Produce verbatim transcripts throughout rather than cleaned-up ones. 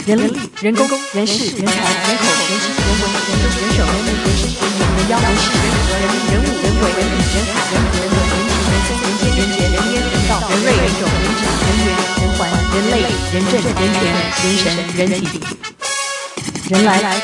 人力、人工、人事、人才、人口、人情、人文、人政、人手、人民、人事、人民、人妖、人事、人和、人物、人物、人为、人品、人海、人和、人和、人情、人生、人间、人杰、人烟、人道、人瑞、人种、人质、人缘、人环、人类、人政、人权、人神、人体，人来来。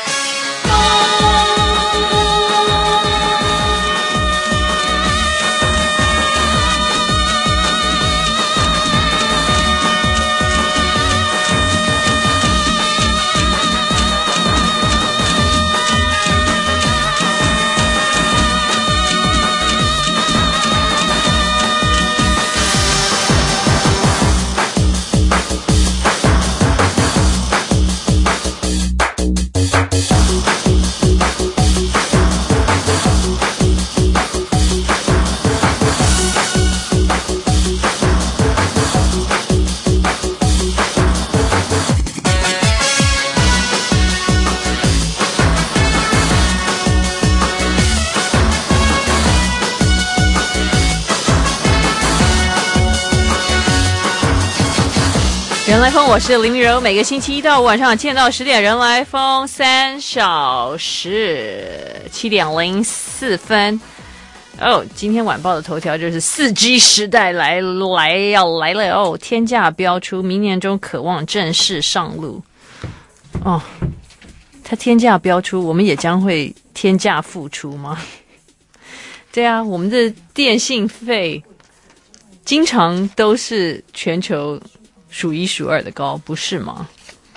人来疯，我是林明柔，每个星期一到五晚上七点到十点，人来疯三小时，七点零四分。哦，今天晚报的头条就是四 G 时代来来要来了哦，天价标出，明年中渴望正式上路。哦，它天价标出，我们也将会天价付出吗？对啊，我们的电信费经常都是全球数一数二的高，不是吗？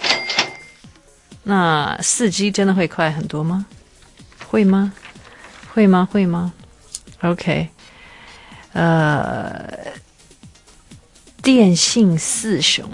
那 四 G 真的会快很多吗？会吗？会吗？会吗 ？OK， 呃，电信四雄，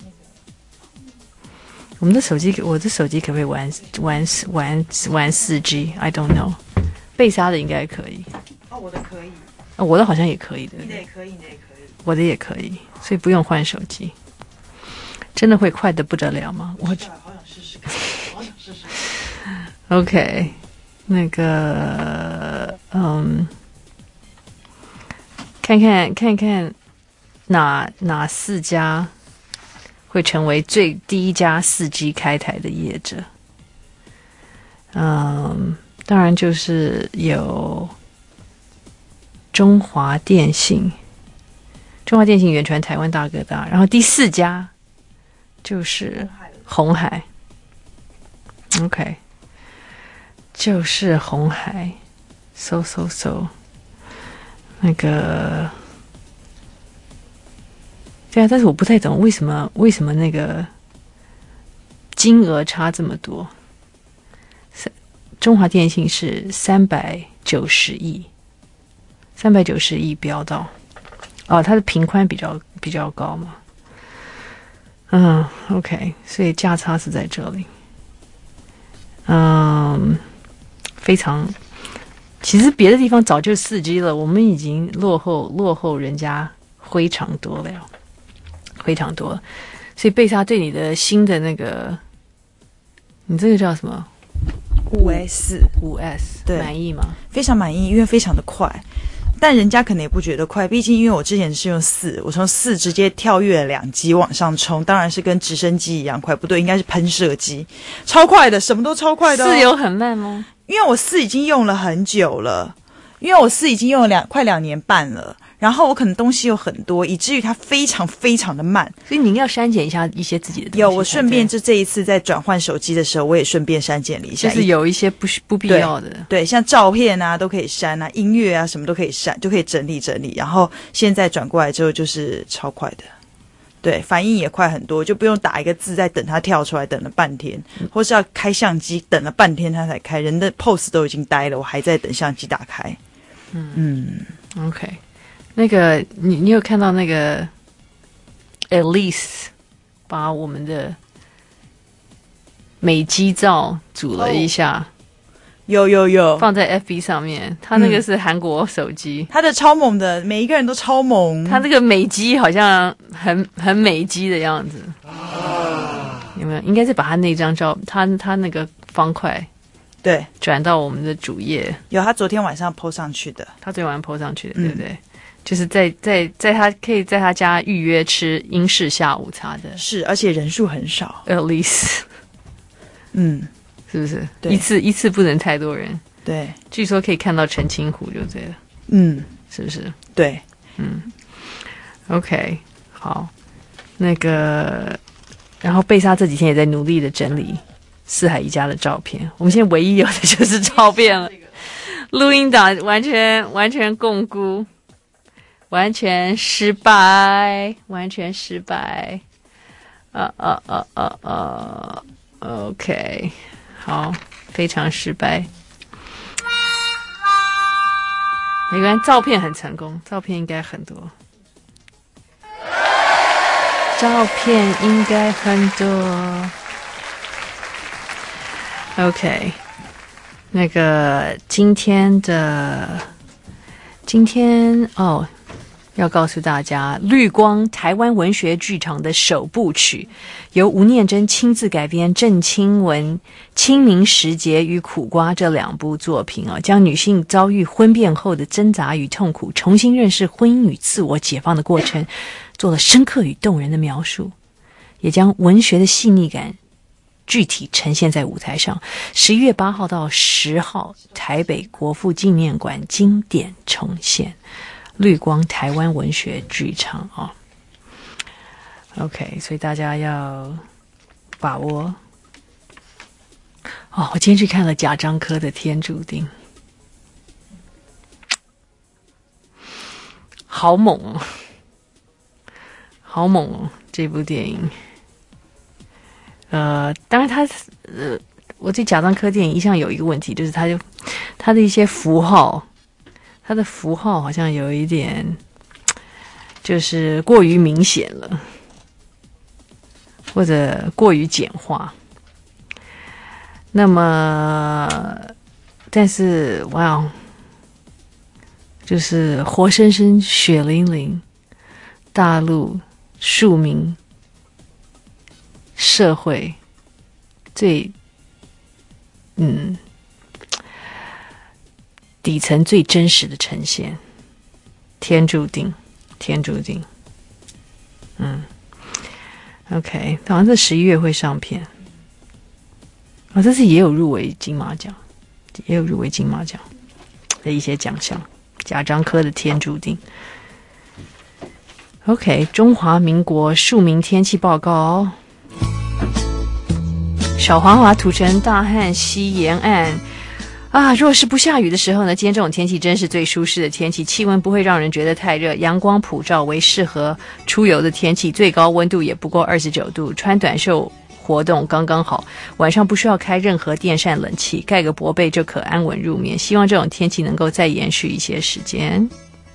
我们的手机，我的手机可不可以玩玩玩玩 四 G？I don't know， 贝莎的应该可以。 哦，我的可以。 哦，我的好像也可以的。 你的也可以，你的也可以。 我的也可以，所以不用换手机。真的会快得不得了吗？我好想试试看，好想试试看。 OK， 那个，嗯，看看看看哪哪四家会成为最第一家四 G 开台的业者？嗯，当然就是有中华电信，中华电信远传台湾大哥大，然后第四家就是鸿海 ，OK， 就是鸿海 ，so so so， 那个，对啊，但是我不太懂为什么为什么那个金额差这么多。中华电信是三百九十亿，三百九十亿标到，哦，它的频宽比较比较高嘛。嗯 ，OK， 所以价差是在这里。嗯，非常，其实别的地方早就四 G 了，我们已经落后落后人家非常多了，非常多了。所以贝莎对你的新的那个，你这个叫什么？ 五 S， 五 S， 对， 满意吗？ 非常满意，因为非常的快。但人家可能也不觉得快，毕竟因为我之前是用四，我从四直接跳跃两级往上冲，当然是跟直升机一样快，不对，应该是喷射机，超快的，什么都超快的、哦。 四有很慢吗？ 因为我四已经用了很久了，因为我四已经用了两快两年半了，然后我可能东西有很多，以至于它非常非常的慢， 所以您要删减一下一些自己的东西。 有，我顺便就这一次在转换手机的时候，我也顺便删减了一下， 就是有一些不不必要的， 对，对，像照片啊都可以删啊，音乐啊什么都可以删，就可以整理整理。然后现在转过来之后就是超快的，对，反应也快很多，就不用打一个字再等它跳出来，等了半天，或是要开相机等了半天它才开，人的 pose 都已经呆了，我还在等相机打开。嗯嗯 ，OK。那个，你你有看到那个 Elise 把我们的美肌照组了一下， oh, 有有有， 放在 F B 上面。他那个是韩国手机， 他、嗯、的超猛的，每一个人都超猛。 他这个美肌好像很很美肌的样子，啊、有没有？应该是把他那张照，他他那个方块。 对， 转到我们的主页。 有，他昨天晚上 po 上去的， 他昨天晚上 po 上去的，对不对？嗯、 就是在在在他可以在他家预约吃英式下午茶的， 是，而且人数很少 ，at least， 嗯， 是不是？ 对， 一次一次不能太多人。 对， 据说可以看到澄清湖就对了， 嗯， 是不是？ 对， 嗯 ，OK， 好，那个，然后贝莎这几天也在努力的整理四海一家的照片，我们现在唯一有的就是照片了，录音档完全完全共估，完全失败，完全失败，呃呃呃呃呃 ，OK， 好，非常失败。没关系，照片很成功，照片应该很多，照片应该很多。OK， 那个今天的今天哦，要告诉大家，绿光台湾文学剧场的首部曲，由吴念真亲自改编郑清文《清明时节》与《苦瓜》这两部作品啊，将女性遭遇婚变后的挣扎与痛苦，重新认识婚姻与自我解放的过程，做了深刻与动人的描述，也将文学的细腻感具体呈现在舞台上。十一月八号到十号，台北国父纪念馆经典重现。绿光台湾文学剧场啊、哦、，OK， 所以大家要把握。哦，我今天去看了贾樟柯的《天注定》，好猛哦，好猛哦！这部电影，呃，当然他呃，我对贾樟柯电影一向有一个问题，就是他就他的一些符号。它的符号好像有一点就是过于明显了，或者过于简化。那么但是哇，就是活生生血淋淋大陆庶民社会最嗯底层最真实的呈现，天注定，天注定。嗯 ，OK， 好像这十一月会上片。哦，这次也有入围金马奖，也有入围金马奖的一些奖项。贾樟柯的《天注定》。OK， 中华民国庶民天气报告。小华华土城大汉溪沿岸。啊，若是不下雨的时候呢，今天这种天气真是最舒适的天气，气温不会让人觉得太热，阳光普照，为适合出游的天气，最高温度也不过二十九度，穿短袖活动刚刚好，晚上不需要开任何电扇冷气，盖个薄被就可安稳入眠，希望这种天气能够再延续一些时间。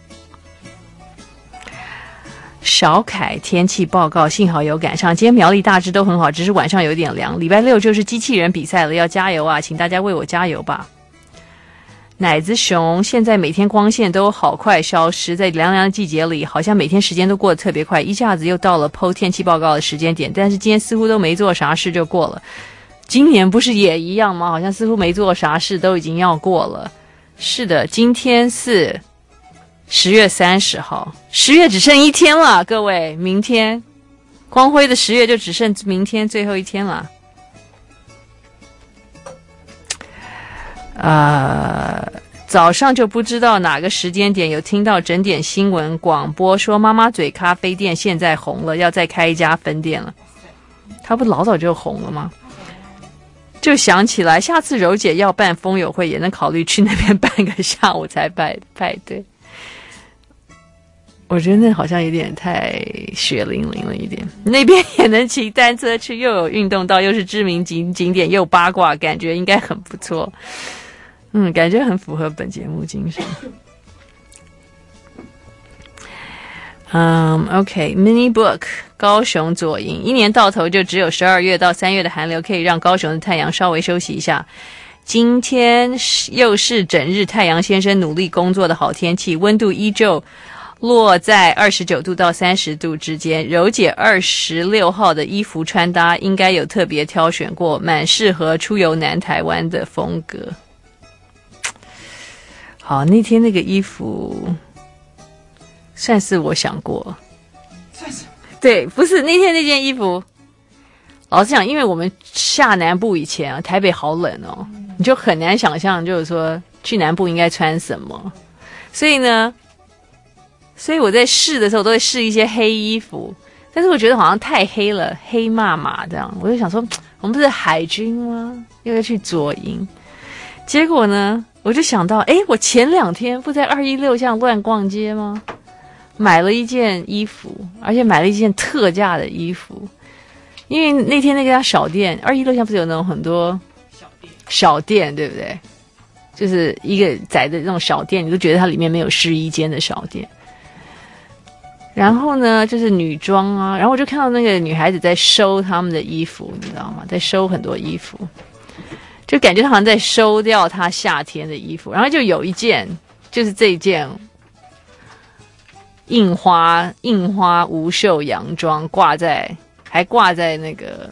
小凯天气报告，幸好有赶上，今天苗栗大致都很好，只是晚上有点凉，礼拜六就是机器人比赛了，要加油啊，请大家为我加油吧。奶子熊，现在每天光线都好快消失，在凉凉的季节里，好像每天时间都过得特别快，一下子又到了 po 天气报告的时间点，但是今天似乎都没做啥事就过了。今年不是也一样吗？好像似乎没做啥事都已经要过了。是的，今天是十月三十号，十月只剩一天了，各位，明天光辉的十月就只剩明天最后一天了。呃，早上就不知道哪个时间点有听到整点新闻广播说妈妈嘴咖啡店现在红了，要再开一家分店了。他不老早就红了吗？就想起来下次柔姐要办风友会也能考虑去那边办个下午才派派对。我觉得那好像有点太血淋淋了一点，那边也能骑单车去，又有运动道，又是知名景景点，又八卦，感觉应该很不错。嗯，感觉很符合本节目精神。嗯、um, ，OK， mini book， 高雄左营，一年到头就只有十二月到三月的寒流，可以让高雄的太阳稍微休息一下。今天又是整日太阳先生努力工作的好天气，温度依旧落在二十九度到三十度之间。柔姐二十六号的衣服穿搭应该有特别挑选过，蛮适合出游南台湾的风格。好，那天那个衣服算是我想过， 算是对，不是那天那件衣服。老实讲，因为我们下南部以前啊，台北好冷哦，嗯、你就很难想象，就是说去南部应该穿什么。所以呢，所以我在试的时候都会试一些黑衣服，但是我觉得好像太黑了，黑麻麻这样。我就想说，我们不是海军吗？又要去左营，结果呢，我就想到，哎，我前两天不在二一六这样乱逛街吗？买了一件衣服，而且买了一件特价的衣服。因为那天那家小店，二一六巷不是有那种很多小店，小店对不对？就是一个窄的那种小店，你都觉得它里面没有试衣间的小店。然后呢，就是女装啊，然后我就看到那个女孩子在收她们的衣服，你知道吗？在收很多衣服，就感觉她好像在收掉她夏天的衣服。然后就有一件，就是这一件印花印花无袖洋装挂在。还挂在那个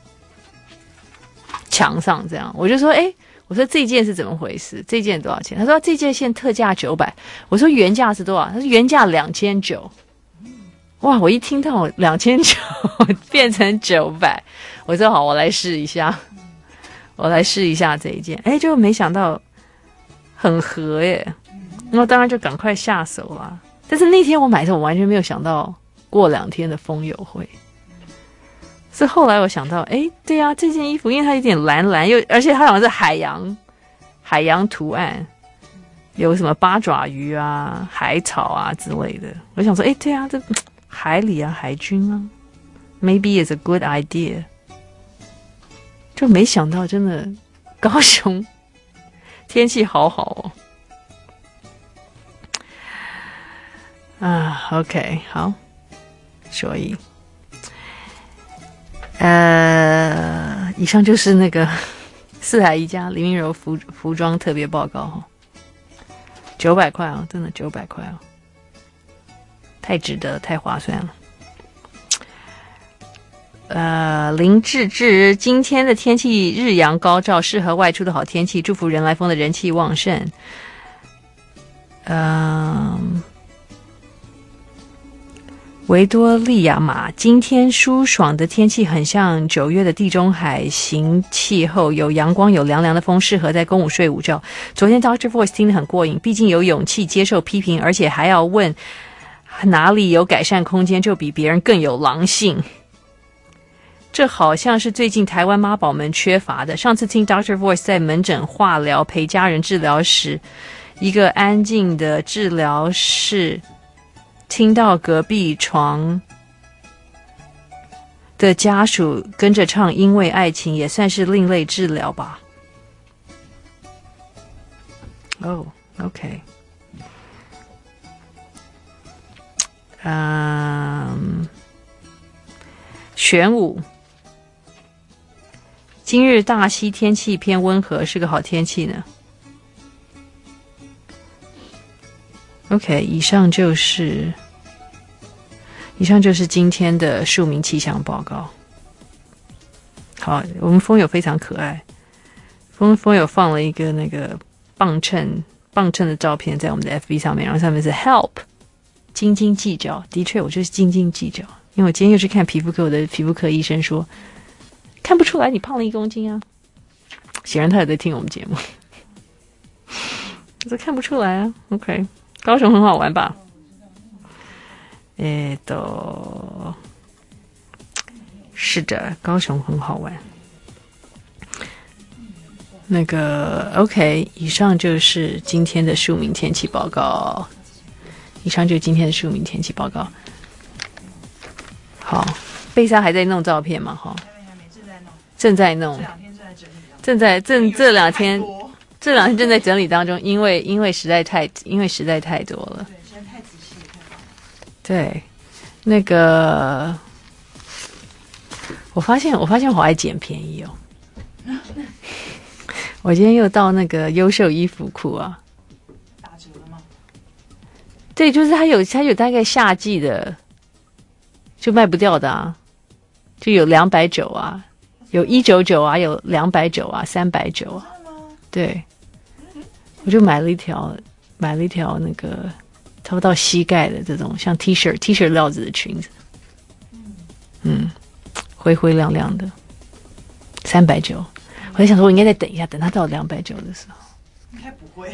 墙上，这样我就说，哎，我说这件是怎么回事？这件多少钱？他说这件现特价九百。我说原价是多少？他说原价两千九。哇！我一听到两千九变成九百，我说好，我来试一下，我来试一下这一件。哎，就没想到很合耶，那当然就赶快下手啦。但是那天我买的时候，我完全没有想到过两天的风友会。是后来我想到，哎，对啊，这件衣服因为它有点蓝蓝，又而且它好像是海洋海洋图案，有什么八爪鱼啊、海草啊之类的。我想说，哎，对啊，这海里啊，海军啊 ，maybe is a good idea。就没想到，真的高雄天气好好哦。啊 ，OK， 好，所以。呃，以上就是那个四海一家林明柔服服装特别报告哈，九百块啊，真的九百块啊，太值得，太划算了。呃，林志志，今天的天气日阳高照，适合外出的好天气，祝福人来疯的人气旺盛。嗯、呃。维多利亚马，今天舒爽的天气很像九月的地中海型气候，有阳光，有凉凉的风，适合在公午睡午觉。昨天 Doctor Voice 听得很过瘾，毕竟有勇气接受批评，而且还要问哪里有改善空间，就比别人更有狼性。这好像是最近台湾妈宝们缺乏的。上次听 Doctor Voice 在门诊化疗陪家人治疗时，一个安静的治疗室，听到隔壁床的家属跟着唱《因为爱情》，也算是另类治疗吧。哦、oh, OK， 嗯，玄武，今日大溪天气偏温和，是个好天气呢。OK， 以上就是以上就是今天的庶民气象报告。好，我们风友非常可爱，风风友放了一个那个磅秤磅秤的照片在我们的 F B 上面，然后上面是 Help， 斤斤计较。的确，我就是斤斤计较，因为我今天又去看皮肤科，我的皮肤科医生说看不出来你胖了一公斤啊，显然他有在听我们节目。我说看不出来啊 ，OK。高雄很好玩吧？えっと，是的，高雄很好玩。那个 OK， 以上就是今天的庶民天气报告。以上就是今天的庶民天气报告。好，贝莎还在弄照片吗？哈，正在弄，正在正这两天。这两天正在整理当中，因为因为实在太因为实在太多了。对，现在太仔细了。对，那个我发现我发现我爱捡便宜哦。我今天又到那个优秀衣服库啊。打折了吗？对，就是它有它有大概夏季的，就卖不掉的啊，就有两百九啊，有一九九啊，有两百九啊，三百九啊。对，我就买了一条，买了一条那个差不多到膝盖的这种像 T 恤 T 恤料子的裙子，嗯，灰灰亮亮的，三百九。我在想说，我应该再等一下，等它到两百九的时候。 应该不会。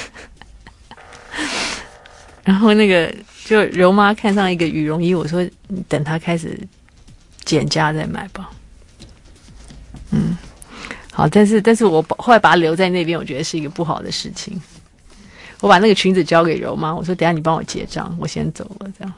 然后那个就柔妈看上一个羽绒衣，我说你等它开始减价再买吧。嗯，好，但是但是我后来把它留在那边，我觉得是一个不好的事情。我把那个裙子交给柔妈，我说等一下你帮我结账，我先走了。这样，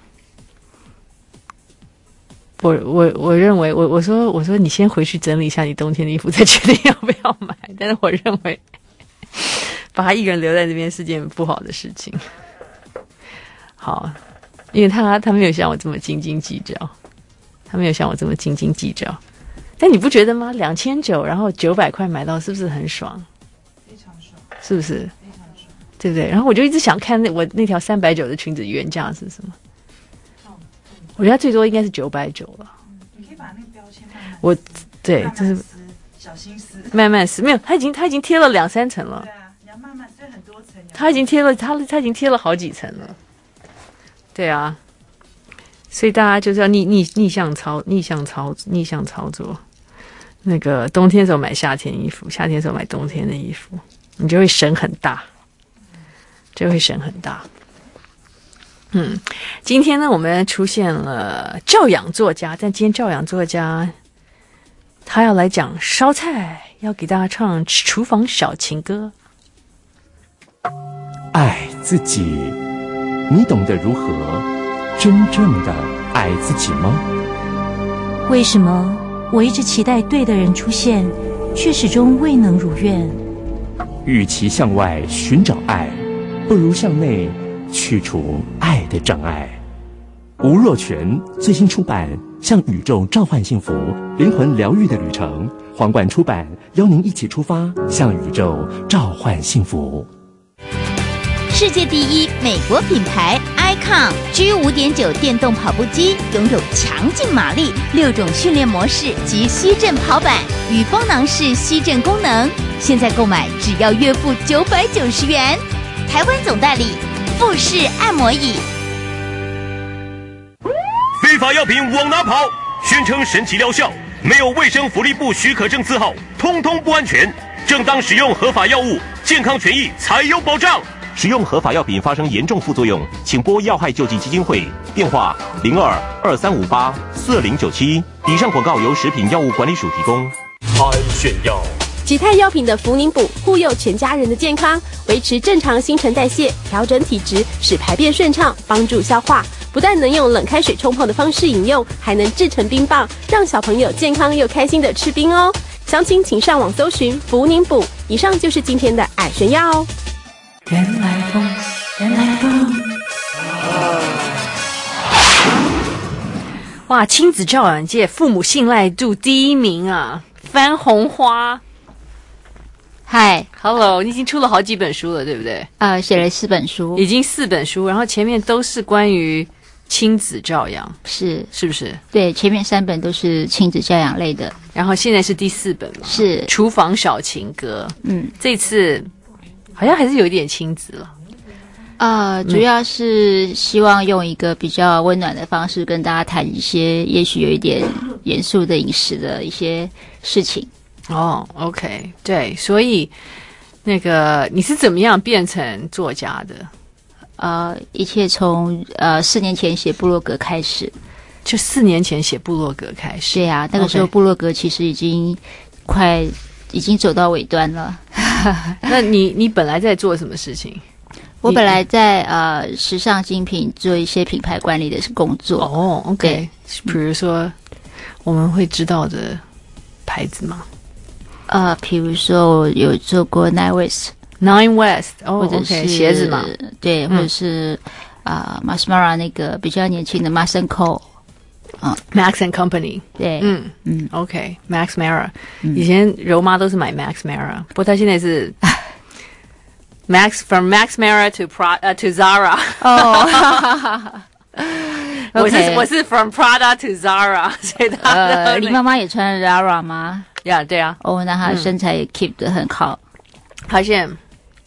我我我认为我我说我说你先回去整理一下你冬天的衣服，再决定要不要买。但是我认为把他一个人留在这边是件不好的事情。好，因为他他没有像我这么斤斤计较，他没有像我这么斤斤计较。但你不觉得吗？两千九，然后九百块买到，是不是很爽？ 非常爽， 是不是？对不对？然后我就一直想看那我那条三百九的裙子原价是什么？我觉得最多应该是九百九了。 你可以把那个标签慢慢， 我对， 慢慢就是撕小心撕， 慢慢撕，没有，他已经他已经贴了两三层了。 对啊，你要慢慢撕很多层。 他已经贴了，他他已经贴了好几层了。对啊，所以大家就是要逆逆逆向操逆向操逆向操作。那个冬天的时候买夏天衣服，夏天的时候买冬天的衣服，你就会省很大，就会省很大。嗯，今天呢，我们出现了教养作家，但今天教养作家他要来讲烧菜，要给大家唱厨房小情歌。 爱自己，你懂得如何真正的爱自己吗？ 为什么我一直期待对的人出现，却始终未能如愿？ 与其向外寻找爱，不如向内去除爱的障碍。吴若权最新出版《向宇宙召唤幸福：灵魂疗愈的旅程》，皇冠出版，邀您一起出发，向宇宙召唤幸福。 世界第一美国品牌 Icon G 五点九 电动跑步机，拥有强劲马力、六种训练模式及吸震跑板与风囊式吸震功能。现在购买只要月付九百九十元。台湾总代理富士按摩椅。 非法药品往哪跑？宣称神奇疗效，没有卫生福利部许可证字号，通通不安全。正当使用合法药物，健康权益才有保障。使用合法药品发生严重副作用，请拨药害救济基金会电话零二二三五八四零九七。以上广告由食品药物管理署提供。 安炫药。 吉泰药品的福宁补护佑全家人的健康，维持正常新陈代谢，调整体质，使排便顺畅，帮助消化。不但能用冷开水冲泡的方式饮用，还能制成冰棒，让小朋友健康又开心的吃冰哦。详情请上网搜寻福宁补。以上就是今天的爱炫药哦。 原来风，原来风。 哇，亲子教养界父母信赖度第一名啊，番红花。 嗨 ，Hello， 你已经出了好几本书了，对不对？ 呃，写了四本书， 已经四本书，然后前面都是关于亲子教养， 是是不是？ 对，前面三本都是亲子教养类的， 然后现在是第四本嘛， 是厨房小情歌。 嗯， 这次好像还是有一点亲子了。 呃，主要是希望用一个比较温暖的方式跟大家谈一些也许有一点严肃的饮食的一些事情。 哦 ，OK， 对，所以那个你是怎么样变成作家的？ 呃，一切从呃四年前写部落格开始， 就四年前写部落格开始。 对啊，那个时候 Okay 部落格其实已经快已经走到尾端了。 那你你本来在做什么事情？ 我本来在呃时尚精品做一些品牌管理的工作。 哦 ，OK， 比如说我们会知道的牌子吗？ 呃，比如说我有做过 Nine West。Nine West， 哦， 或者是、 okay, 鞋子嘛， 对，或者是啊、呃、Max Mara 那个比较年轻的 Max and Co， 嗯 ，Max and Company， 对， 嗯嗯 ，OK，Max Mara，、 嗯、 以前柔妈都是买 Max Mara， 不过她现在是 Max from Max Mara to Prada、uh, to Zara， 哦。 我是 okay. 我是 from Prada to Zara， 所以她呃，林妈妈也穿 Zara 吗？ 呀， yeah, 对啊， 哦，那她身材也 keep 得很好。 她现在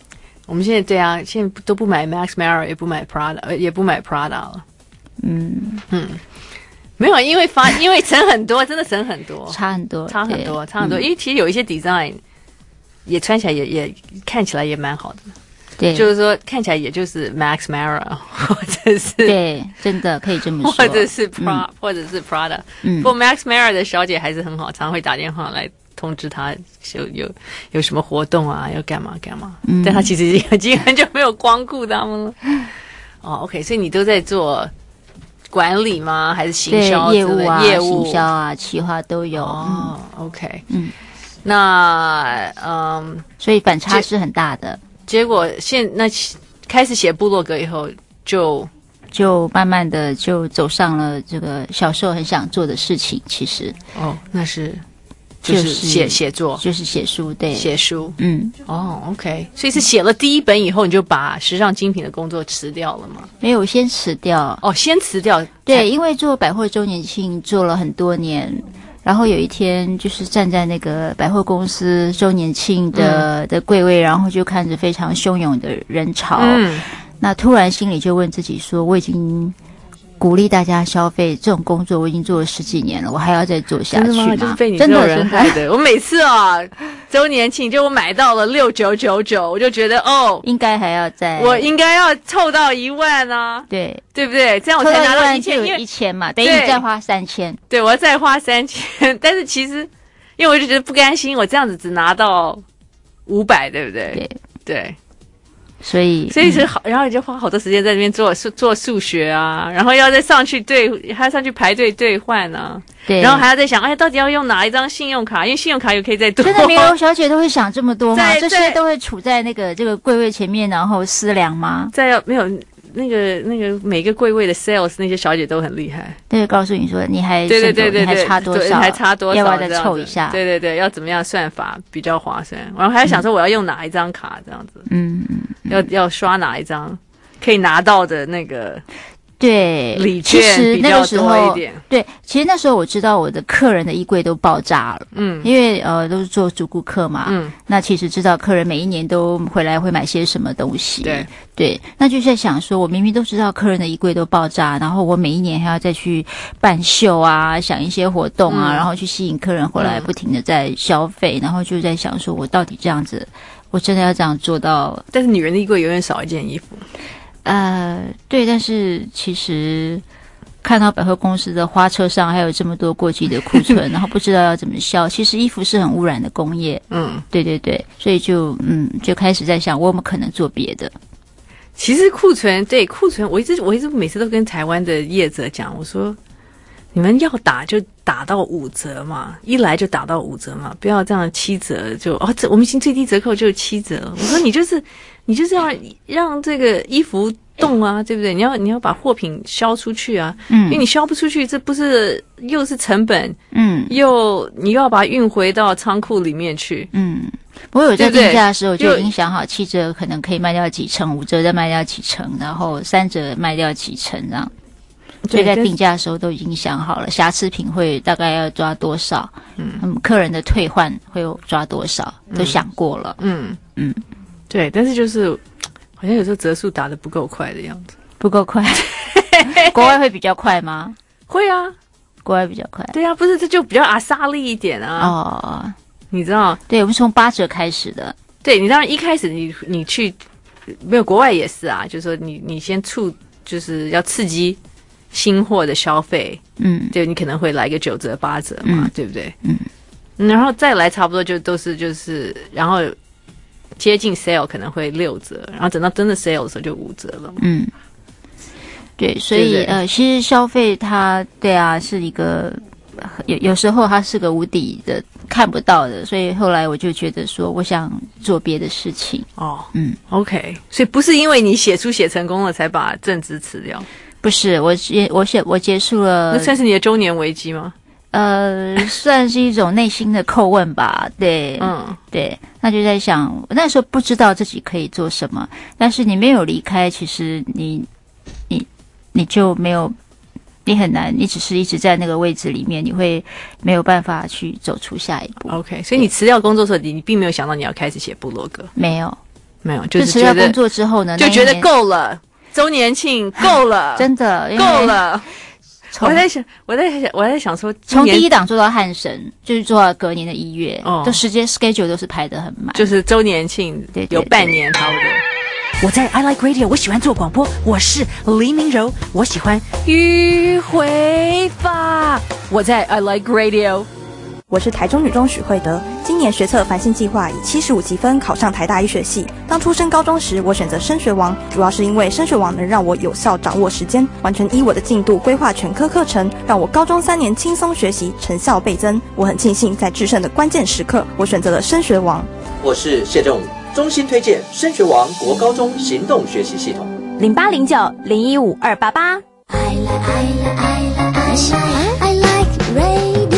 我们现在对啊，现在都不买 Max Mara， 也不买 Prada， 也不买 Prada 了。 嗯嗯，没有，因为发因为省很多，真的省很多， 差很多， 差很多，差很多。 嗯、 因为其实有一些 design 也穿起来也也看起来也蛮好的。 对， 就是说看起来也就是 Max Mara， 或者是对，真的可以这么说， 或者是 Pro，、嗯、或者是 Prada。 嗯， 不过 Max Mara 的小姐还是很好，常会打电话来通知她有有有什么活动啊，要干嘛干嘛。嗯，但她其实已经已经很久没有光顾他们了。哦 ，OK， 所以你都在做管理吗？还是行销业务啊、 业务、 行销啊、企划都有。 哦、嗯、，OK， 嗯， 那嗯， 所以反差是很大的。 结果现那开始写部落格以后，就就慢慢的就走上了这个小时候很想做的事情。其实哦，那是就是写写作， 就是写书，对， 写书。 嗯， 哦 ，OK， 所以是写了第一本以后，你就把时尚精品的工作辞掉了吗？ 没有，先辞掉。 哦，先辞掉。 对，因为做百货周年庆做了很多年。然后有一天，就是站在那个百货公司周年庆的、嗯、的柜位，然后就看着非常汹涌的人潮。嗯，那突然心里就问自己说：“我已经鼓励大家消费这种工作，我已经做了十几年了，我还要再做下去吗？” 真的吗？就是被你这种人害的。我每次啊，周年庆就我买到了六九九九，我就觉得哦， 应该还要再， 我应该要凑到一万啊， 对对不对？这样我才拿到一千， 就有一千嘛，等于你再花三千。 对，我要再花三千，但是其实因为我就觉得不甘心，我这样子只拿到五百，对不对？ 对对。 所以， 所以是好，然后你就花好多时间在那边做数做数学啊，然后要再上去兑，还要上去排队兑换啊， 对， 然后还要再想，哎，到底要用哪一张信用卡？因为信用卡也可以再多。 真的，名流小姐都会想这么多吗？这些都会处在那个这个柜位前面，然后思量吗？ 再要没有那个那个每个柜位的 sales 那些小姐都很厉害， 对，告诉你说你还对对对对对， 你还差多少， 还差多少， 要不要再凑一下？ 对对对，要怎么样算法比较划算？然后还要想说我要用哪一张卡这样子， 嗯嗯。 要要刷哪一张可以拿到的那个对礼券比较多一点。 对，其实那时候我知道我的客人的衣柜都爆炸了，嗯，因为呃都是做主顾客嘛，嗯，那其实知道客人每一年都回来会买些什么东西， 对对，那就在想说，我明明都知道客人的衣柜都爆炸，然后我每一年还要再去办秀啊，想一些活动啊，嗯、然后去吸引客人回来，不停的在消费，嗯、然后就在想说，我到底这样子。我真的要这样做到， 但是女人的衣柜永远少一件衣服。 呃，对，但是其实看到百货公司的花车上还有这么多过季的库存，然后不知道要怎么销。其实衣服是很污染的工业，嗯，对对对，所以就嗯就开始在想，我们可能做别的。 其实库存，对库存，我一直我一直每次都跟台湾的业者讲，我说你们要打就打到五折嘛，一来就打到五折嘛，不要这样七折就哦，这我们已经最低折扣就是七折了。我说你就是你就是要让这个衣服动啊，对不对？你要你要把货品销出去啊，嗯，因为你销不出去，这不是又是成本，嗯，又你又要把它运回到仓库里面去， 嗯。我有在定价的时候就已经想好，七折可能可以卖掉几成，五折再卖掉几成，然后三折卖掉几成这样。所以在定价的时候都已经想好了，瑕疵品会大概要抓多少，嗯，客人的退换会有抓多少，都想过了。 嗯嗯，对，但是就是好像有时候折数打得不够快的样子， 不够快。国外会比较快吗？ 会啊， 国外比较快。 对啊，不是这就比较阿萨利一点啊。 哦， 你知道？ 对，我们从八折开始的。 对，你当然一开始你你去没有国外也是啊，就是说你你先促就是要刺激新货的消费，嗯，对，你可能会来个九折八折嘛，嗯、对不对？嗯，然后再来差不多就都是就是，然后接近 sale 可能会六折，然后等到真的 sale 的时候就五折了嘛。 嗯，对，所以对对呃，其实消费它对啊是一个有有时候它是个无底的看不到的，所以后来我就觉得说我想做别的事情。 哦，嗯 ，OK， 所以不是因为你写书写成功了才把正职辞掉。 不是，我结我写我结束了， 那算是你的中年危机吗？ 呃，算是一种内心的叩问吧。对，嗯，对，那就在想，那时候不知道自己可以做什么，但是你没有离开，其实你你你就没有，你很难，你只是一直在那个位置里面，你会没有办法去走出下一步。 OK， 所以你辞掉工作的时候，你你并没有想到你要开始写部落格， 没有。 没有，就是辞掉工作之后呢， 就觉得够了，周年庆够了， 真的够了。我在想，我在想，我在想说， 从第一档做到汉神，就是做到隔年的一月， 哦， 都时间 schedule 都是排得很满， 就是周年庆有半年差不多。 我在 I Like Radio， 我喜欢做广播，我是黎明柔，我喜欢迂回法。我在 I Like Radio。 我是台中女中许慧德，今年学测繁星计划以七十五积分考上台大医学系。当初升高中时，我选择升学王，主要是因为升学王能让我有效掌握时间，完全依我的进度规划全科课程，让我高中三年轻松学习，成效倍增。我很庆幸在制胜的关键时刻，我选择了升学王。 我是谢仲，衷心推荐升学王国高中行动学习系统。 零八零九零一五二八八。I like I like I like I like radio。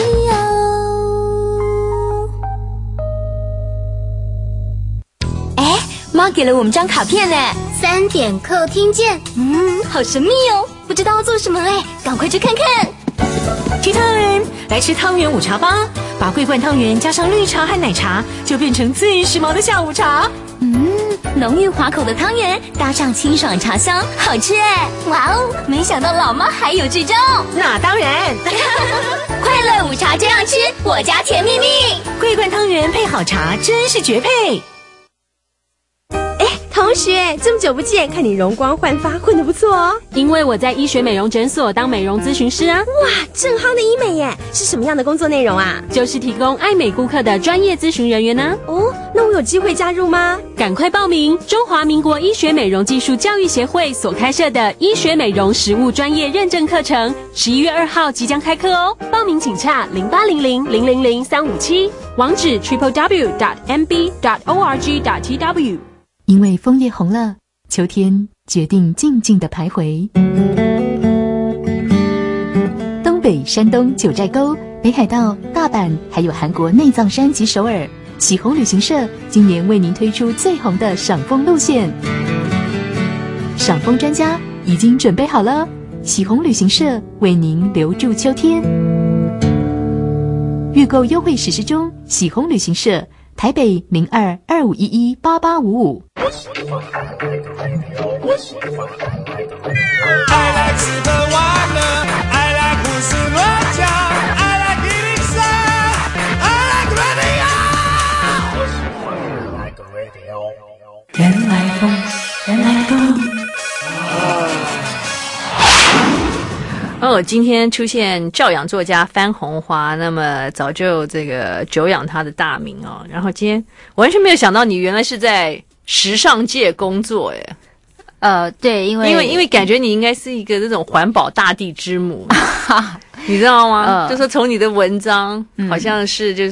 妈给了我们张卡片呢， 三点客厅见。 嗯，好神秘哦，不知道要做什么哎，赶快去看看。 Tea time， 来吃汤圆午茶吧！把桂冠汤圆加上绿茶和奶茶，就变成最时髦的下午茶。 嗯，浓郁滑口的汤圆搭上清爽茶香，好吃哎！哇哦，没想到老妈还有这招。 那当然， 快乐午茶这样吃，我家甜蜜蜜。 桂冠汤圆配好茶，真是绝配。 同学，这么久不见，看你容光焕发，混得不错哦。 因为我在医学美容诊所当美容咨询师啊。 哇，正夯的医美耶，是什么样的工作内容啊？ 就是提供爱美顾客的专业咨询人员呢。 哦，那我有机会加入吗？ 赶快报名中华民国医学美容技术教育协会所开设的医学美容实务专业认证课程，十一月二号即将开课哦。 报名请洽零八零零零零零三五七， 网址 triple w dot m b dot org dot t w。 因为枫叶红了，秋天决定静静的徘徊。东北、山东九寨沟、北海道、大阪，还有韩国内藏山及首尔，喜红旅行社今年为您推出最红的赏枫路线。赏枫专家已经准备好了，喜红旅行社为您留住秋天。预购优惠实施中，喜红旅行社。台北零二二五一一八八五五。 I like 吃喝玩乐 I like 胡思乱想 I like 一零三 I like radio 原来风原来风哦，今天出现照养作家番红花，那么早就这个久仰他的大名哦。然后今天完全没有想到你原来是在时尚界工作耶。 呃，对，因为因为因为感觉你应该是一个这种环保大地之母，你知道吗？呃、就是从你的文章好像是就是、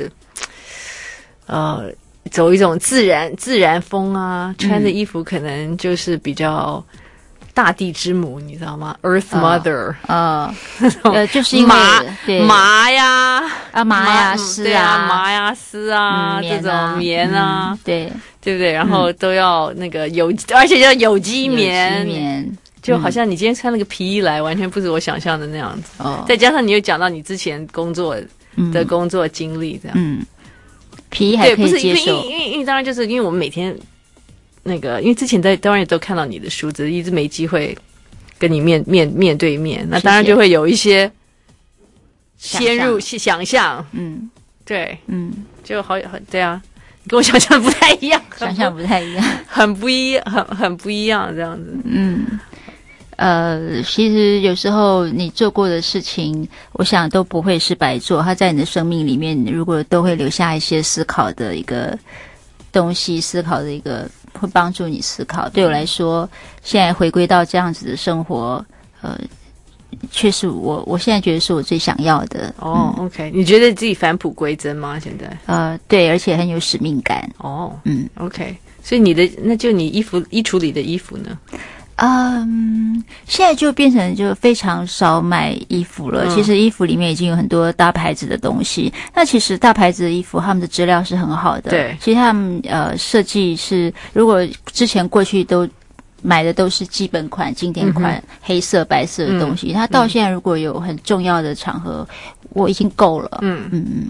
嗯、呃走一种自然自然风啊，穿的衣服可能就是比较。大地之母，你知道吗 ？Earth Mother， 呃，呃，就是因为麻麻呀啊麻呀丝啊，啊麻呀丝啊，嗯、这种棉啊， 嗯、对对不对？然后都要那个有，嗯、而且叫有机棉， 有机棉， 就好像你今天穿了个皮衣来，完全不是我想象的那样子。哦，再加上你又讲到你之前工作的工作经历，这样， 嗯，皮衣还可以接受， 因为因为因为当然就是因为我们每天。那个，因为之前在当然也都看到你的书，只是一直没机会跟你面面面对面，那当然就会有一些先入想象， 嗯， 对， 嗯， 就好很对啊，跟我想象的不太一样， 想象不太一样， 很不一样，很很不一样这样子， 嗯。呃，其实有时候你做过的事情，我想都不会是白做，它在你的生命里面，如果都会留下一些思考的一个东西，思考的一个。会帮助你思考。对我来说，现在回归到这样子的生活，呃，确实我我现在觉得是我最想要的。 哦、嗯、，OK， 你觉得自己返璞归真吗？现在？ 呃，对，而且很有使命感。 哦，嗯 ，OK， 所以你的那就你衣服衣橱里的衣服呢？ 嗯，现在就变成就非常少买衣服了。嗯、其实衣服里面已经有很多大牌子的东西。那其实大牌子的衣服，他们的质量是很好的。 对， 其实他们呃设计是，如果之前过去都买的都是基本款、经典款、嗯、黑色、白色的东西，它、嗯、到现在如果有很重要的场合，我已经够了。 嗯嗯嗯嗯。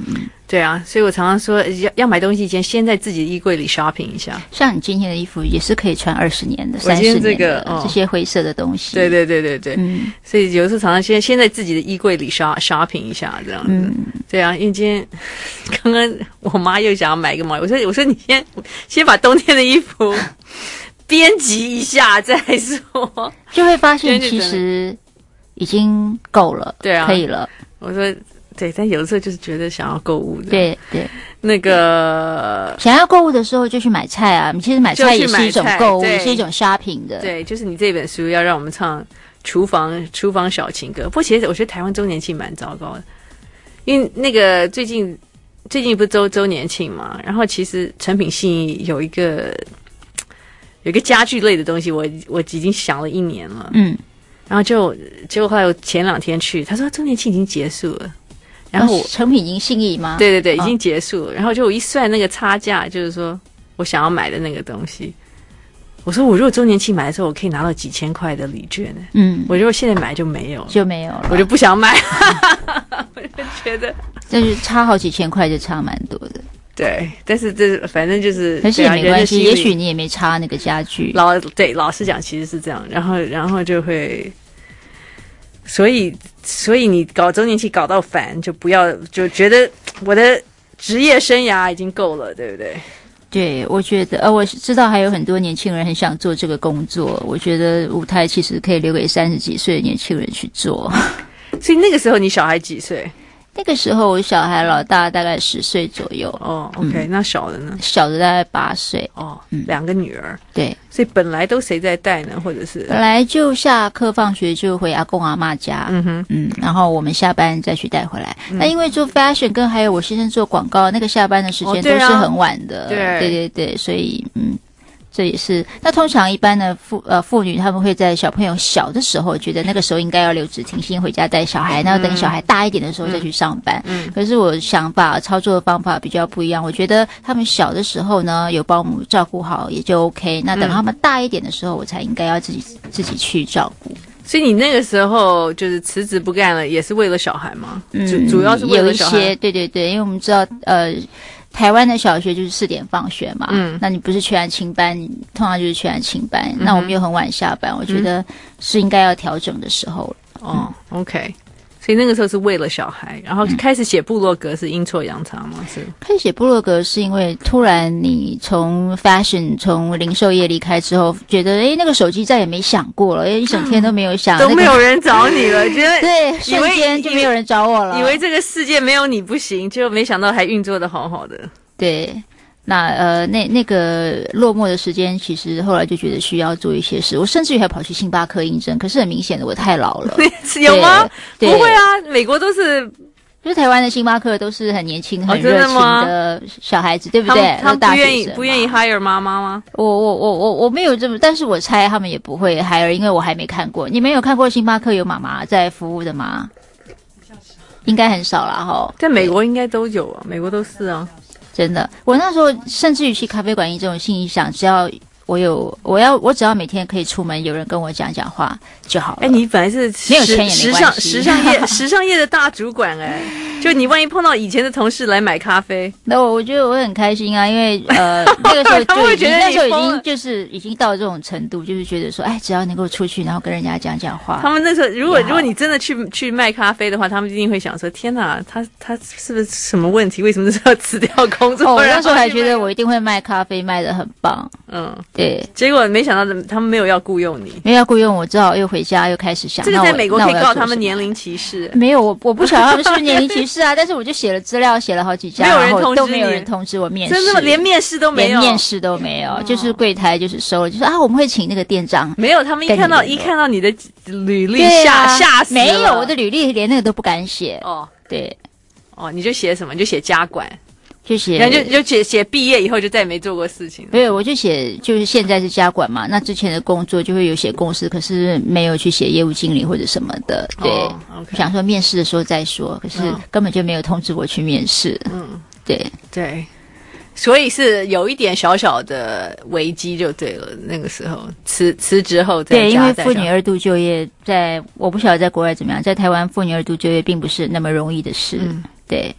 对啊，所以我常常说要要买东西以前，先在自己的衣柜里 shopping 一下。 像你今天的衣服也是可以穿二十年的、三十年的、 这个哦、 这些灰色的东西。 对对对对对，嗯，所以有时候常常先先在自己的衣柜里 shop shopping 一下这样子。嗯，对啊，因为今天刚刚我妈又想要买一个毛衣，我说我说你先先把冬天的衣服编辑一下再说， 就会发现其实已经够了， 对啊， 可以了。 我说。对，但有的时候就是觉得想要购物的。 对对， 那个想要购物的时候就去买菜啊！其实买菜也是一种购物，是一种 shopping 的。 对，就是你这本书要让我们唱厨房厨房小情歌。不过其实我觉得台湾周年庆蛮糟糕的，因为那个最近最近不是周周年庆嘛，然后其实成品信义有一个有一个家具类的东西，我我已经想了一年了。嗯，然后就结果后来我前两天去，他说周年庆已经结束了。然后我、 哦、成品已经信义吗？ 对对对，已经结束了。哦、然后就我一算那个差价，就是说我想要买的那个东西，我说我如果周年庆买的时候，我可以拿到几千块的礼券呢。嗯，我如果现在买就没有了， 就没有了， 我就不想买。我就觉得， 但是差好几千块就差蛮多的。 对，但是这反正就是， 但是也没关系，也许你也没差那个家具。 老对，老实讲其实是这样，然后然后就会。所以，所以你搞周年庆搞到烦，就不要就觉得我的职业生涯已经够了，对不对？ 对，我觉得呃，我知道还有很多年轻人很想做这个工作。我觉得舞台其实可以留给三十几岁的年轻人去做。 所以那个时候你小孩几岁？ 那个时候我小孩老大大概十岁左右。 哦 ，OK，、嗯、那小的呢？ 小的大概八岁。 哦，嗯，两个女儿。 对， 所以本来都谁在带呢？或者是本来就下课放学就回阿公阿嬷家。嗯哼，嗯，然后我们下班再去带回来。嗯、那因为做 fashion 跟还有我先生做广告，那个下班的时间都是很晚的。哦、对、啊、对对对，所以嗯。这也是那通常一般的妇呃妇女他们会在小朋友小的时候觉得那个时候应该要留职停薪回家带小孩，那要等小孩大一点的时候再去上班。嗯，可是我想法操作的方法比较不一样，我觉得他们小的时候呢有保姆照顾好也就 OK， 那等他们大一点的时候我才应该要自己自己去照顾。 所以你那个时候就是辞职不干了，也是为了小孩吗？嗯，主主要是为了小孩。 有一些，对对对，因为我们知道呃。台湾的小学就是四点放学嘛，嗯，那你不是全安亲班，你通常就是全安亲班，嗯、那我们又很晚下班，我觉得是应该要调整的时候了。 哦、嗯、，OK， 所以那个时候是为了小孩，然后开始写部落格是阴错阳差吗？是开始写部落格是因为突然你从 fashion 从零售业离开之后，觉得诶那个手机再也没响过了，诶一整天都没有响， 都没有人找你了，觉得对，瞬间就没有人找我了， 以为这个世界没有你不行，结果没想到还运作的好好的。 对，那呃，那那个落寞的时间，其实后来就觉得需要做一些事。我甚至于还跑去星巴克应征，可是很明显的我太老了。 有吗？不会啊，美国都是， 就是台湾的星巴克都是很年轻、很热情的小孩子，对不对？ 他们不愿意不愿意 hire 妈妈吗？ 我我我我我没有这么，但是我猜他们也不会 hire，因为我还没看过。你们有看过星巴克有妈妈在服务的吗？应该很少啦齁。 在美国应该都有啊，美国都是啊。 真的，我那时候甚至于去咖啡馆以这种心里想，只要我有，我要我只要每天可以出门，有人跟我讲讲话就好了。 哎，你本来是没有钱也没时尚时尚业时尚业的大主管哎，就你万一碰到以前的同事来买咖啡， 那我我觉得我很开心啊，因为呃那个时候就已经那时候已经就是已经到这种程度，就是觉得说，哎，只要能够出去，然后跟人家讲讲话。 他们那时候如果如果你真的去去卖咖啡的话，他们一定会想说，天哪，他他是不是什么问题？为什么是要辞掉工作？ 哦，我那时候还觉得我一定会卖咖啡，卖得很棒。嗯，对。 结果没想到他们没有要雇佣你， 没有要雇佣我，只好又回家又开始想。 这个在美国可以告他们年龄歧视。 没有，我我不晓得他们是不是年龄歧视啊，但是我就写了资料，写了好几家， 没有人通知你， 都没有人通知我面试， 真的连面试都没有， 连面试都没有，哦、就是柜台就是收了，就说啊我们会请那个店长。 没有，他们一看到一看到你的履历吓吓死了。 没有，我的履历连那个都不敢写。哦，对， 哦，你就写什么？你就写家管。 就写， 然后就就写写毕业以后就再也没做过事情。 没有，我就写就是现在是家管嘛，那之前的工作就会有写公司，可是没有去写业务经理或者什么的。对，哦 okay、想说面试的时候再说，可是根本就没有通知我去面试。嗯，对对，所以是有一点小小的危机就对了。那个时候辞辞职后在家， 对，因为妇女二度就业在，我不晓得在国外怎么样，在台湾妇女二度就业并不是那么容易的事。嗯、对。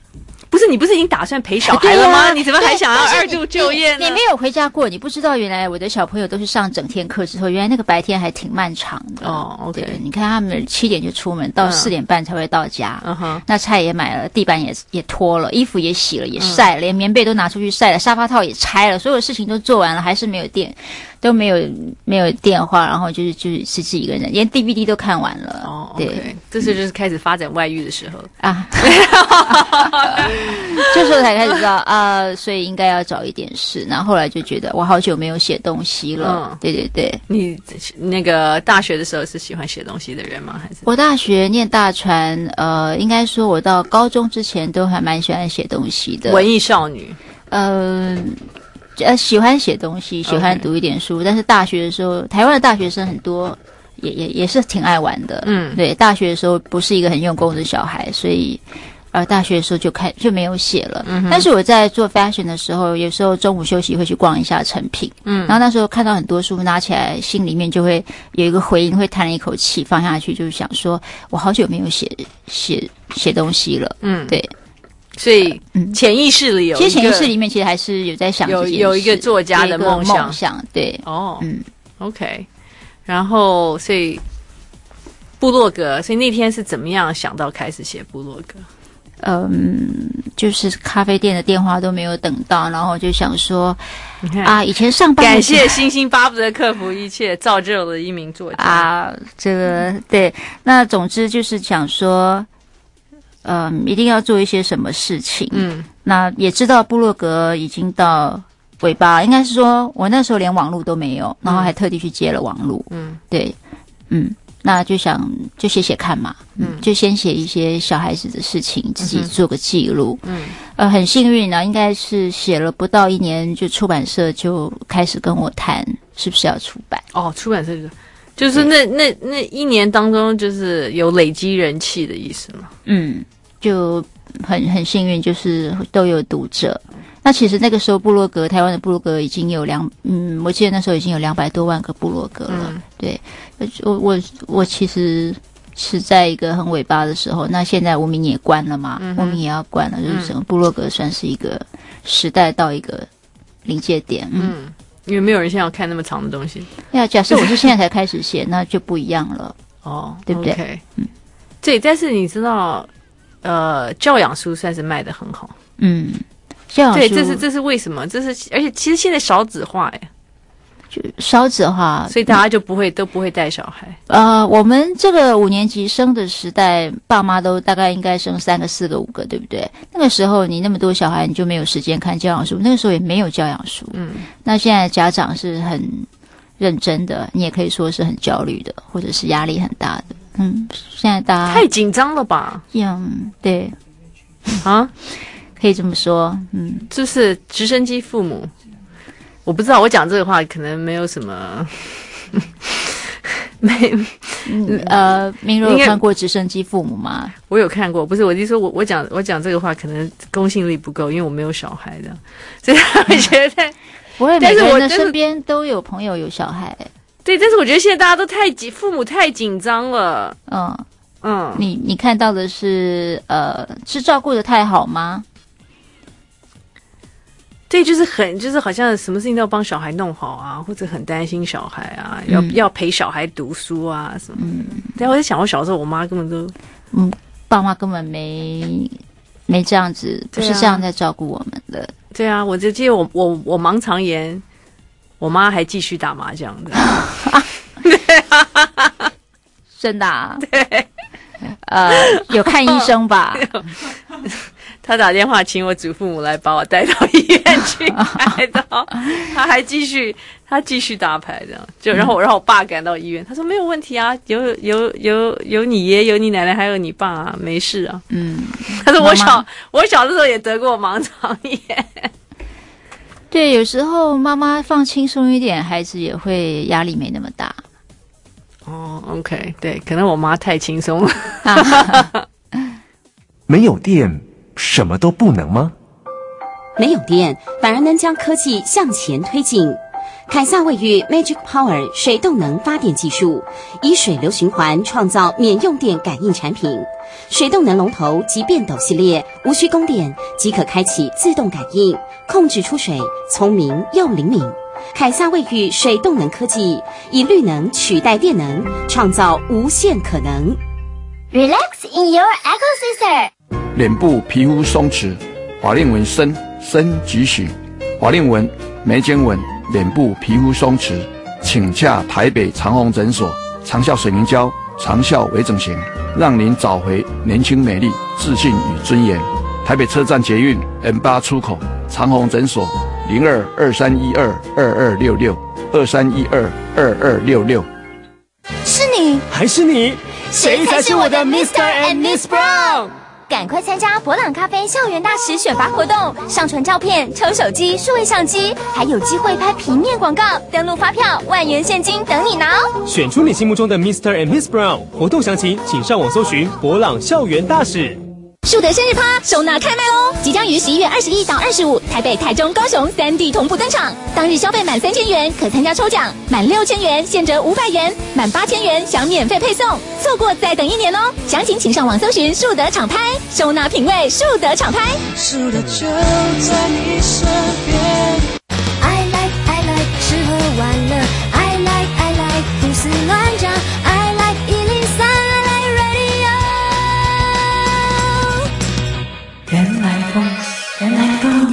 不是你不是已经打算陪小孩了吗？ 对啊、 你怎么还想要二度就业呢？ 你, 你, 你没有回家过，你不知道原来我的小朋友都是上整天课之后，原来那个白天还挺漫长的。 哦 ，OK， 对，你看他们七点就出门，到四点半才会到家。 嗯哼， 那菜也买了，地板也也拖了，衣服也洗了，也晒了，嗯、连棉被都拿出去晒了，沙发套也拆了，所有事情都做完了，还是没有电，都没有没有电话，然后就是就是是自己一个人，连 D V D 都看完了。 哦， 对， okay, 这时候就是开始发展外遇的时候啊。这时候才开始知道啊，所以应该要找一点事。然后后来就觉得我好久没有写东西了。嗯、对对对， 你那个大学的时候是喜欢写东西的人吗？还是我大学念大传，呃，应该说我到高中之前都还蛮喜欢写东西的， 文艺少女。 呃。呃，喜欢写东西，喜欢读一点书， okay. 但是大学的时候，台湾的大学生很多，也也也是挺爱玩的。嗯，对，大学的时候不是一个很用功的小孩，所以呃，大学的时候就开就没有写了。嗯，但是我在做 fashion 的时候，有时候中午休息会去逛一下成品。嗯，然后那时候看到很多书，拿起来心里面就会有一个回音，会叹了一口气，放下去，就是想说我好久没有写写写东西了。嗯，对。 所以潜意识里有一个， 其实潜意识里面其实还是有在想这件事， 有有一个作家的梦想， 梦想对哦，嗯 ，OK， 然后所以部落格，所以那天是怎么样想到开始写部落格？ 嗯，就是咖啡店的电话都没有等到，然后就想说啊，以前上班感谢星星巴不得克服一切，造就了一名作家啊，这个对，那总之就是想说。嗯，一定要做一些什么事情。嗯，那也知道部落格已经到尾巴，应该是说我那时候连网络都没有，然后还特地去接了网络。嗯，对，嗯，那就想就写写看嘛。嗯，就先写一些小孩子的事情，自己做个记录。嗯，呃，很幸运呢，应该是写了不到一年，就出版社就开始跟我谈是不是要出版。 哦，出版社就。就是那那那一年当中，就是有累积人气的意思嘛。 嗯，就很很幸运，就是都有读者。那其实那个时候部落格，台湾的部落格已经有两，嗯，我记得那时候已经有两百多万个部落格了。嗯、对，我我我其实是在一个很尾巴的时候，那现在无名也关了嘛，嗯、无名也要关了，就是整个部落格算是一个时代到一个临界点。嗯。嗯因为没有人现在要看那么长的东西。 呀，假设我是现在才开始写，那就不一样了。哦，对不对？ okay. 嗯，对。但是你知道，呃，教养书算是卖得很好。嗯，教养书对，这是这是为什么？这是而且其实现在少子化呀， 就少子化， 所以大家就不会、嗯、都不会带小孩。 呃，我们这个五年级生的时代，爸妈都大概应该生三个、四个、五个，对不对？那个时候你那么多小孩，你就没有时间看教养书。那个时候也没有教养书。嗯，那现在家长是很认真的，你也可以说是很焦虑的，或者是压力很大的。嗯，现在大家太紧张了吧？ 嗯，对，啊，可以这么说。嗯， 就是直升机父母。我不知道，我讲这个话可能没有什么，没， 嗯、呃，明柔有看过直升机父母吗？ 我有看过，不是，我就说我我讲我讲这个话可能公信力不够，因为我没有小孩的，所以我觉得， 我也每个人的身边都有朋友有小孩， 对，但是我觉得现在大家都太紧，父母太紧张了， 嗯嗯，你你看到的是呃，是照顾得太好吗？ 对，就是很，就是好像什么事情都要帮小孩弄好啊，或者很担心小孩啊，嗯、要要陪小孩读书啊什么。嗯，但我在想，我小时候我妈根本都， 嗯，爸妈根本没没这样子，不是这样在照顾我们的。 对啊，我就记得我我我盲肠炎，我妈还继续打麻将的。对啊， 真的啊？ 对， 呃，有看医生吧？ 他打电话请我祖父母来把我带到医院去开刀，他还继续他继续打牌这样，就然后然后我爸赶到医院，他说没有问题啊，有有有有你爷有你奶奶还有你爸啊，没事啊。嗯，他说我小妈妈我小的时候也得过盲肠炎。 对，有时候妈妈放轻松一点，孩子也会压力没那么大。 哦 ，OK， 对，可能我妈太轻松了。 没有电。什么都不能吗？ 没有电，反而能将科技向前推进。 凯撒卫浴 Magic Power 水动能发电技术，以水流循环创造免用电感应产品。水动能龙头及变斗系列无需供电即可开启自动感应，控制出水，聪明又灵敏。凯撒卫浴水动能科技以绿能取代电能，创造无限可能。 Relax in your Eco Scissor。 脸部皮肤松弛，法令纹深深即许，法令纹、眉间纹、脸部皮肤松弛，请洽台北长虹诊所，长效水凝胶，长效微整形，让您找回年轻美丽、自信与尊严。台北车站捷运 N 八 出口长虹诊所零二二三一二二二六六二三一二二二六六。 是你还是你？谁才是我的 Mister and Miss Brown？ 赶快参加博朗咖啡校园大使选拔活动，上传照片、抽手机、数位相机，还有机会拍平面广告、登录发票、万元现金等你拿哦！ 选出你心目中的 Mister and Miss Brown， 活动详情请上网搜寻博朗校园大使。 树德生日趴收纳开卖喽！即将于十一月二十一到二十五，台北、台中、高雄三地同步登场。当日消费满三千元可参加抽奖，满六千元现折五百元，满八千元享免费配送。错过再等一年哦！详情请上网搜寻树德厂拍，收纳品味树德厂拍。 树德就在你身边。 I like I like 吃喝玩乐 I like I like 胡思乱想 I like 一零三 I like radio。 原来风，原来风。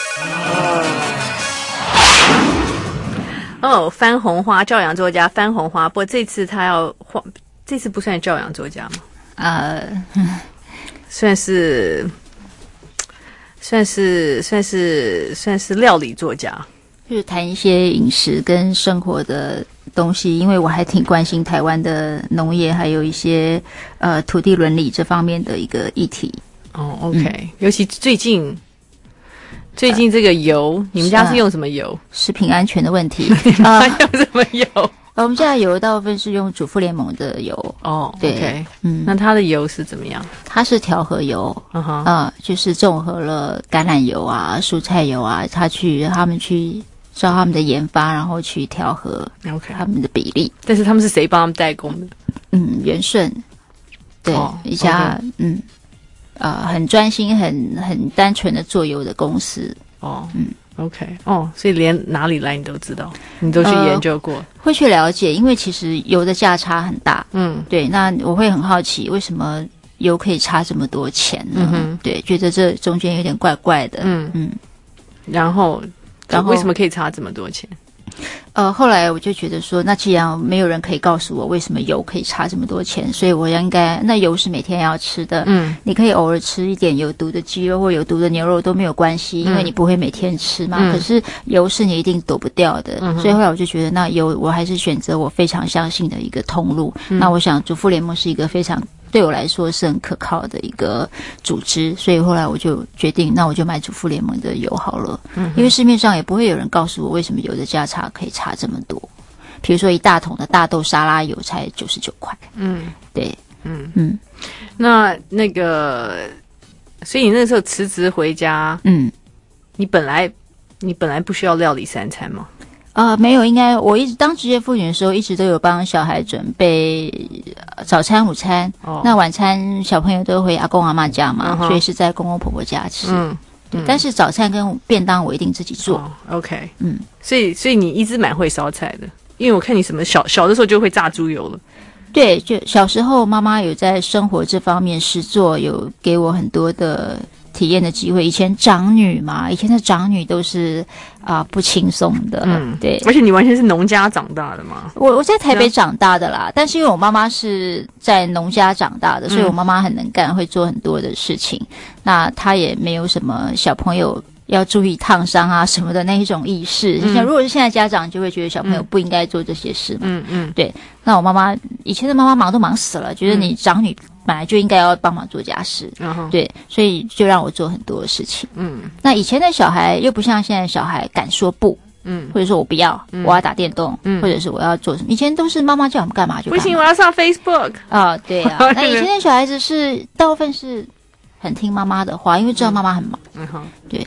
哦，番红花照阳作家番红花，不过这次他要换，这次不算照阳作家吗？ 呃， 算是，算是，算是，算是料理作家， 就是谈一些饮食跟生活的东西，因为我还挺关心台湾的农业，还有一些呃土地伦理这方面的一个议题。 哦 ，OK，、嗯、尤其最近。最近这个油，呃、你们家是用什么油？ 食品安全的问题。 啊，用什么油？ 我们家的油大部分是用主妇联盟的油。 哦， 对， okay, 嗯， 那它的油是怎么样？ 它是调和油， 嗯哼， 啊，就是综合了橄榄油啊、蔬菜油啊，他去他们去照他们的研发，然后去调和 OK 他们的比例。 但是他们是谁帮他们代工的？ 嗯，元顺，对，哦、一家 okay. 嗯。呃，很专心、很很单纯的做油的公司哦，嗯 ，OK， 哦，所以连哪里来你都知道，你都去研究过，呃、 会去了解，因为其实油的价差很大， 嗯， 对，那我会很好奇为什么油可以差这么多钱呢？ 嗯、 对，觉得这中间有点怪怪的， 嗯嗯， 然后， 然后为什么可以差这么多钱？ 呃，后来我就觉得说，那既然没有人可以告诉我为什么油可以差这么多钱，所以我应该，那油是每天要吃的， 嗯， 你可以偶尔吃一点有毒的鸡肉或有毒的牛肉都没有关系，因为你不会每天吃嘛。 嗯、 可是油是你一定躲不掉的， 嗯、 所以后来我就觉得，那油我还是选择我非常相信的一个通路。 嗯、 那我想，主妇联盟是一个非常。对我来说是很可靠的一个组织，所以后来我就决定，那我就买主妇联盟的油好了。 嗯， 因为市面上也不会有人告诉我为什么油的价差可以差这么多。比如说一大桶的大豆沙拉油才九十九块。 嗯， 对， 嗯嗯。 那那个，所以你那时候辞职回家， 嗯， 你本来你本来不需要料理三餐吗？ 呃，没有，应该我一直当职业妇女的时候，一直都有帮小孩准备早餐、午餐。 哦， 那晚餐小朋友都回阿公阿嬷家嘛， 嗯、 所以是在公公婆婆家吃。 嗯， 对。但是早餐跟便当我一定自己做。 哦、OK， 嗯， 所以所以你一直蛮会烧菜的，因为我看你什么小小的时候就会炸猪油了。 对，就小时候妈妈有在生活这方面实作，有给我很多的体验的机会。以前长女嘛，以前的长女都是啊、呃、不轻松的， 嗯， 对。 而且你完全是农家长大的嘛？ 我我在台北长大的啦，但是因为我妈妈是在农家长大的，所以我妈妈很能干，会做很多的事情。那她也没有什么小朋友要注意烫伤啊什么的那一种意识。嗯、像如果是现在家长就会觉得小朋友不应该做这些事嘛。 嗯嗯， 对。那我妈妈以前的妈妈忙都忙死了，觉得你长女本来就应该要帮忙做家事， 嗯、 对，所以就让我做很多的事情。 嗯， 那以前的小孩又不像现在小孩敢说不。 嗯， 或者说我不要，嗯、我要打电动，嗯，或者是我要做什么？以前都是妈妈叫我们干嘛就干嘛。 不行，我要上 Facebook 啊、哦，对啊。那以前的小孩子是大部分是很听妈妈的话，因为知道妈妈很忙。 嗯哼， 对。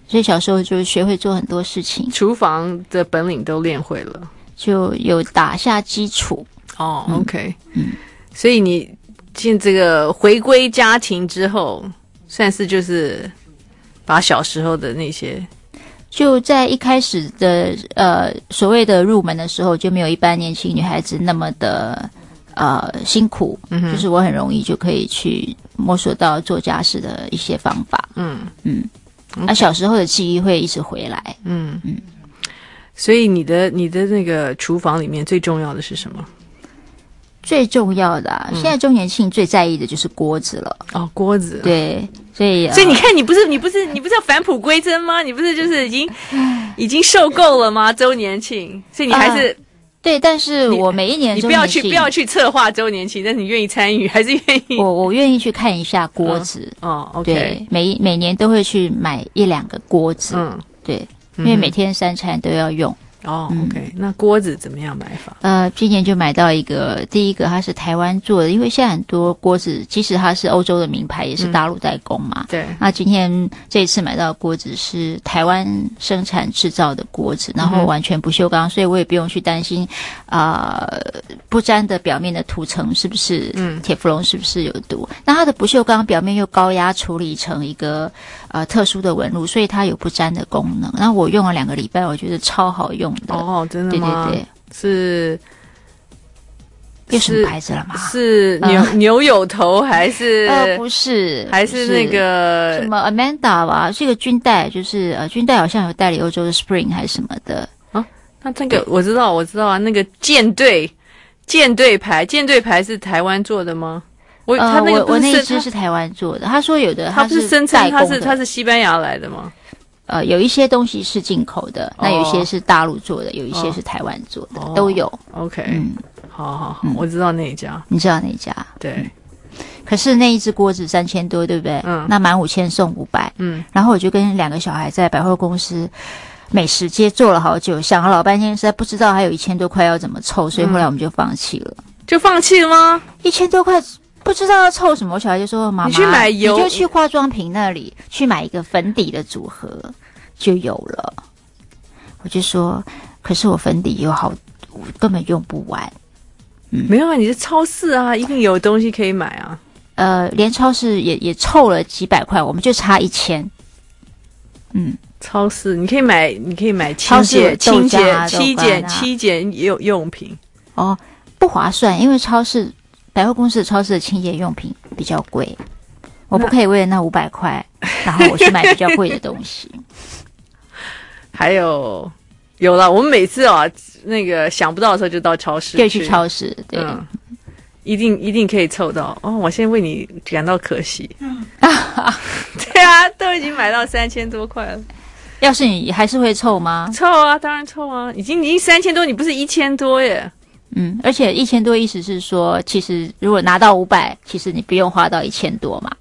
所以小时候就学会做很多事情， 厨房的本领都练会了， 就有打下基础。 哦、嗯、，OK， 嗯，所以你进这个回归家庭之后，算是就是把小时候的那些， 就在一开始的呃所谓的入门的时候，就没有一般年轻女孩子那么的呃辛苦，嗯，就是我很容易就可以去摸索到做家事的一些方法，嗯嗯，那、啊、小时候的记忆会一直回来， 嗯嗯，所以你的你的那个厨房里面最重要的是什么？ 最重要的、啊嗯、现在周年庆最在意的就是锅子了。 哦，锅子。 对，所以、呃、 所以你看，你不是你不是你不是要返璞归真吗？你不是就是已经已经受够了吗？周年庆，所以你还是、呃、 对，但是我每一年你不要去不要去策划周年庆，但是你愿意参与，还是愿意？ 我我愿意去看一下锅子。 哦, 哦 ，OK， 对，每每年都会去买一两个锅子。嗯，对，因为每天三餐都要用。 哦、oh, ，OK，、嗯、那锅子怎么样买法？ 呃，今年就买到一个，第一个它是台湾做的，因为现在很多锅子，即使它是欧洲的名牌，也是大陆代工嘛。嗯、对。那今天这一次买到的锅子是台湾生产制造的锅子，然后完全不锈钢，嗯、所以我也不用去担心啊、呃、不粘的表面的涂层是不是嗯铁氟龙是不是有毒。那它的不锈钢表面又高压处理成一个呃特殊的纹路，所以它有不粘的功能。那我用了两个礼拜，我觉得超好用。 哦，真的吗？对对对，是有什么牌子了吗？ 是牛、呃、牛友头还是？ 呃，不是， 还是那个什么 Amanda 吧？是一个军代，就是呃，军代好像有代理欧洲的 Spring 还是什么的啊？那这个我知道，我知道啊，那个舰队舰队牌，舰队牌是台湾做的吗？我、 呃、 他那个不是我我那一支是台湾做的，他说有的他不是声称他是他是西班牙来的吗？ 呃，有一些东西是进口的，那有一些是大陆做的，有一些是台湾做的， 哦、 都有。 OK， 嗯，好好好、嗯，我知道那一家， 你知道那一家？ 对。 嗯、可是那一只锅子三千多，对不对？嗯。那满五千送五百。嗯。然后我就跟两个小孩在百货公司美食街坐了好久，想了老半天，实在不知道还有一千多块要怎么凑，所以后来我们就放弃了。 嗯、就放弃了吗？ 一千多块。不知道要凑什么，我小孩就说：“妈妈， 你去买油， 你就去化妆品那里去买一个粉底的组合就有了。”我就说：“可是我粉底有好，我根本用不完。” 嗯，没有啊，你是超市啊，一定有东西可以买啊。 呃，连超市也也凑了几百块，我们就差一千。嗯， 超市你可以买，你可以买清洁、清洁、七减七减用用品。 哦，不划算，因为超市。百货公司的超市的清洁用品比较贵，我不可以为了那五百块，然后我去买比较贵的东西。 还有，有了，我们每次啊，那个想不到的时候就到超市， 就去超市，对， 嗯、一定一定可以凑到。哦，我现在为你感到可惜。嗯，对啊，都已经买到三千多块了。 要是你还是会凑吗？ 凑啊，当然凑啊，已经已经三千多，你不是一千多耶。 嗯，而且一千多意思是说，其实如果拿到五百，其实你不用花到一千多嘛。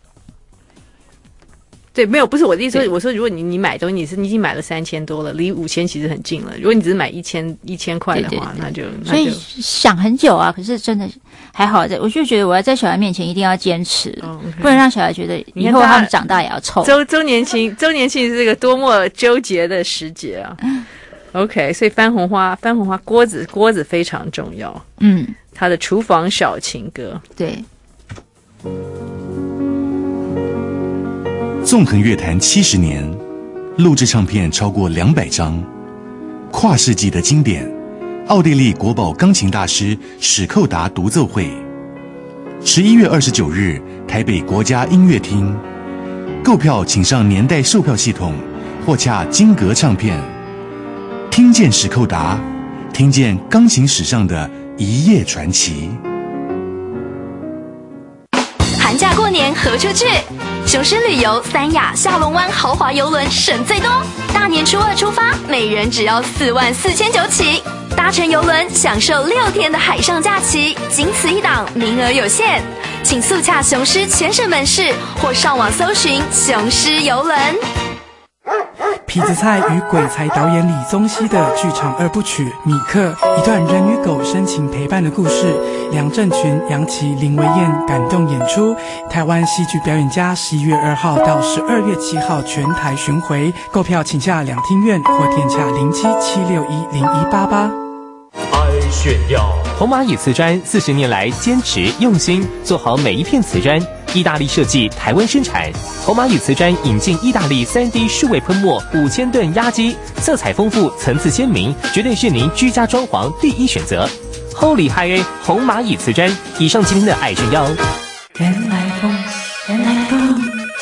对，没有，不是我的意思说，我说如果你你买东西，你是你已经买了三千多了，离五千其实很近了。如果你只是买一千一千块的话，对对对，那就所以想很久啊。可是真的还好，在我就觉得我要在小孩面前一定要坚持，哦 okay、不能让小孩觉得以后他们长大也要凑。 周周年庆，周年庆是这个多么纠结的时节啊！OK， 所以番红花，番红花锅子，锅子非常重要。嗯，它的厨房小情歌。 对。 纵横乐坛七十年，录制唱片超过两百张，跨世纪的经典。奥地利国宝钢琴大师史寇达独奏会，十一月二十九日，台北国家音乐厅。购票请上年代售票系统，或洽金格唱片。听见史寇达，听见钢琴史上的一夜传奇。 寒假过年何处去？雄狮旅游三亚下龙湾豪华邮轮省最多，大年初二出发，每人只要四万四千九起。搭乘邮轮享受六天的海上假期，仅此一档，名额有限，请速洽雄狮全省门市或上网搜寻雄狮邮轮。 痞子蔡与鬼才导演李宗熙的剧场二部曲《米克》，一段人与狗深情陪伴的故事。梁振群、杨琪、林维燕感动演出。台湾戏剧表演家十一月二号到十二月七号全台巡回，购票请下两厅院或电洽零七七六一零一八八。 爱炫耀，红蚂蚁瓷砖四十年来坚持用心做好每一片瓷砖。意大利设计，台湾生产。红蚂蚁瓷砖引进意大利 三 D 数位喷墨五千吨压机，色彩丰富，层次鲜明，绝对是您居家装潢第一选择。Holy High A 红蚂蚁瓷砖。以上今天的爱炫耀。 人来疯，人来疯。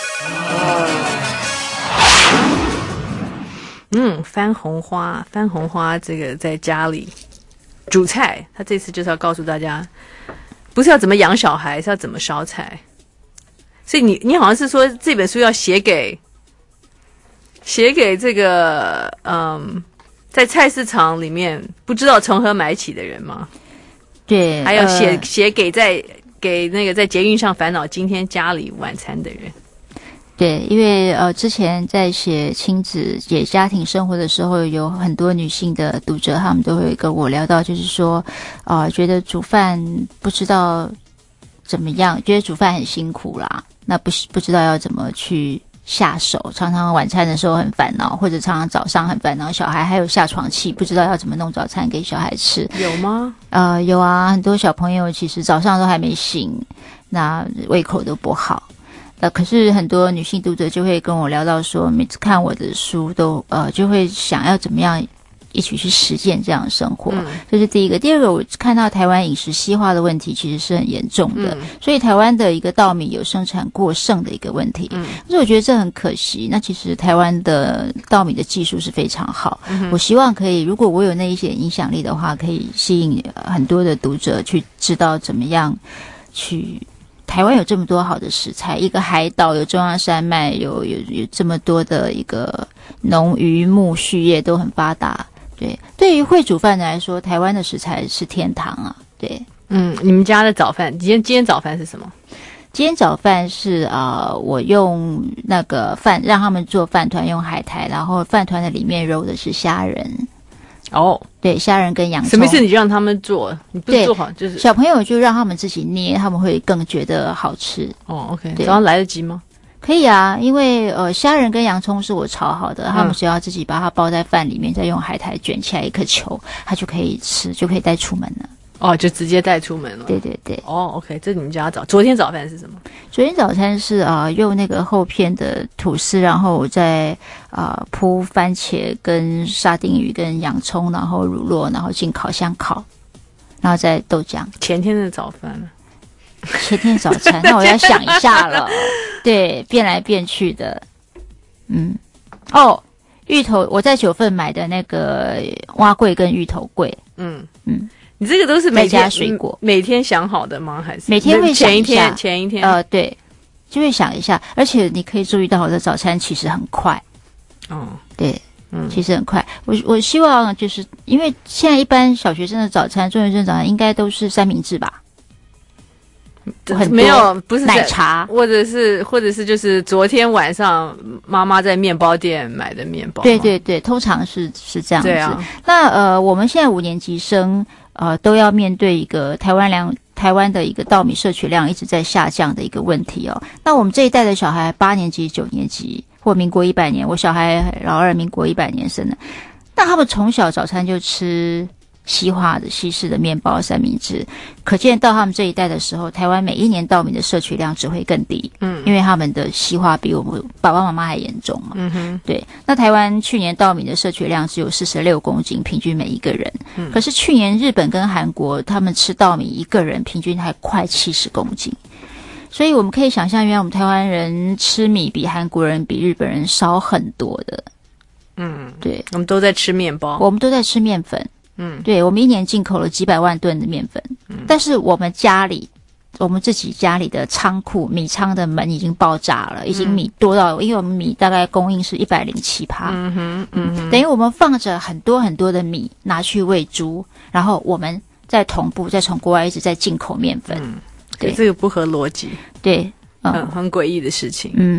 嗯，番红花，番红花这个在家里煮菜，他这次就是要告诉大家，不是要怎么养小孩，是要怎么烧菜。所以你你好像是说这本书要写给写给这个嗯，在菜市场里面不知道从何买起的人吗？ 对， 还要写、 呃、 写给在给那个在捷运上烦恼今天家里晚餐的人。 对，因为呃，之前在写亲子、写家庭生活的时候，有很多女性的读者，他们都会跟我聊到，就是说，呃，觉得煮饭不知道怎么样，觉得煮饭很辛苦啦，那不不知道要怎么去下手，常常晚餐的时候很烦恼，或者常常早上很烦恼，小孩还有下床气，不知道要怎么弄早餐给小孩吃。 有吗？ 呃，有啊，很多小朋友其实早上都还没醒，那胃口都不好。呃，可是很多女性读者就会跟我聊到说，每次看我的书都呃就会想要怎么样一起去实践这样的生活，嗯、这是第一个。第二个，我看到台湾饮食西化的问题其实是很严重的，嗯、所以台湾的一个稻米有生产过剩的一个问题。嗯，所以我觉得这很可惜。那其实台湾的稻米的技术是非常好，嗯、我希望可以，如果我有那一些影响力的话，可以吸引很多的读者去知道怎么样去。台湾有这么多好的食材，一个海岛有中央山脉，有有有这么多的一个农渔牧畜业都很发达。对，对于会煮饭的来说，台湾的食材是天堂啊。对， 嗯，你们家的早饭，今天今天早饭是什么？ 今天早饭是啊、呃，我用那个饭让他们做饭团，用海苔，然后饭团的里面揉的是虾仁。 哦， 对，虾仁跟洋葱。 什么意思？你让他们做，你不是做好就是小朋友就让他们自己捏，他们会更觉得好吃。 哦 ，OK， 早上来得及吗？ 可以啊，因为呃，虾仁跟洋葱是我炒好的，嗯、他们只要自己把它包在饭里面，再用海苔卷起来一颗球，它就可以吃，就可以带出门了。 哦，就直接带出门了。 对对对。 哦 ，OK， 这是你们家早。昨天早饭是什么？ 昨天早餐是啊、呃，用那个厚片的吐司，然后我再啊、呃、铺番茄跟沙丁鱼跟洋葱，然后乳酪，然后进烤箱烤，然后再豆浆。 前天的早饭呢？ 前天早餐，那我要想一下了。对，变来变去的。嗯，哦，芋头，我在九份买的那个蛙桂跟芋头桂。嗯嗯。 你这个都是每天加水果， 每天想好的吗？还是每天会想一下？ 前一天，前一天， 呃，对，就会想一下。而且你可以注意到，我的早餐其实很快。哦，对，嗯，其实很快。我我希望就是因为现在一般小学生的早餐、中学生早餐应该都是三明治吧？ 很没有，不是奶茶， 或者是或者是就是昨天晚上妈妈在面包店买的面包。 对对对，通常是是这样子。 对啊。 那呃，我们现在五年级生。呃，都要面对一个台湾量台湾的一个稻米摄取量一直在下降的一个问题哦。那我们这一代的小孩，八年级、九年级或民国一百年，我小孩老二民国一百年生的，那他们从小早餐就吃西化的西式的面包、三明治，可见到他们这一代的时候，台湾每一年稻米的摄取量只会更低。嗯，因为他们的西化比我们爸爸妈妈还严重嘛。嗯哼，对。那台湾去年稻米的摄取量只有四十六公斤，平均每一个人。嗯，可是去年日本跟韩国他们吃稻米一个人平均还快七十公斤。所以我们可以想象，原来我们台湾人吃米比韩国人、比日本人少很多的。嗯，对， 我们都在吃面包， 我们都在吃面粉。嗯，对，我们一年进口了几百万吨的面粉，嗯、但是我们家里，我们自己家里的仓库米仓的门已经爆炸了，已经米多到，因为我们米大概供应是一百零七趴，嗯哼，嗯哼，等于我们放着很多很多的米拿去喂猪，然后我们再同步再从国外一直在进口面粉， 嗯、对，这个不合逻辑， 对， 嗯、很很诡异的事情， 嗯。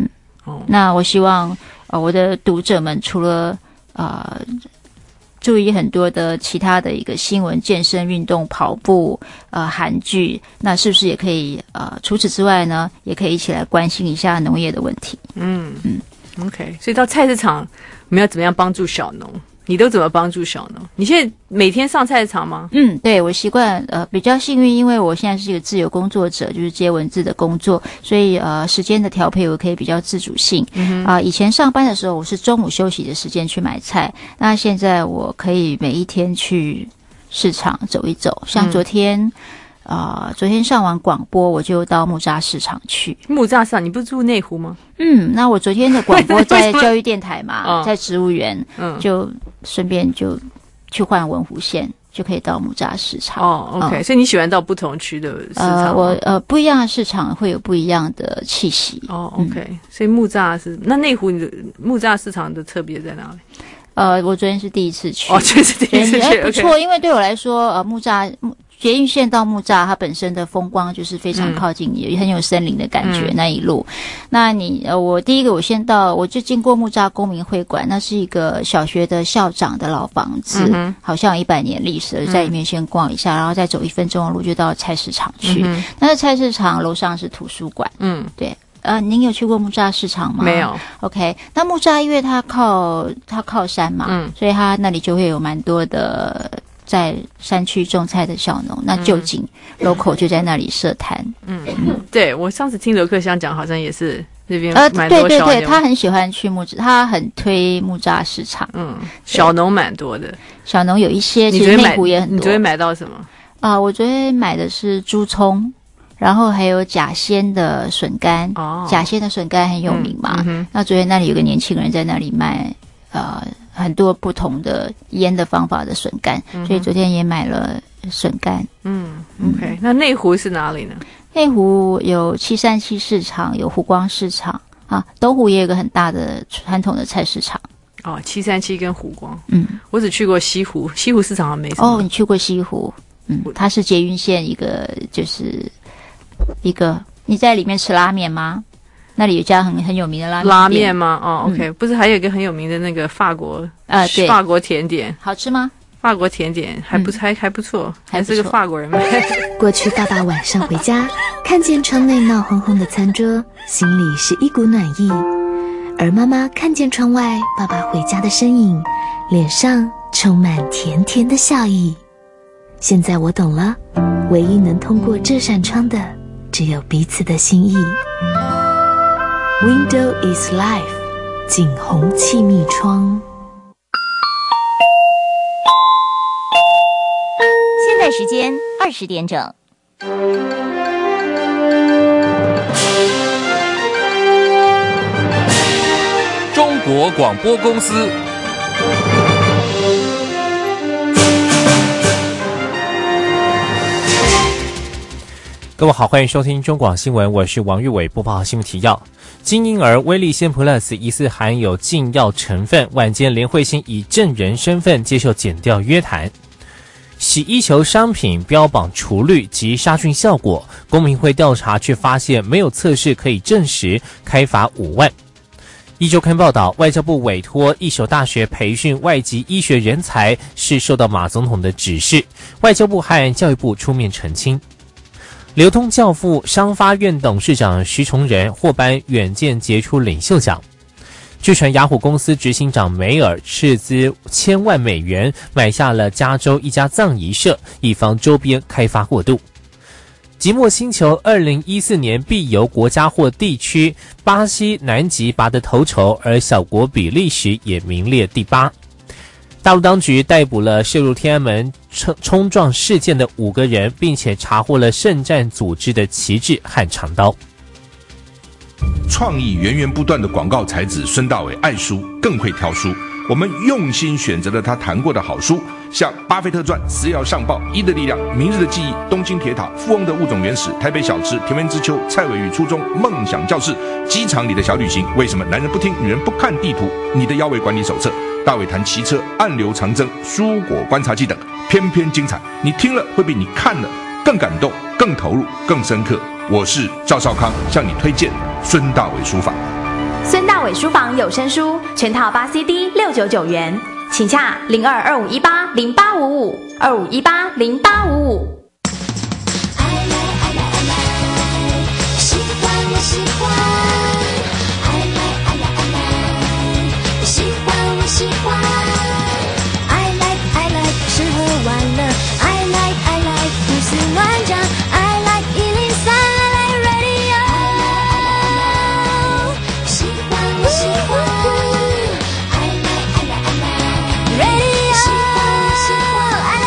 哦，那我希望呃我的读者们除了呃注意很多的其他的一个新闻、健身、运动、跑步、呃韩剧，那是不是也可以呃除此之外呢，也可以一起来关心一下农业的问题？ 嗯嗯 ，OK。所以到菜市场，我们要怎么样帮助小农？你都怎么帮助小农？你现在每天上菜市场吗？ 嗯，对，我习惯呃比较幸运，因为我现在是一个自由工作者，就是接文字的工作，所以呃时间的调配我可以比较自主性。嗯啊、呃，以前上班的时候我是中午休息的时间去买菜，那现在我可以每一天去市场走一走，像昨天。嗯啊、呃，昨天上完广播，我就到木栅市场去。 木栅市场，你不是住内湖吗？ 嗯，那我昨天的广播在教育电台嘛，在植物园，嗯，就顺便就去换文湖线，就可以到木栅市场。 哦 ，OK，、嗯、所以你喜欢到不同区的市场？ 呃，我呃不一样的市场会有不一样的气息。 哦 ，OK，、嗯、所以木栅是那内湖你的木栅市场的特别在哪里？ 呃，我昨天是第一次去， 哦，这是第一次去， 不错， okay 因为对我来说，呃，木栅捷运线到木栅，它本身的风光就是非常靠近，也、嗯、很有森林的感觉、嗯、那一路。那你呃，我第一个我先到，我就经过木栅公民会馆，那是一个小学的校长的老房子，嗯、好像有一百年历史了，在里面先逛一下，然后再走一分钟的路就到菜市场去。嗯、那菜市场楼上是图书馆，嗯，对。呃，您有去过木栅市场吗？ 没有。 OK， 那木栅因为它靠它靠山嘛，嗯，所以它那里就会有蛮多的在山区种菜的小农，那就近、嗯、local 就在那里设摊。嗯嗯，对，我上次听刘克襄讲，好像也是那边呃， 蛮多小农。 对对对，他很喜欢去木栅，他很推木栅市场。 嗯，小农蛮多的， 小农有一些，其实内湖也很多。 你昨天买到什么？ 啊、呃，我昨天买的是猪葱。然后还有甲仙的笋干，哦，甲仙的笋干很有名嘛。嗯嗯、那昨天那里有个年轻人在那里卖，呃，很多不同的腌的方法的笋干，嗯、所以昨天也买了笋干。 嗯 ，OK，嗯那内湖是哪里呢？ 内湖有七三七市场，有湖光市场啊，东湖也有个很大的传统的菜市场。 哦，七三七跟湖光，嗯，我只去过西湖，西湖市场好像没什么。 哦，你去过西湖？嗯，它是捷运线一个就是。一个，你在里面吃拉面吗？那里有一家很很有名的拉面拉面吗？哦 ，OK，、嗯、不是还有一个很有名的那个法国呃，对， 法国甜点， 好吃吗？ 法国甜点还不、嗯、还还不错，还是个法国人卖。 过去爸爸晚上回家，看见窗内闹哄哄的餐桌，心里是一股暖意；而妈妈看见窗外爸爸回家的身影，脸上充满甜甜的笑意。现在我懂了，唯一能通过这扇窗的。只有彼此的心意。Window is life， 景洪气密窗。 现在时间二十点整。 中国广播公司。 各位好，欢迎收听中广新闻，我是王玉伟，播报新闻提要。金婴儿威利先 Plus 疑似含有禁药成分，晚间连慧欣以证人身份接受检调约谈。洗衣球商品标榜除氯及杀菌效果，公民会调查却发现没有测试可以证实，开罚五万。一周刊报道，外交部委托一所大学培训外籍医学人才，是受到马总统的指示，外交部和教育部出面澄清。流通教父商发院董事长徐崇仁获颁远见杰出领袖奖。据传雅虎公司执行长梅尔斥资千万美元买下了加州一家葬仪社，以防周边开发过度。即墨星球二零一四年必由国家或地区巴西南极拔得头筹，而小国比利时也名列第八。大陆当局逮捕了涉入天安门冲冲撞事件的五个人，并且查获了圣战组织的旗帜和长刀。 创意源源不断的广告才子孙大伟爱书，更会挑书。我们用心选择了他谈过的好书，像《巴菲特传》《十要上报》《一的力量》《明日的记忆》《东京铁塔》《富翁的物种原始》《台北小吃》《田园之秋》《蔡伟与初中》《梦想教室》《机场里的小旅行》《为什么男人不听女人不看地图》《你的腰围管理手册》大伟谈骑车、暗流长征、蔬果观察记等，偏偏精彩。你听了会比你看了更感动、更投入、更深刻。我是赵少康，向你推荐孙大伟书法。 孙大伟书房有声书全套八 C D 六九九元，请洽零二二五一八零八五五二五一八零八五五。 喜欢我喜欢 I like I like I like 喜欢我喜欢 I like I like 吃喝玩乐 I like I like 胡思乱想 I like 一零三 I like radio 喜欢我喜欢 I like I like I like radio 喜欢我喜欢 I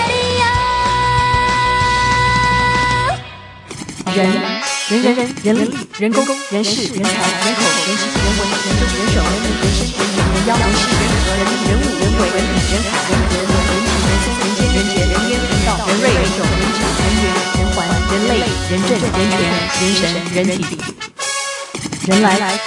like radio 人人人人人力人工人事人才人口人情人文人政人手人力人生人民人妖人事人和人力人物人鬼人理人海人和人人情人松人间人杰人烟人道人瑞人种人质人缘人环人类人政人权人神人体人来来。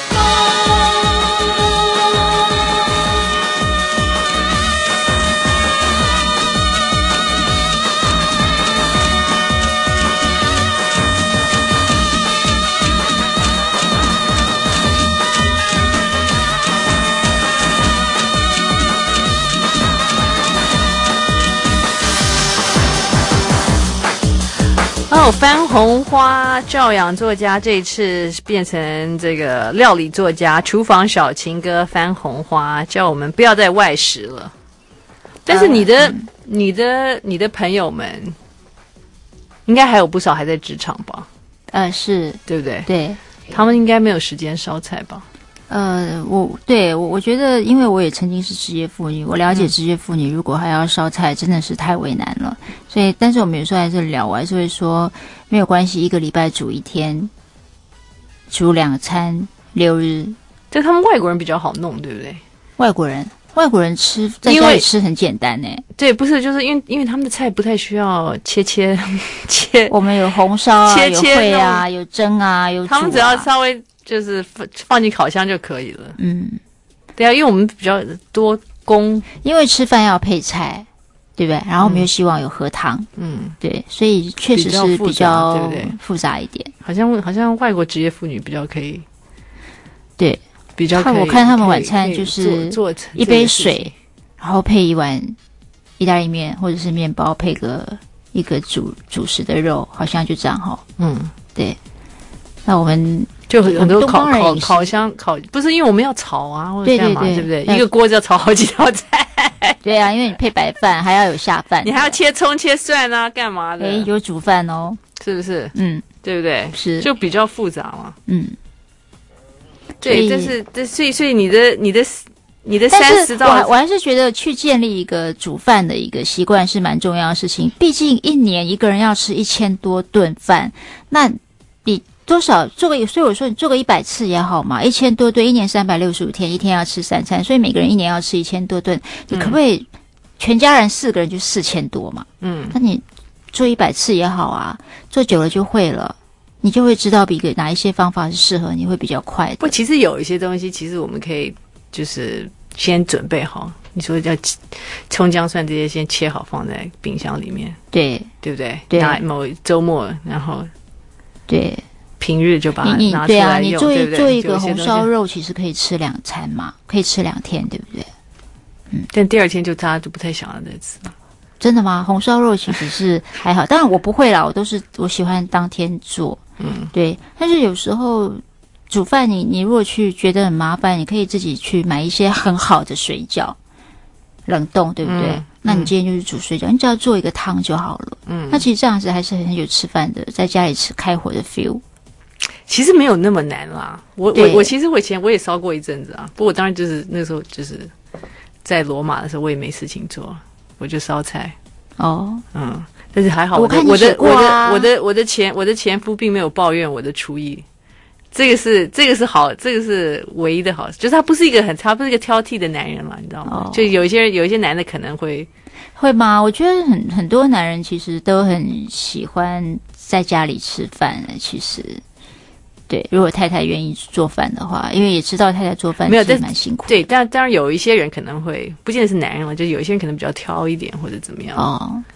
哦，番红花照养作家这一次变成这个料理作家，厨房小情歌番红花，叫我们不要再外食了。但是你的、嗯、你的你的朋友们，应该还有不少还在职场吧？ 呃，是， 对不对？ 对， 他们应该没有时间烧菜吧？ 呃，我对我我觉得，因为我也曾经是职业妇女，我了解职业妇女如果还要烧菜，真的是太为难了。所以，但是我们有时候还是聊，我还是会说没有关系，一个礼拜煮一天，煮两餐，六日。 这他们外国人比较好弄，对不对？ 外国人，外国人吃在家里吃很简单呢。 对，不是，就是因为因为他们的菜不太需要切切切。 我们有红烧啊， 切切有烩啊，有蒸啊，有煮啊。 他们只要稍微。就是放放进烤箱就可以了。 嗯， 对啊，因为我们比较多工， 因为吃饭要配菜，对不对？然后我们又希望有喝汤， 嗯， 对，所以确实是比较对不对复杂一点。 好像好像外国职业妇女比较可以， 对， 比较可以。 我看他们晚餐就是做一杯水，然后配一碗意大利面或者是面包，配个一个主主食的肉，好像就这样哈。 嗯， 对。那我们。 就很多烤烤烤箱烤，不是因为我们要炒啊，或者干嘛，对不对？一个锅就要炒好几道菜。 对啊，因为你配白饭还要有下饭， 你还要切葱切蒜啊，干嘛的？ 哎，有煮饭哦， 是不是？ 嗯， 对不对？ 是， 就比较复杂嘛。 嗯， 对，这是这，所以所以你的你的你的三十道， 我我还是觉得去建立一个煮饭的一个习惯是蛮重要的事情。毕竟一年一个人要吃一千多顿饭，那比。多少做个，所以我说你做个一百次也好嘛，一千多顿，一年三百六十五天，一天要吃三餐，所以每个人一年要吃一千多顿，你可不可以全家人四个人就四千多嘛？ 嗯， 那你做一百次也好啊，做久了就会了，你就会知道比哪一些方法是适合你，会比较快的。 不，其实有一些东西，其实我们可以就是先准备好，你说要葱姜蒜这些先切好放在冰箱里面， 对对不对？ 对， 那某周末然后对。 平日就把它拿出来用， 对啊，你做对对做一个红烧肉，其实可以吃两餐嘛，可以吃两天，对不对？ 嗯，但第二天就大家就不太想要再吃了。 真的吗？红烧肉其实是还好，当然我不会啦，我都是我喜欢当天做， 嗯， 对。但是有时候煮饭你，你你如果去觉得很麻烦，你可以自己去买一些很好的水饺，冷冻，对不对？嗯，那你今天就是煮水饺，你只要做一个汤就好了。 嗯， 那其实这样子还是很有吃饭的，在家里吃开火的 feel。 其实没有那么难啦，我我我其实我以前我也烧过一阵子啊，不过我当然就是那时候就是在罗马的时候，我也没事情做，我就烧菜。 哦， 嗯，但是还好， 我看我的我的我的我的前我的前夫并没有抱怨我的厨艺，这个是这个是好，这个是唯一的好，就是他不是一个很他不是一个挑剔的男人嘛，你知道吗？哦，就有一些人有一些男的可能会会吗？我觉得很很多男人其实都很喜欢在家里吃饭，其实。对，如果太太愿意做饭的话，因为也知道太太做饭其实蛮辛苦的。 对，但当然有一些人可能会，不见得是男人了，就有一些人可能比较挑一点或者怎么样。 哦，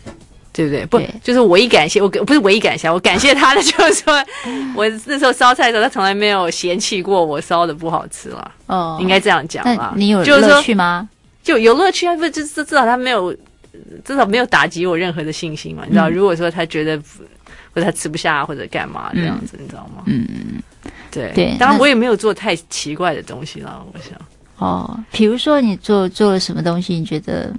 对不对？不，就是唯一感谢我，不是唯一感谢我感谢他的，就是说我那时候烧菜的时候，他从来没有嫌弃过我烧的不好吃了。哦，应该这样讲吧？ 你有乐趣吗？ 就有乐趣啊！不，就至少他没有，至少没有打击我任何的信心嘛。你知道，嗯、如果说他觉得或者他吃不下或者干嘛这样子，嗯、你知道吗？嗯嗯，对对。当然，我也没有做太奇怪的东西了。我想， 哦，比如说你做做了什么东西，你觉得？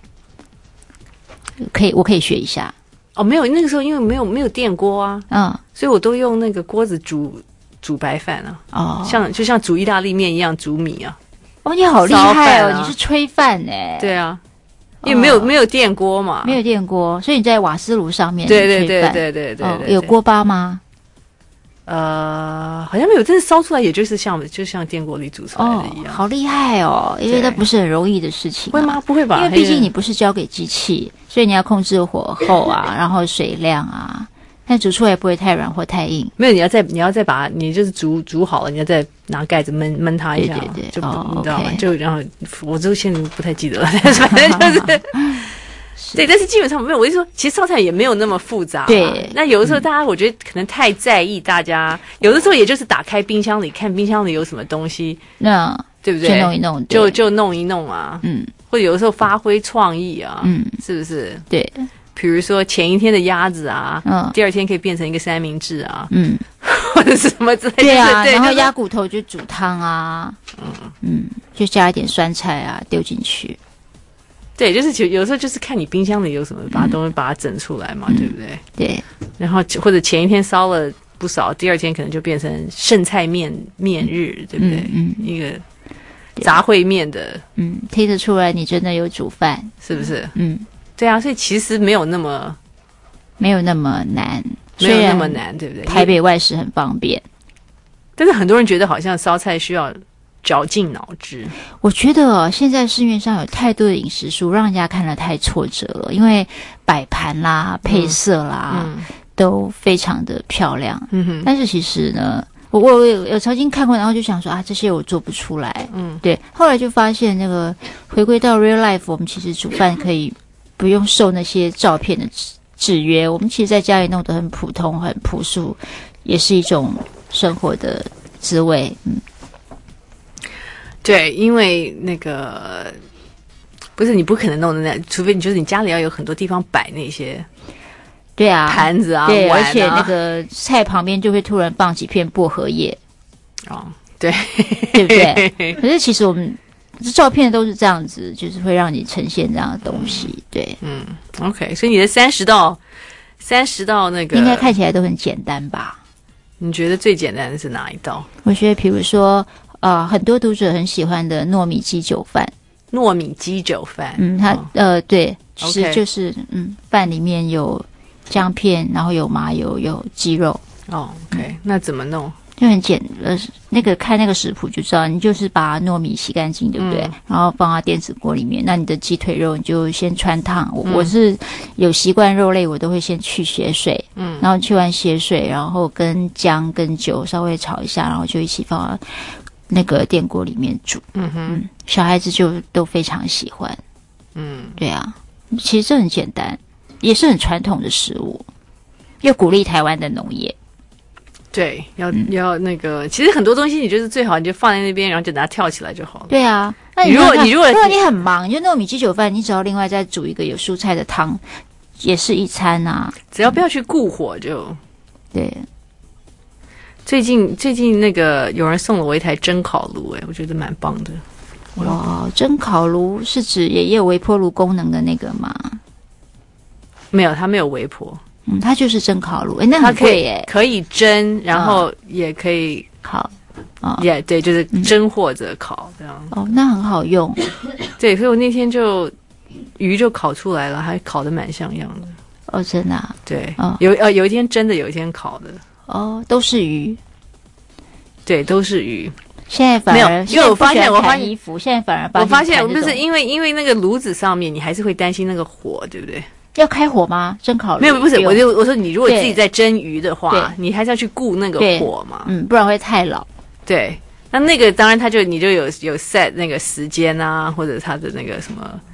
可以，我可以学一下。 哦，没有，那个时候因为没有没有电锅啊，嗯，所以我都用那个锅子煮煮白饭啊，哦，像就像煮意大利面一样煮米啊。 哦，你好厉害哦，啊、你是炊饭哎。 对啊，因为没有、哦、没有电锅嘛， 没有电锅，所以你在瓦斯炉上面。 对对对对对对 对, 哦、对。有锅巴吗？ 呃，好像没有，但是烧出来也就是像就像电锅里煮出来的一样。 哦、好厉害哦，因为它不是很容易的事情、啊。 会吗？不会吧？ 因为毕竟你不是交给机器，所以你要控制火候啊，然后水量啊，但煮出来不会太软或太硬。 没有，你要再你要再把你就是煮煮好了，你要再拿盖子焖焖它一下， 对对对， 就、 哦、 你知道吗？ okay 就然后我这现在不太记得了，但是反正就是。对，但是基本上没有。我就说，其实烧菜也没有那么复杂。 对， 那有的时候大家我觉得可能太在意，大家、嗯、有的时候也就是打开冰箱里看冰箱里有什么东西， 那对不对？ 就弄一弄， 就就弄一弄啊。嗯，或者有的时候发挥创意啊，嗯，是不是？ 对， 比如说前一天的鸭子啊，嗯，第二天可以变成一个三明治啊，嗯，或者是什么之类的。 对啊，对然后鸭骨头就煮汤啊，嗯嗯，就加一点酸菜啊丢进去。 对，就是有时候就是看你冰箱里有什么，把东西把它整出来嘛，嗯、对不对？ 对。 然后或者前一天烧了不少，第二天可能就变成剩菜面面日，对不对？嗯，嗯一个杂烩面的， 嗯，听得出来你真的有煮饭， 是不是？嗯，对啊，所以其实没有那么没有那么难， 没有那么难，对不对？ 台北外食很方便， 但是很多人觉得好像烧菜需要。绞尽脑汁， 我觉得现在市面上有太多的饮食书，让人家看了太挫折了。因为摆盘啦、配色啦、嗯、都非常的漂亮，嗯哼。但是其实呢，我我有有曾经看过，然后就想说啊，这些我做不出来，嗯，对。后来就发现那个回归到 real life， 我们其实煮饭可以不用受那些照片的制约，我们其实在家里弄得很普通、很朴素，也是一种生活的滋味，嗯。 对，因为那个不是你不可能弄的那，除非你就是你家里要有很多地方摆那些， 对啊， 盘子啊， 对， 碗啊而且那个菜旁边就会突然放几片薄荷叶， 哦，对， 对不对？可是其实我们照片都是这样子，就是会让你呈现这样的东西，对， 嗯 ，OK， 所以你的三十道三十道那个应该看起来都很简单吧？ 你觉得最简单的是哪一道？ 我觉得，比如说。呃，很多读者很喜欢的糯米鸡酒饭， 糯米鸡酒饭， 嗯，它、哦、呃，对，其实 okay 就是嗯，饭里面有姜片，然后有麻油，有鸡肉。 哦 ，OK，、嗯、那怎么弄？ 就很简，呃，那个看那个食谱就知道，你就是把糯米洗干净，对不对？嗯、然后放到电子锅里面，那你的鸡腿肉你就先汆烫。我、嗯、我是有习惯肉类，我都会先去血水，嗯，然后去完血水，然后跟姜跟酒稍微炒一下，然后就一起放到那个电锅里面煮，嗯哼，嗯，小孩子就都非常喜欢，嗯，对啊，其实这很简单，也是很传统的食物，又鼓励台湾的农业， 对，要、嗯、要那个，其实很多东西你就是最好你就放在那边，然后就拿它跳起来就好了。 对啊，那你如果你如果如果你很忙，你就糯米鸡酒饭，你只要另外再煮一个有蔬菜的汤，也是一餐啊， 只要不要去顾火就、 嗯、对。 最近最近那个有人送了我一台蒸烤炉，哎，我觉得蛮棒的。 哇，蒸烤炉是指也也有微波炉功能的那个吗？ 没有，它没有微波， 嗯，它就是蒸烤炉，哎，那很贵哎， 可以蒸，然后也可以烤，哦， 也、yeah, 对，就是蒸或者烤、嗯、这样。 哦，那很好用。 对，所以我那天就鱼就烤出来了，还烤得蛮像样的。 哦，真的、啊？ 对，哦、有呃有一天蒸的，有一天烤的。 哦，都是鱼， 对，都是鱼。 现在反而没有， 因为我发现，我发现衣服，现在反而我发现，不是因为因为那个炉子上面，你还是会担心那个火，对不对？ 要开火吗？蒸烤炉没有，不是，我就我说你如果自己在蒸鱼的话，你还是要去顾那个火嘛， 嗯，不然会太老。 对，那那个当然，他就你就有有 set 那个时间啊，或者他的那个什么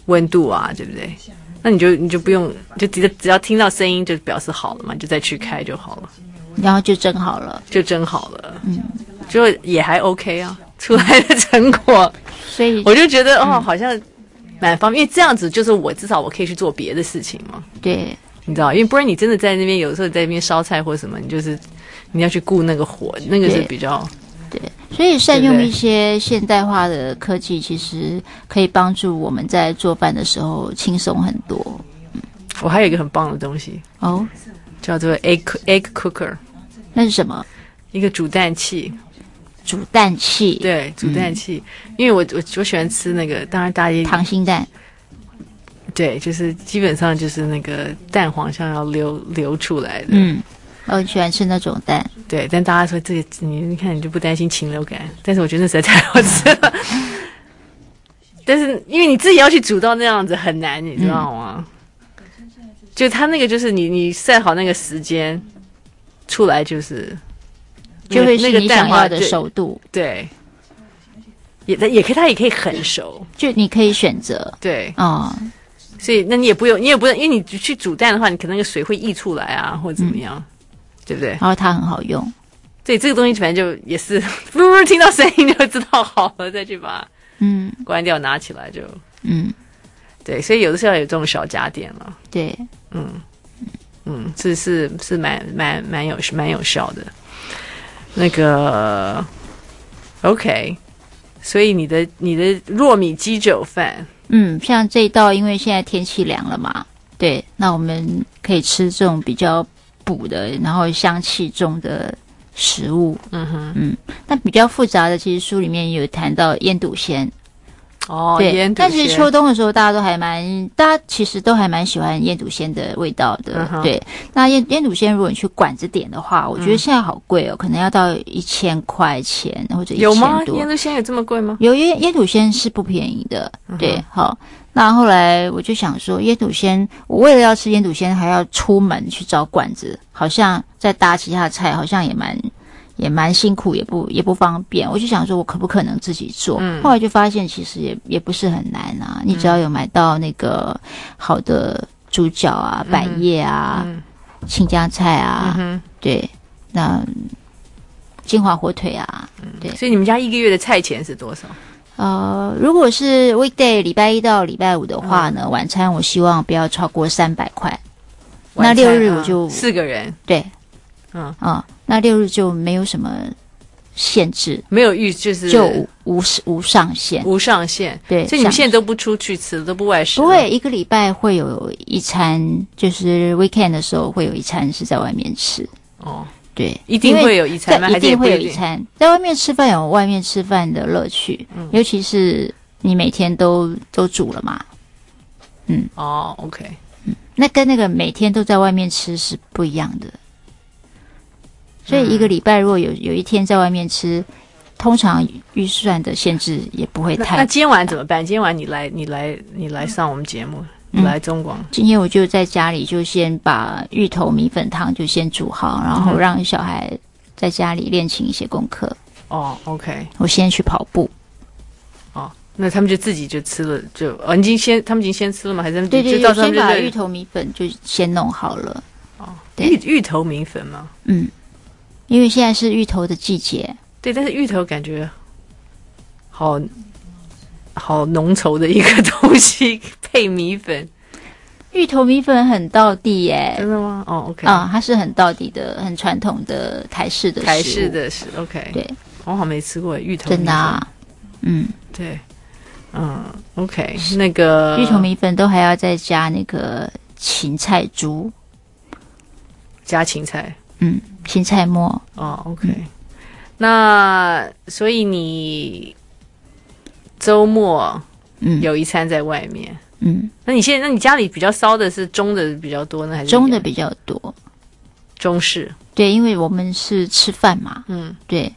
温度啊，对不对？那你就你就不用，就只只要听到声音就表示好了嘛，你就再去开就好了， 然后就蒸好了， 就蒸好了， 嗯， 就也还 OK 啊，出来的成果， 所以我就觉得哦，好像蛮方便，因为这样子就是我至少我可以去做别的事情嘛， 对， 你知道，因为不然你真的在那边有时候在那边烧菜或什么，你就是你要去顾那个火，那个是比较。 对，所以善用一些现代化的科技，其实可以帮助我们在做饭的时候轻松很多。 嗯，我还有一个很棒的东西哦， 叫做 egg egg cooker， 那是什么？ 一个煮蛋器。 煮蛋器， 对，煮蛋器，嗯、因为我我我喜欢吃那个，当然大家溏心蛋。 对，就是基本上就是那个蛋黄像要流流出来的。 嗯。我很喜欢吃那种蛋， 对，但大家说这个你你看你就不担心禽流感，但是我觉得那实在太好吃了。但是因为你自己要去煮到那样子很难，你知道吗？嗯、就它那个就是你你set好那个时间出来就是就会是你想要的熟度， 对，也也可以它也可以很熟， 就你可以选择， 对哦。 所以那你也不用，你也不用，因为你去煮蛋的话，你可能那个水会溢出来啊，或者怎么样。嗯，对不对？ 然后它很好用， 对这个东西反正就也是，不不听到声音就知道好了，再去把它嗯关掉，拿起来就嗯， 对，所以有的时候要有这种小家电了， 对， 嗯嗯，是是是蛮蛮蛮有蛮有效的。那个 OK， 所以你的你的糯米鸡酒饭， 嗯，像这一道，因为现在天气凉了嘛，对，那我们可以吃这种比较补的，然后香气重的食物。 嗯哼， 嗯，那比较复杂的，其实书里面有谈到腌笃鲜。 哦， 对， 腌笃鲜。 但其实秋冬的时候，大家都还蛮，大家其实都还蛮喜欢腌笃鲜的味道的。 嗯、 对，那腌腌笃鲜，如果你去馆子点的话，我觉得现在好贵哦，嗯、可能要到一千块钱或者一千多。 有吗？腌笃鲜有这么贵吗？ 有腌腌笃鲜是不便宜的。嗯、对，好。那后来我就想说，腌笃鲜，我为了要吃腌笃鲜，还要出门去找馆子，好像在搭其他菜，好像也蛮也蛮辛苦，也不也不方便。我就想说，我可不可能自己做？嗯、后来就发现，其实也也不是很难啊。你只要有买到那个好的猪脚啊、百叶啊、嗯、青江菜啊，嗯、对，那金华火腿啊，对。 所以你们家一个月的菜钱是多少？ 呃，如果是 weekday 礼拜一到礼拜五的话呢，嗯、晚餐我希望不要超过三百块。那六日我就、 嗯、四个人， 对， 嗯嗯，那六日就没有什么限制， 没有预就是就无无上限， 无上限。对，所以你们现在都不出去吃，都不外食。 不会，一个礼拜会有一餐，就是 weekend 的时候会有一餐是在外面吃。 哦。 对， 一定会有一餐吗？ 一定会有一餐。在外面吃饭有外面吃饭的乐趣，嗯、尤其是你每天都都煮了嘛。嗯， 哦 ，OK， 嗯，那跟那个每天都在外面吃是不一样的。所以一个礼拜如果有有一天在外面吃，通常预算的限制也不会太。 那今天晚怎么办？今天晚你来，你来，你来上我们节目。嗯、来中广， 今天我就在家里就先把芋头米粉汤就先煮好，然后让小孩在家里练琴写功课。 哦 ，OK， 我先去跑步。 哦，那他们就自己就吃了，就哦，已经先他们已经先吃了吗？还是对对对， 先把芋头米粉就先弄好了。 哦，芋芋头米粉吗？ 嗯，因为现在是芋头的季节。 对，但是芋头感觉好。好浓稠的一个东西配米粉， 芋头米粉很道地耶， 真的吗？哦 ，OK， 啊，它是很道地的、很传统的台式的食物台式的是 OK， 对， 我好像没吃过芋头米粉， 真的啊，嗯， 对，嗯 ，OK， 那个芋头米粉都还要再加那个芹菜珠， 加芹菜， 嗯，芹菜末， 哦 ，OK，嗯、那所以你。周末，嗯，有一餐在外面， 嗯， 那你现在，那你家里比较烧的是中的比较多呢，还是中的比较多？ 中式， 对，因为我们是吃饭嘛， 嗯， 对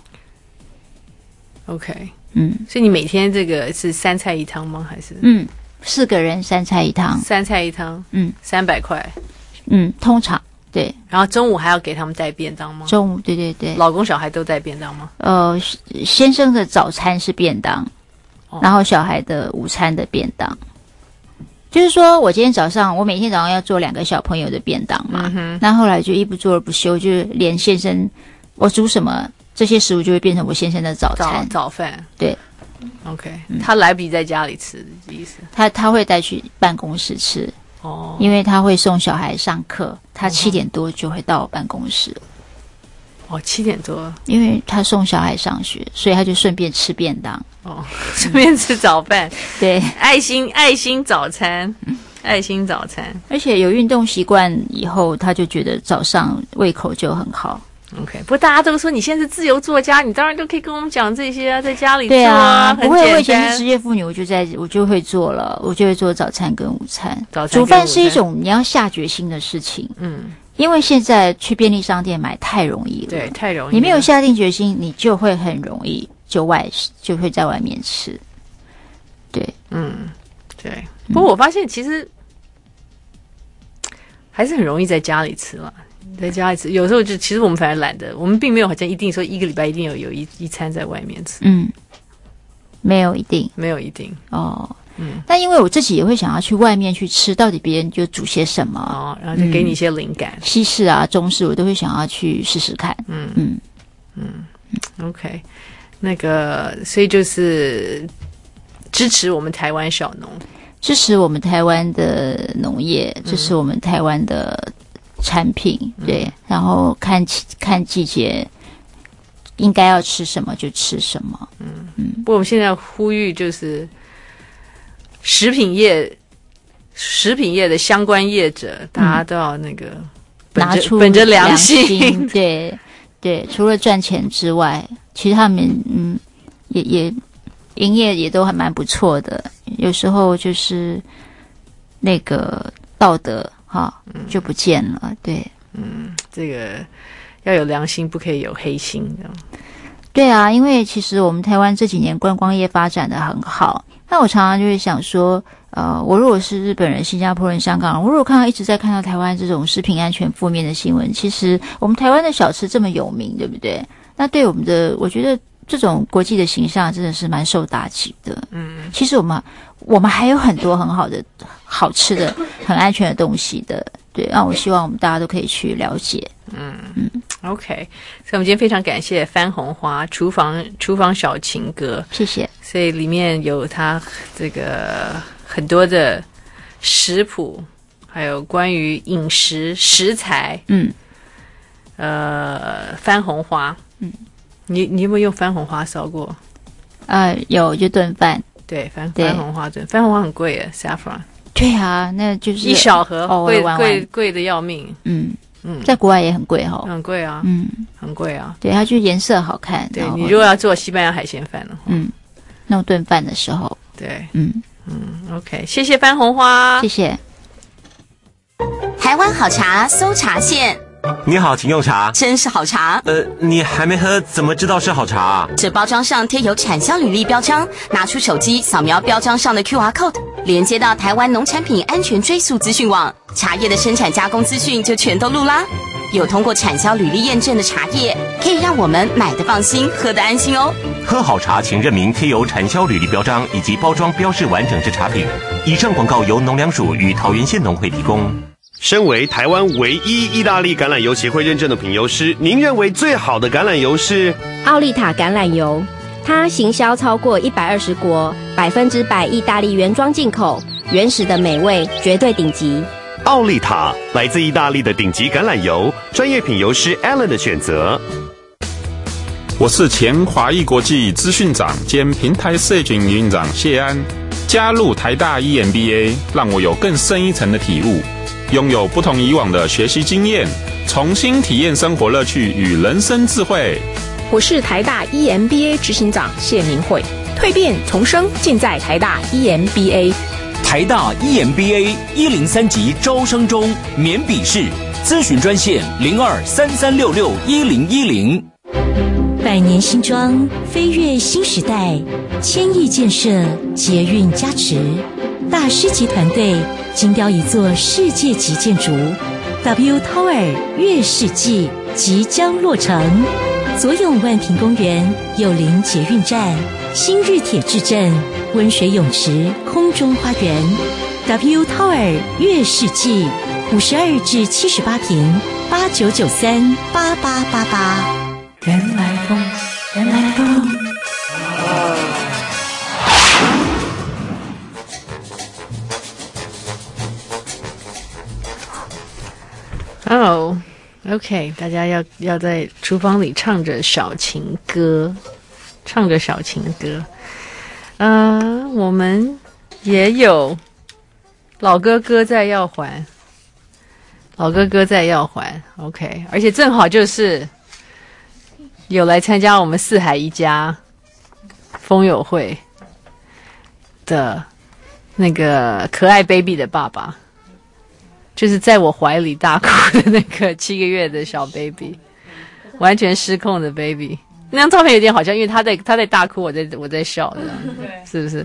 ，OK， 嗯， 所以你每天这个是三菜一汤吗？还是嗯，四个人三菜一汤， 三菜一汤， 嗯， 三百块， 嗯，通常对， 然后中午还要给他们带便当吗？ 中午对对对， 老公小孩都带便当吗？ 呃，先生的早餐是便当。然后小孩的午餐的便当， 就是说我今天早上，我每天早上要做两个小朋友的便当嘛，嗯、那后来就一不做二不休，就连先生我煮什么，这些食物就会变成我先生的早餐、 早, 早饭。对 ，OK，、 嗯、他来比在家里吃的意思？ 他他会带去办公室吃，哦，因为他会送小孩上课，他七点多就会到办公室。 哦，七点多， 因为他送小孩上学，所以他就顺便吃便当。 哦，顺便吃早饭， 对， 爱心爱心早餐，爱心早餐。 而且有运动习惯以后，他就觉得早上胃口就很好。 OK， 不过大家都说你现在是自由作家，你当然都可以跟我们讲这些啊，在家里做对啊， 不会，我以前是职业妇女，我就在我就会做了，我就会做早餐跟午餐。 早餐煮饭是一种你要下决心的事情，嗯。因为现在去便利商店买太容易了， 对，太容易了。 你没有下定决心，你就会很容易就外就会在外面吃。对， 嗯，对。不过我发现其实还是很容易在家里吃了，在家里吃。有时候就其实我们反而懒得，我们并没有好像一定说一个礼拜一定有有一一餐在外面吃。 嗯，没有一定， 没有一定哦。嗯，但因为我自己也会想要去外面去吃，到底别人就煮些什么， 哦，然后就给你一些灵感， 嗯、西式啊、中式，我都会想要去试试看。 嗯嗯嗯 ，OK， 那个，所以就是支持我们台湾小农， 支持我们台湾的农业，支持我们台湾的产品，嗯、对，然后看看季节。应该要吃什么就吃什么。 嗯嗯，不过我们现在呼吁就是食品业、食品业的相关业者，大家都要那个本着拿出本着良良心， 心对对，除了赚钱之外，其实他们嗯也也营业也都还蛮不错的。有时候就是那个道德哈、嗯、就不见了，对， 嗯，这个。要有良心，不可以有黑心这样。 对啊，因为其实我们台湾这几年观光业发展的很好，那我常常就会想说，呃，我如果是日本人、新加坡人、香港人，我如果看到一直在看到台湾这种食品安全负面的新闻，其实我们台湾的小吃这么有名，对不对？那对我们的，我觉得这种国际的形象真的是蛮受打击的。嗯，其实我们我们还有很多很好的、好吃的、很安全的东西的。对，那我希望我们大家都可以去了解。 嗯嗯 ，OK， 所以我们今天非常感谢番红花厨房厨房小情歌， 谢谢。 所以里面有它这个很多的食谱，还有关于饮食食材。嗯，呃，番红花，嗯，你你有没有用番红花烧过？ 呃，有，就炖饭。 对，番番红花炖，番红花很贵耶 ，saffron。 对啊，那就是一小盒，贵玩玩贵贵的要命。 嗯嗯，在国外也很贵哈、哦， 很贵啊， 嗯， 很贵啊。 对，它就颜色好看。 对，你如果要做西班牙海鲜饭的话， 嗯，弄炖饭的时候， 对， 嗯嗯 ，OK， 谢谢番红花， 谢谢。 台湾好茶搜茶线。 你好，请用茶。 真是好茶。 呃，你还没喝，怎么知道是好茶？ 这包装上贴有产销履历标章，拿出手机扫描标章上的 Q R code， 连接到台湾农产品安全追溯资讯网，茶叶的生产加工资讯就全都录啦。有通过产销履历验证的茶叶，可以让我们买得放心，喝得安心哦。 喝好茶，请认明贴有产销履历标章以及包装标示完整之茶品。以上广告由农粮署与桃园县农会提供。 身为台湾唯一意大利橄榄油协会认证的品油师，您认为最好的橄榄油是奥利塔橄榄油？它行销超过一百二十国，百分之百意大利原装进口，原始的美味，绝对顶级。 奥利塔来自意大利的顶级橄榄油，专业品油师 Alan 的选择。 我是前华裔国际资讯长兼平台社群营运长谢安，加入台大 E M B A， 让我有更深一层的体悟。拥有不同以往的学习经验，重新体验生活乐趣与人生智慧。 我是台大 E M B A 执行长谢明慧，蜕变重生尽在台大 E M B A。 台大 E M B A 一零三级招生中，免笔试，咨询专线零二三三六六一零一零。 百年新庄，飞跃新时代，千亿建设，捷运加持，大师级团队。精雕一座世界级建筑 W Tower 月世纪即将落成，左涌万平公园、友邻捷运站、新日铁质镇、温水泳池、空中花园， W Tower 月世纪五十二至七十八平八九九三八八八八。 原来风，原来风。 哦、oh, ，OK， 大家要要在厨房里唱着小情歌，唱着小情歌。呃，我们也有老哥哥在要还，老哥哥在要还 ，OK， 而且正好就是有来参加我们四海一家风友会的那个可爱 baby 的爸爸。就是在我怀里大哭的那个七个月的小 baby， 完全失控的 baby。那张照片有点好笑，因为他在他在大哭，我在我在笑，这样是不是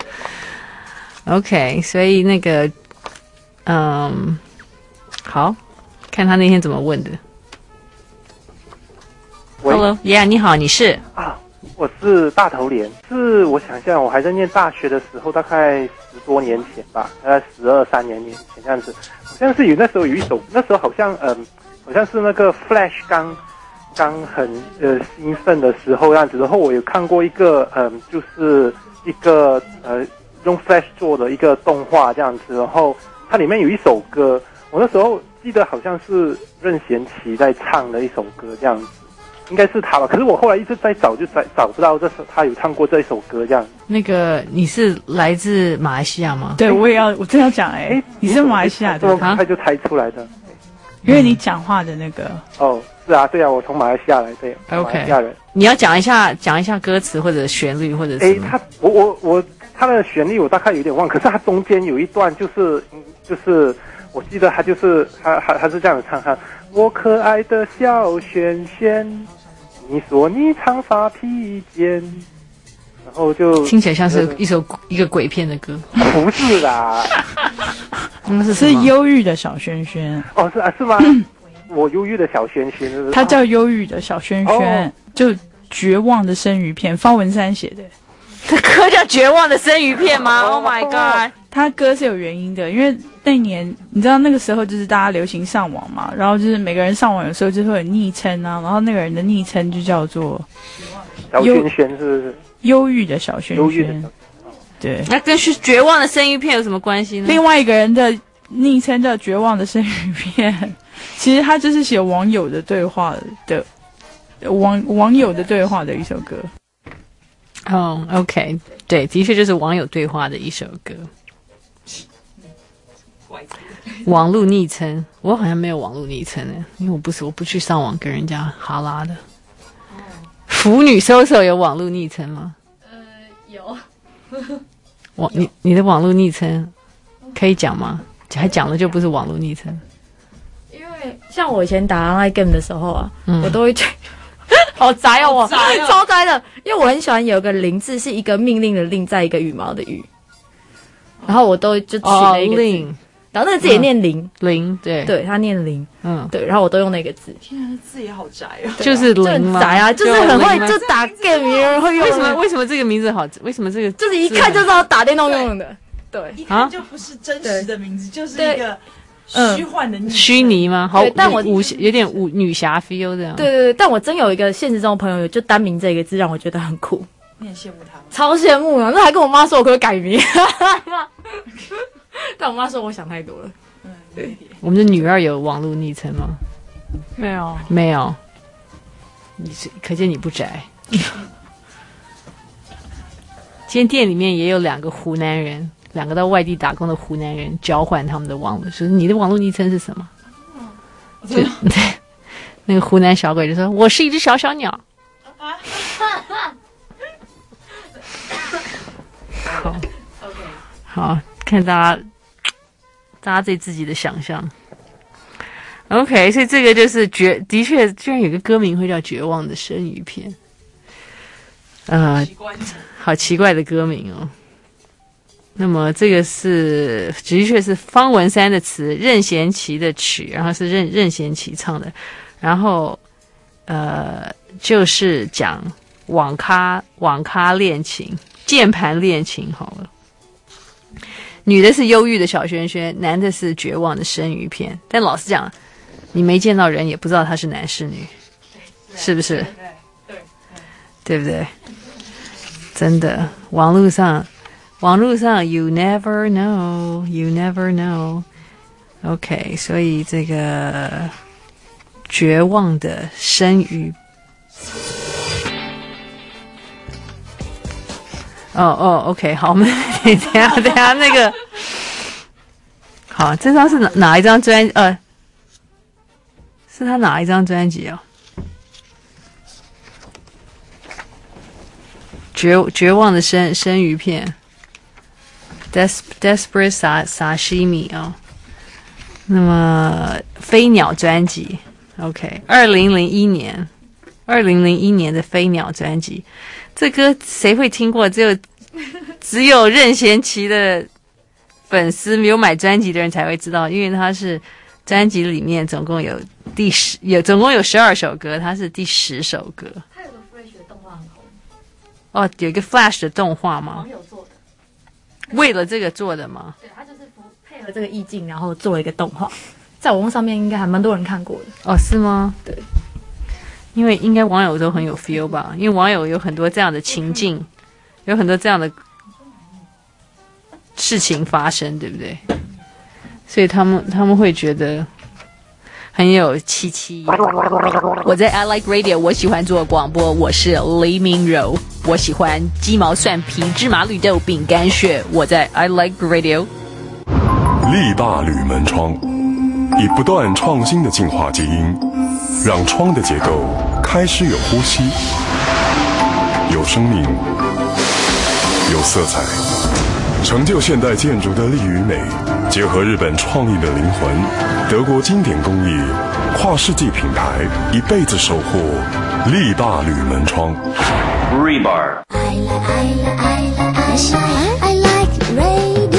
？OK， 所以那个，嗯，好，看他那天怎么问的。Hello，Yeah， 你好，你是啊，我是大头脸，是我想一下，我还在念大学的时候，大概十多年前吧，大概十二三年年前这样子。好像是有那时候有一首，那时候好像嗯，好像是那个 Flash 刚刚很呃兴奋的时候样子。然后我有看过一个嗯，就是一个呃用 Flash 做的一个动画这样子。然后它里面有一首歌，我那时候记得好像是任贤齐在唱的一首歌这样子，应该是他吧。可是我后来一直在找，就找找不到这首他有唱过这首歌这样。 那个你是来自马来西亚吗？ 对，我也要，我正要讲哎、欸，你是马来西亚的， 这么快就猜出来的， 因为你讲话的那个。 哦，是啊，对啊，我从马来西亚来，对 ，OK， 马来西亚人。 你要讲一下，讲一下歌词或者旋律或者哎，他我我我他的旋律我大概有点忘，可是他中间有一段就是就是我记得他就是他他他是这样子唱哈，我可爱的小轩轩。你说你长发披肩，然后就听起来像是一首一个鬼片的歌， 不是啦， 那是是忧郁的小轩轩。 哦，是啊，是吗？我忧郁的小轩轩，是不是？ 他叫忧郁的小轩轩，哦、就绝望的生鱼片，方文山写的。 他歌叫《绝望的生鱼片》吗 ？Oh my god！ 他歌是有原因的，因为那年你知道那个时候就是大家流行上网嘛，然后就是每个人上网有时候就会有昵称啊，然后那个人的昵称就叫做小轩轩，是不是？ 忧郁的小轩轩。对， 那跟绝望的生鱼片有什么关系呢？ 另外一个人的昵称叫绝望的生鱼片，其实他就是写网友的对话的网网友的对话的一首歌。 哦、oh, ，OK， 对，的确就是网友对话的一首歌。网络昵称，我好像没有网络昵称呢，因为我不是我不去上网跟人家哈拉的。腐女搜搜有网络昵称吗？ 呃，有。 网你你的网络昵称可以讲吗？还讲了就不是网络昵称。 因为像我以前打 online game 的时候啊， 嗯、 我都会去。好宅哦，我超宅的，因为我很喜欢有个零字是一个命令的令，在一个羽毛的羽，然后我都就取了一个字，哦、然后那个字也念零、 嗯、零，对对，他念零，嗯，对，然后我都用那个字。 天啊，字也好宅哦， 就是零吗？ 就宅啊，就是很会就打 game， 有人会用。 为什么为什么这个名字好？为什么这个就是一看就知道打电动用的？对， 一看就不是真实的名字，就是一个。虚幻的虚拟吗？好，但我武有点武女侠 feel 这样。 对对对，但我真有一个现实中的朋友，就单名这个字让我觉得很酷。 你很羡慕他吗？ 超羡慕啊！那还跟我妈说我可不可以改名，但我妈说我想太多了。 嗯，对。 我们的女儿有网络昵称吗？ 没有， 没有。你是可见你不宅。今天店里面也有两个湖南人。两个到外地打工的湖南人交换他们的网络，说你的网络昵称是什么？就对，那个湖南小鬼就说：“我是一只小小鸟。”好，好看大家，大家对自己的想象。OK， 所以这个就是绝，的确，居然有个歌名会叫《绝望的生鱼片》。呃，好奇怪的歌名哦。那么这个是的确是方文山的词，任贤齐的曲，然后是任任贤齐唱的，然后呃就是讲网咖网咖恋情、键盘恋情好了。 女的是忧郁的小轩轩，男的是绝望的生鱼片。但老实讲，你没见到人也不知道他是男是女，是不是？对，对不对？真的，网络上，网络上 ，you never know, you never know。OK， 所以这个绝望的生鱼。哦哦 ，OK， 好，我们等一下等一下那个，好，这张是哪哪一张专？呃，是他哪一张专辑哦？绝绝望的生生鱼片 ，Des Desperate Sa Sashimi 哦。那么飞鸟专辑 ，OK， 二零零一年，二零零一年的飞鸟专辑。这歌谁会听过？只有只有任贤齐的粉丝，没有买专辑的人才会知道，因为它是专辑里面总共有第十，有总共有十二首歌，它是第十首歌。 它有个 Flash 的动画很红。 哦，有一个 Flash 的动画吗？ 网友做的。 为了这个做的吗？ 对，他就是配合这个意境，然后做了一个动画，在网络上面应该还蛮多人看过的。 哦，是吗？ 对。 因为应该网友都很有 feel 吧，因为网友有很多这样的情境，有很多这样的事情发生，对不对？所以他们他们会觉得很有戚戚。我在 I Like Radio， 我喜欢做广播，我是黎明柔，我喜欢鸡毛蒜皮、芝麻绿豆、饼干屑，我在 I Like Radio。 力霸铝门窗，以不断创新的进化基因，让窗的结构开始有呼吸，有生命，有色彩，成就现代建筑的力与美，结合日本创意的灵魂，德国经典工艺，跨世纪品牌，一辈子守护力霸铝门窗。 Rebar。 I like, I like, I like, I like radio。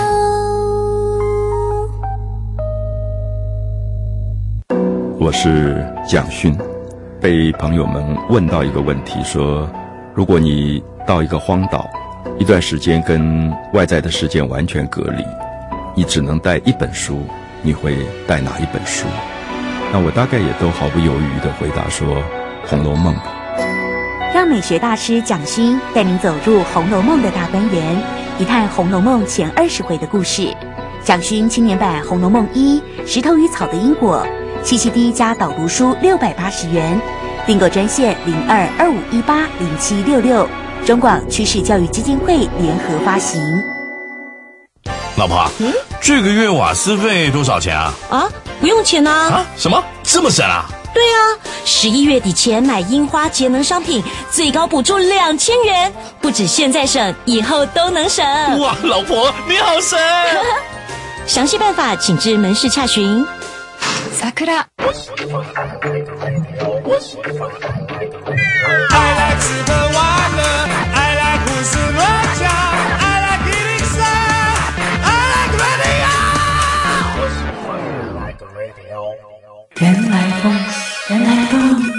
我是蒋勋，被朋友们问到一个问题，说如果你到一个荒岛，一段时间跟外在的世界完全隔离，你只能带一本书，你会带哪一本书？那我大概也都毫不犹豫地回答说《红楼梦》吧。 让美学大师蒋勋带您走入《红楼梦》的大观园，一探《红楼梦》前二十回的故事。蒋勋青年版《红楼梦一》石头与草的因果，七七 D 加导读书六百八十元，订购专线零二二五一八零七六六，中广趋势教育基金会联合发行。 老婆，嗯，这个月瓦斯费多少钱啊？ 啊，不用钱啊！ 啊，什么这么省啊？ 对啊，十一月底前买樱花节能商品，最高补助两千元，不止现在省，以后都能省。 哇，老婆你好省！ 详细办法请至门市洽询。 桜。 I like 吃喝玩乐 I like 胡思乱想 I like 一零三 I like radio 原来风，原来风。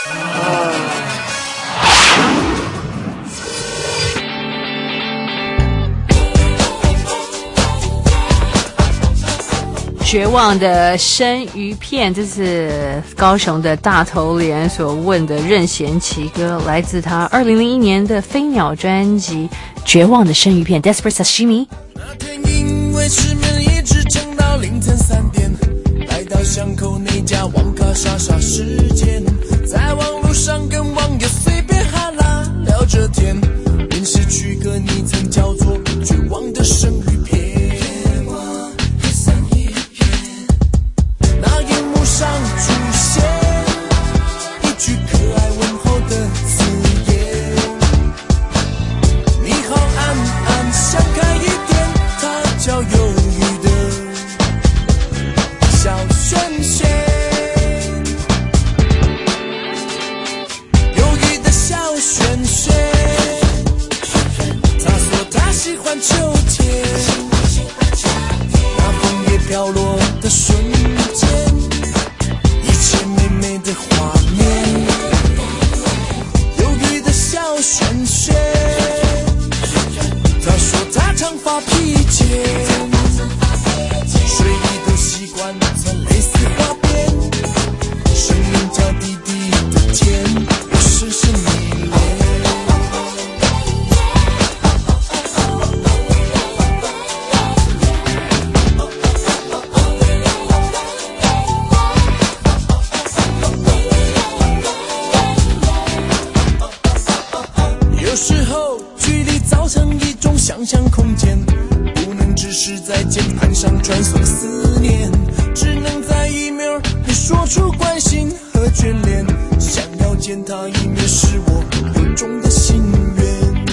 绝望的生鱼片，这是高雄的大头莲所问的任贤齐歌，来自他二零零一年的飞鸟专辑《绝望的生鱼片》 Desperate Sashimi。 那天因为失眠一直撑到凌晨三点，来到巷口那家网咖杀杀时间，在网路上跟网友随便哈拉聊着天，临时取个昵称叫做绝望的生鱼片。上出现一句可爱问候的字眼，你好安安，想开一点，他叫忧郁的惯曾类似花边，生命叫滴滴的甜，我深深迷恋。有时候距离造成一种想象空间，不能只是在键盘上传送思念，只能在 email 里说出关心和眷恋，想要见他一面是我由衷的心愿。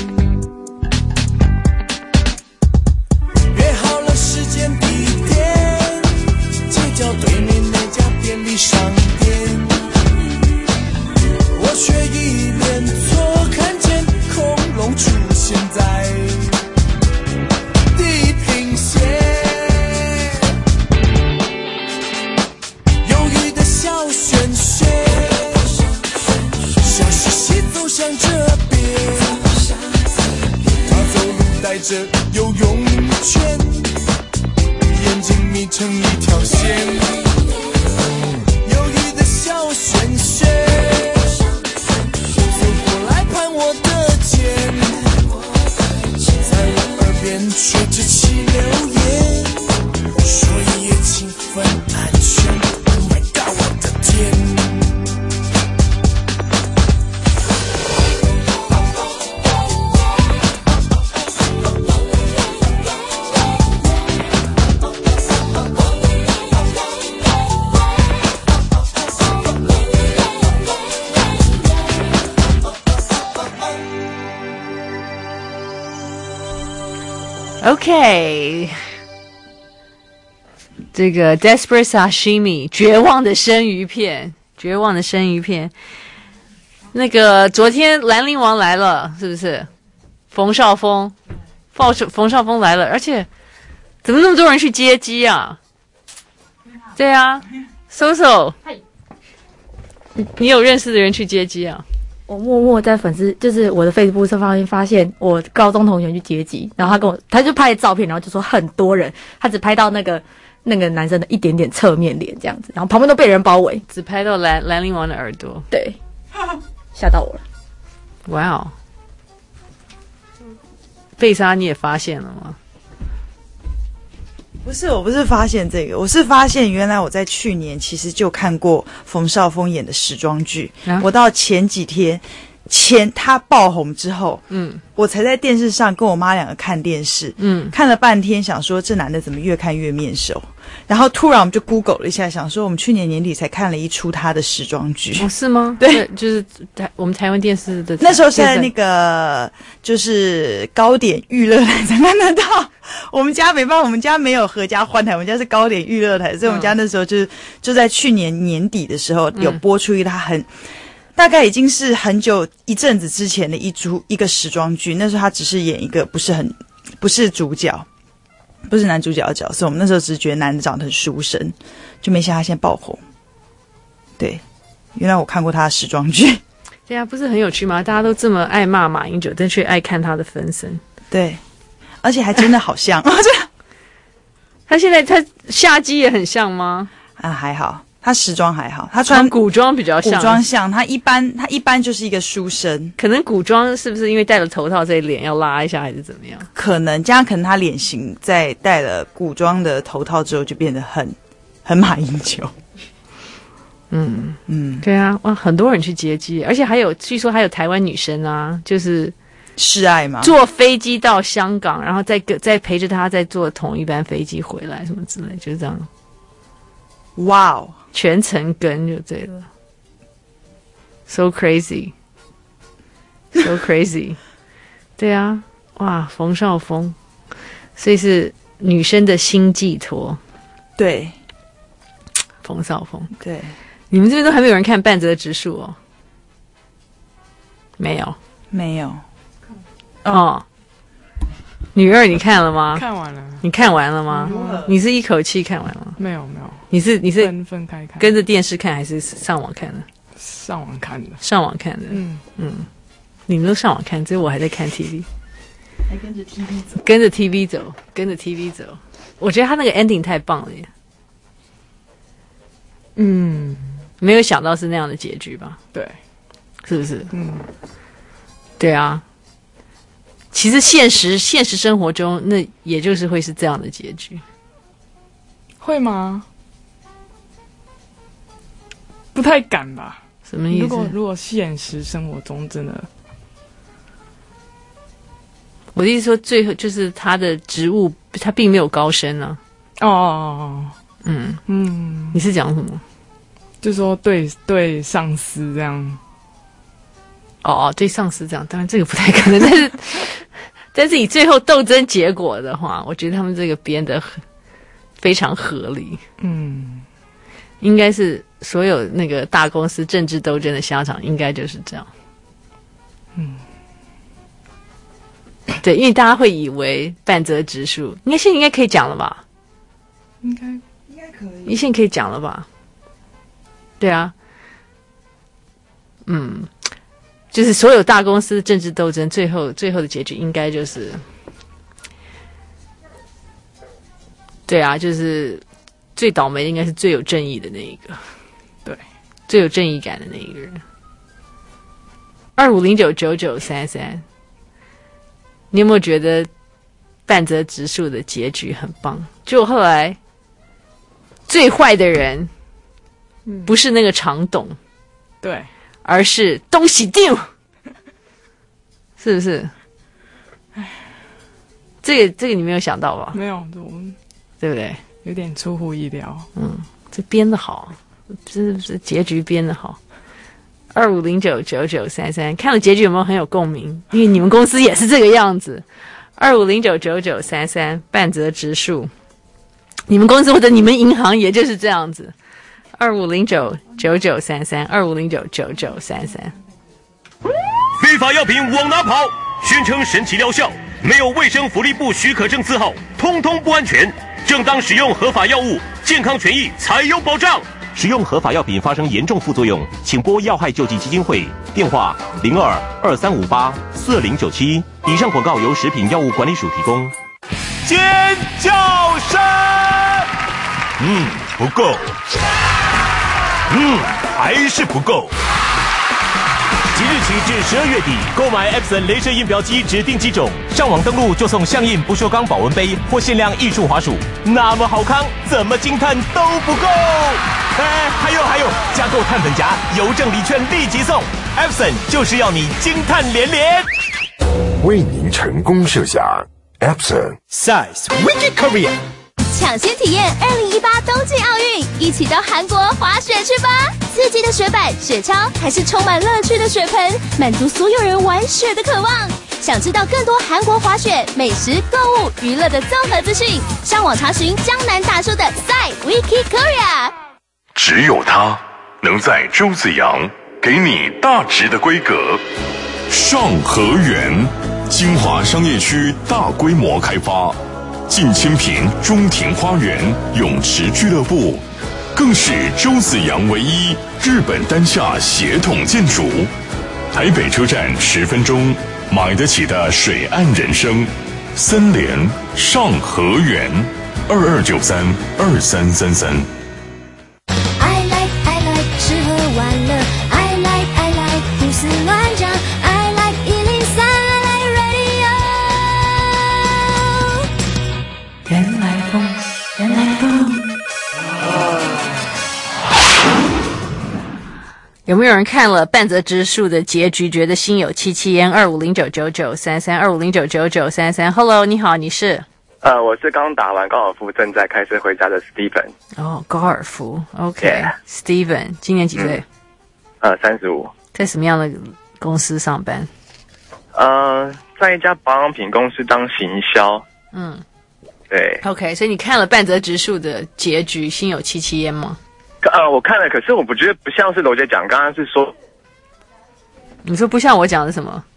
约好了时间地点，街角对面那家便利商店，我却一脸错看见恐龙出现在地平线，忧郁的小轩轩，笑嘻嘻走向这边，他走路带着游泳圈，眼睛眯成一条线，忧郁的小轩轩，走过来攀我的肩，在我耳边说着气流言，说一夜情分安全。Oh my god， 我的天！ OK， 这个 Desperate Sashimi 绝望的生鱼片，绝望的生鱼片。那个昨天兰陵王来了，是不是？冯绍峰，冯冯绍峰来了，而且怎么那么多人去接机啊？对啊 ，Soso， 你有认识的人去接机啊？ 我默默在粉丝，就是我的 Facebook 上发现，发现我高中同学去接机，然后他跟我，他就拍照片，然后就说很多人，他只拍到那个那个男生的一点点侧面脸这样子，然后旁边都被人包围， 只拍到兰兰陵王的耳朵， 对，吓到我了。 哇哦，贝莎你也发现了吗？ 不是，我不是发现这个，我是发现原来我在去年其实就看过冯绍峰演的时装剧，啊、我到前几天前他爆红之后，嗯，我才在电视上跟我妈两个看电视，嗯，看了半天，想说这男的怎么越看越面熟，然后突然我们就 Google 了一下，想说我们去年年底才看了一出他的时装剧， 哦，是吗？ 对， 就是台我们台湾电视的那时候是在那个就是高点娱乐台才看得到。我们家没办法，我们家没有合家欢台，我们家是高点娱乐台，所以我们家那时候就是、嗯、就在去年年底的时候有播出一个他很、嗯、大概已经是很久一阵子之前的一出一个时装剧，那时候他只是演一个不是很不是主角，不是男主角的角色，我们那时候只是觉得男的长得很书生，就没想到他现在爆红。对，原来我看过他的时装剧。 对啊，不是很有趣吗？大家都这么爱骂马英九，但却爱看他的分身。 对。而且还真的好像， 他现在他下机也很像吗？ 啊，还好，他时装还好，他穿古装比较像， 古装像他一般，他一般就是一个书生。 可能古装是不是因为戴了头套，所以脸要拉一下，还是怎么样？ 可能这样，可能他脸型在戴了古装的头套之后，就变得很很马英九。 嗯嗯，对啊，哇，很多人去接机，而且还有据说还有台湾女生啊，就是。 示爱吗？ 坐飞机到香港，然后再跟再陪着他再坐同一班飞机回来，什么之类，就是这样。 哇哦， 全程跟就对了 ，so crazy，so crazy， 对啊，哇，冯绍峰，所以是女生的新寄托。 对， 冯绍峰， 对， 你们这边都还没有人看半泽直树哦？没有， 没有。 哦，女二你看了吗？ 看完了。 你看完了吗？你是一口气看完了吗？ 没有没有。 你是你是分分开看， 跟着电视看还是上网看的？ 上网看的。 上网看的。嗯嗯，你们都上网看，只有我还在看 T V。 还跟着 T V 走。 跟着 T V 走，跟着 T V 走。我觉得他那个 ending 太棒了耶。 嗯，没有想到是那样的结局吧？ 对， 是不是？ 嗯， 对啊。其实现实现实生活中，那也就是会是这样的结局。 会吗？不太敢吧？ 什么意思？ 如果如果现实生活中真的， 我的意思说，最后就是他的职务，他并没有高升啊。 哦哦哦， 嗯嗯， 你是讲什么？ 就说对对上司这样。 哦，对上司这样，当然这个不太可能，但是但是以最后斗争结果的话，我觉得他们这个编的非常合理。 嗯， 应该是所有那个大公司政治斗争的下场，应该就是这样。 嗯， 对，因为大家会以为半泽直树，应该现在应该可以讲了吧？ 应该应该可以， 你现在可以讲了吧？对啊，嗯。就是所有大公司的政治斗争，最后最后的结局应该就是，对啊，就是最倒霉的应该是最有正义的那一个， 对， 最有正义感的那一个人。二五零九九九三三，你有没有觉得半泽直树的结局很棒？就后来最坏的人，不是那个长董， 对。 而是东西定，是不是？这个这个你没有想到吧？ 没有，我们对不对？ 有点出乎意料。 嗯，这编的好，这这结局编的好。二五零九九九三三，看了结局有没有很有共鸣？因为你们公司也是这个样子。二五零九九九三三，半泽直树，你们公司或者你们银行也就是这样子。二五零九九九三三，二五零九九九三三。 非法药品往哪跑？宣称神奇疗效，没有卫生福利部许可证字号，通通不安全。正当使用合法药物，健康权益才有保障。使用合法药品发生严重副作用，请拨药害救济基金会电话零二二三五八四零九七。以上广告由食品药物管理署提供。尖叫声，嗯，不够。嗯，还是不够。即日起至十二月底，购买 Epson 雷射印表机指定机种，上网登录就送相印不锈钢保温杯或限量艺术滑鼠。那么好康，怎么惊叹都不够。哎，还有还有，加购碳粉夹，邮政礼券立即送。Epson 就是要你惊叹连连。 为您成功设想 Epson Size Wiki Korea。 抢先体验二零一八冬季奥运，一起到韩国滑雪去吧！刺激的雪板、雪橇，还是充满乐趣的雪盆，满足所有人玩雪的渴望。想知道更多韩国滑雪、美食、购物、娱乐的综合资讯，上网查询江南大叔的 Site Wiki Korea。 只有它能在周子阳给你大直的规格。上河园，金华商业区大规模开发。近千坪中庭花园泳池俱乐部，更是周子阳唯一日本单厦协同建筑。台北车站十分钟，买得起的水岸人生。森联上河园，二二九三二三三三。 I like I like 吃喝玩乐 I like I like 胡思乱想 I like 一零三 I like radio。 原来风，原来风。 有没有人看了半泽直树的结局，觉得心有戚戚焉？二五零九九九三三，二五零九九九三三。Hello， 你好，你是？ 呃，我是刚打完高尔夫，正在开车回家的 Steven。 哦，高尔夫 ，OK，Steven，、yeah. 今年几岁？ 嗯、呃，三十五。 在什么样的公司上班？ 呃，在一家保养品公司当行销。 嗯， 对。 OK， 所以你看了半泽直树的结局，心有戚戚焉吗？ 呃，我看了，可是我不觉得不像是罗姐讲，刚刚是说， 你说不像我讲的什么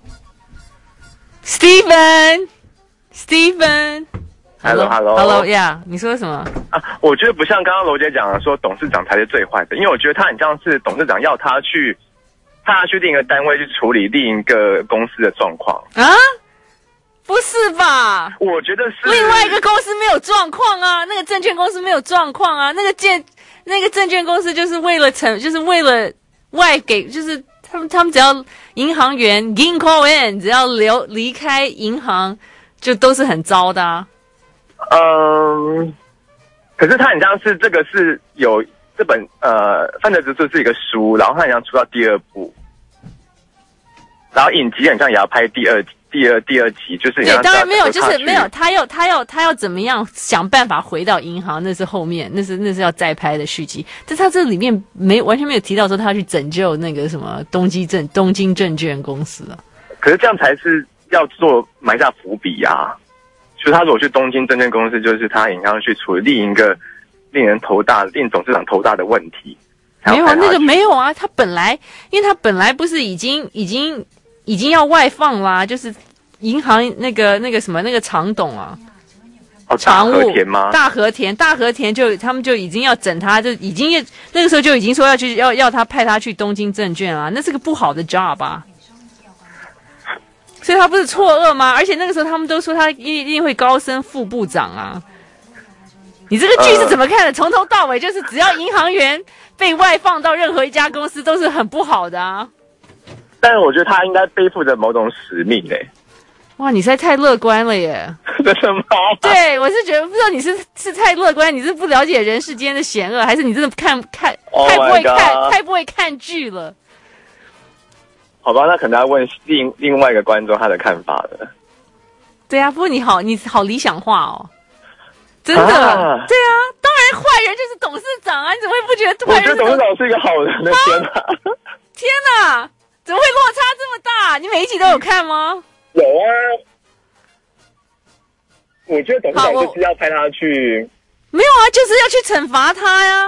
？Steven，Steven。Hello，Hello，Hello，Yeah， 你说什么？ 啊，我觉得不像刚刚罗姐讲的说董事长才是最坏的，因为我觉得他很像是董事长要他去，他去另一个单位去处理另一个公司的状况啊？不是吧？ 我觉得是另外一个公司没有状况啊，那个证券公司没有状况啊，那个建那个证券公司就是为了成，就是为了外给，就是他们他们只要银行员银行员只要留离开银行，就都是很糟的啊。 嗯，可是他很像是这个是有这本呃《犯罪之书》是一个书，然后他很像出到第二部，然后影集很像也要拍第二第二第二集，就是对，当然没有，就是没有，他要他要他要怎么样想办法回到银行，那是后面，那是那是要再拍的续集。但他这里面没完全没有提到说他要去拯救那个什么东京证东京证券公司啊。 可是这样才是要做埋下伏笔呀、啊。就是他如果去东京证券公司，就是他应该要去处理另一个令人头大、令董事长头大的问题。 没有那个没有啊，他本来因为他本来不是已经已经已经要外放啦，就是银行那个那个什么那个常董啊， 哦，大和田吗？ 大和田，大和田就他们就已经要整他，就已经那个时候就已经说要去要要他派他去东京证券啊，那是个不好的 job 啊。所以他不是错愕吗？而且那个时候他们都说他一定会高升副部长啊。你这个剧是怎么看的？从、呃、头到尾就是只要银行员被外放到任何一家公司都是很不好的啊。 但是我觉得他应该背负着某种使命诶、欸。 哇，你实在太乐观了耶！ 真的吗？ 对，我是觉得不知道你是是太乐观，你是不了解人世间的险恶，还是你真的看看、oh、太不会看太不会看剧了？ 好吧，那可能要问另另外一个观众他的看法了。 对啊，不过你好，你好理想化哦，真的。啊对啊，当然坏人就是董事长啊，你怎么会不觉得坏人？ 我觉得董事长是一个好人的，天哪！ 天哪，怎么会落差这么大？你每一集都有看吗？ 有啊，我觉得董事长就是要派他去。 没有啊，就是要去惩罚他呀。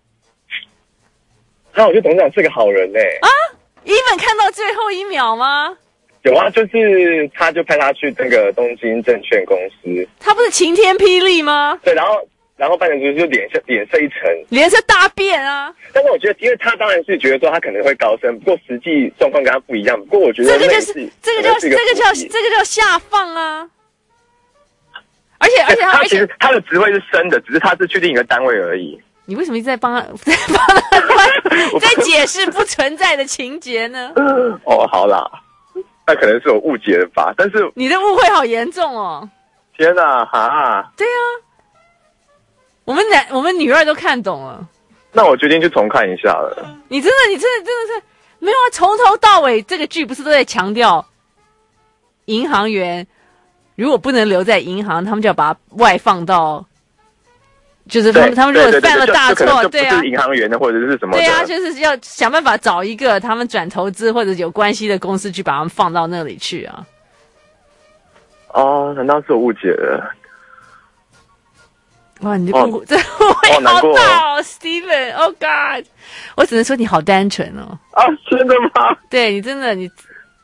那、啊、我觉得董事长是个好人呢、欸。 啊 ，even 看到最后一秒吗？ 有啊，就是他就派他去那个东京证券公司。 他不是晴天霹雳吗？ 对，然后然后办公室就脸色脸色一沉， 脸色大变啊。 但是我觉得，因为他当然是觉得说他可能会高升，不过实际状况跟他不一样。不过我觉得这个就是这个叫这个叫这个叫下放啊。而且而且他其实他的职位是升的，只是他是去另一个单位而已。 你为什么一直在帮他在帮他在解释不存在的情节呢？ 哦，好啦，那可能是我误解了吧。但是你的误会好严重哦！ 天哪，哈！ 对啊，我们男我们女二都看懂了。 那我决定去重看一下了。 你真的，你真的，真的是没有啊！从头到尾，这个剧不是都在强调，银行员如果不能留在银行，他们就要把它外放到。就是他们，他们如果犯了大错，对啊， 不是银行员的或者是什么的， 对啊，就是要想办法找一个他们转投资或者有关系的公司去把他们放到那里去啊。 哦，难道是我误解了？ 哇，你这误、哦、这误会好大哦 ，Steven，Oh God， 我只能说你好单纯哦。 啊，真的吗？ 对你真的你，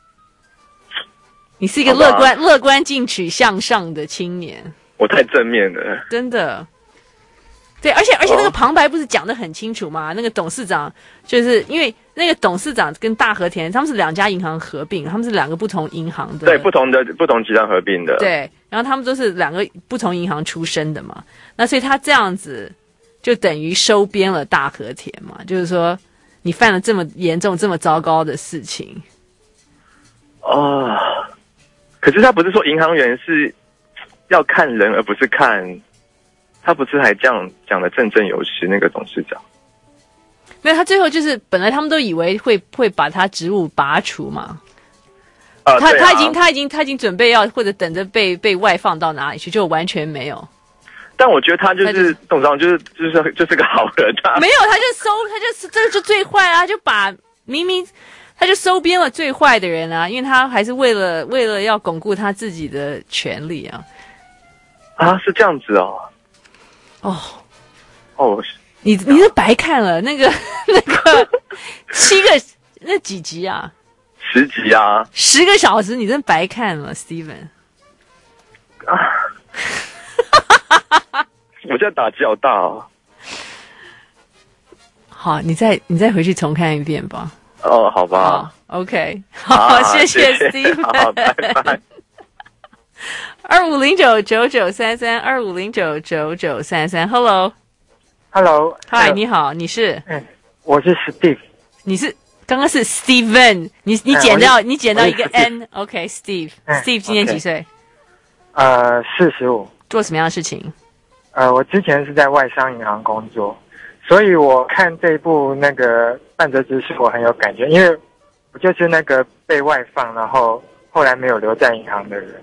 你是一个乐观、乐观进取向上的青年。 我太正面了， 真的。对，而且而且那个旁白不是讲得很清楚吗？那个董事长就是因为那个董事长跟大和田他们是两家银行合并，他们是两个不同银行的， 对，不同的不同集团合并的， 对，然后他们都是两个不同银行出身的嘛，那所以他这样子就等于收编了大和田嘛，就是说你犯了这么严重、这么糟糕的事情啊、哦。可是他不是说银行员是要看人，而不是看。他不是还这样讲的振振有词？那个董事长， 没有，他最后就是本来他们都以为会会把他职务拔除嘛， 呃、 他、 啊、 他已经他已经他已经准备要或者等着被被外放到哪里去，就完全没有。 但我觉得他就是董事长，就是就是就是个好人啊。 没有，他就收，他就这个就最坏啊，就把明明他就收编了最坏的人啊，因为他还是为了为了要巩固他自己的权利啊。 啊，是这样子哦。 哦， 哦， 你你是白看了那个那个七个那几集啊？ 十集啊， 十个小时，你真白看了 ，Steven。 啊，我现在打击好大哦。 好，你再你再回去重看一遍吧。 哦，好吧。 好 OK， 好，谢谢 Steven。 好，拜拜。 二五零九九九三三，二五零九九九三三 ，Hello， Hello， 嗨，你好，你是？ 嗯，我是 Steve。 你是刚刚是 Steven， 你你捡到、嗯、你捡到一个 N，OK，Steve，Steve、okay, Steve 今年几岁？ 呃，四十五。 做什么样的事情？ 呃，我之前是在外商银行工作，所以我看这部那个半泽直树我很有感觉，因为我就是那个被外放，然后后来没有留在银行的人。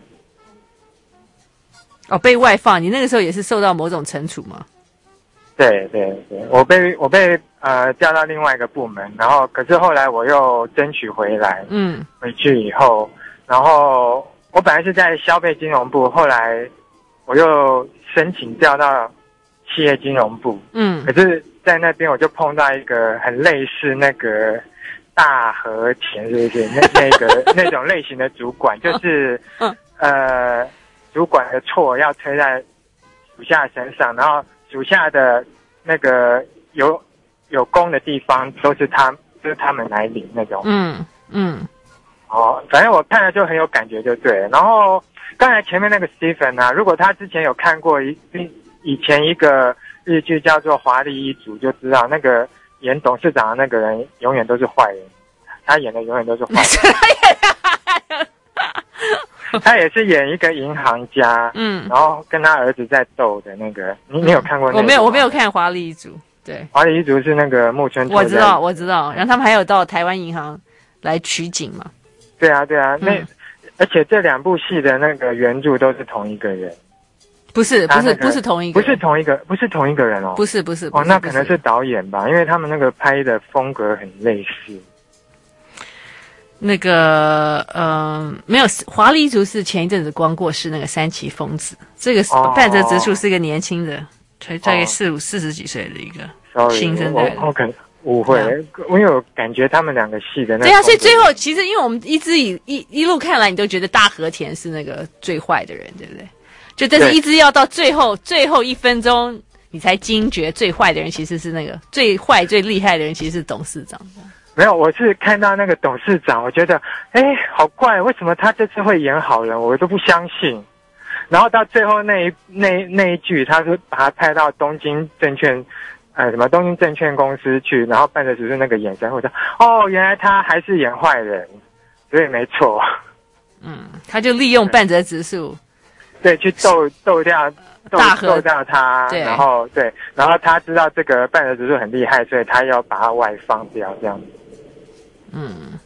哦，被外放，你那个时候也是受到某种惩处吗？ 对对对，我被我被呃调到另外一个部门，然后可是后来我又争取回来， 嗯， 回去以后，然后我本来是在消费金融部，后来我又申请调到企业金融部， 嗯， 可是在那边我就碰到一个很类似那个大和田，是不是那那个那种类型的主管，就是嗯呃主管的错要推在属下身上，然后属下的那个有有功的地方都是他，就是他们来领那种。 嗯嗯。 哦，反正我看了就很有感觉，就对了。然后刚才前面那个 Stephen 啊，如果他之前有看过一以前一个日剧叫做《华丽一族》，就知道那个演董事长的那个人永远都是坏人，他演的永远都是坏人。他也是演一个银行家， 嗯， 然后跟他儿子在斗的那个，你你有看过那个？ 我没有，我没有看《华丽一族》。对，《 华丽一族》是那个木村拓哉。 我知道，我知道。然后他们还有到台湾银行来取景嘛？ 对啊，对啊。那、 嗯、 而且这两部戏的那个原著都是同一个人。 不是，不是， 那個、 不是同一个人， 不是同一个，不是同一个人哦。 不是，不是。 哦，那可能是导演吧，因为他们那个拍的风格很类似。 那个呃，没有，华丽一族是前一阵子刚过世那个山崎丰子，这个半泽直树是一个年轻的，才大概四五四十几岁的一个新生代的。 我可能误会了，我有感觉他们两个戏的那。 对啊，所以最后其实因为我们一直以一一路看来，你都觉得大和田是那个最坏的人，对不对？就但是一直要到最后最后一分钟，你才惊觉最坏的人其实是那个最坏最厉害的人，其实是董事长。 没有，我是看到那个董事长，我觉得，哎，好怪，为什么他这次会演好人，我都不相信。然后到最后那一那那一句，他说把他派到东京证券，呃，什么东京证券公司去，然后伴着只是那个眼神，我说，哦，原来他还是演坏人，所以没错。 嗯，他就利用半泽直树， 对，去斗斗掉斗大和斗掉他，然后对，然后他知道这个半泽直树很厉害，所以他要把他外放掉，这样子。 嗯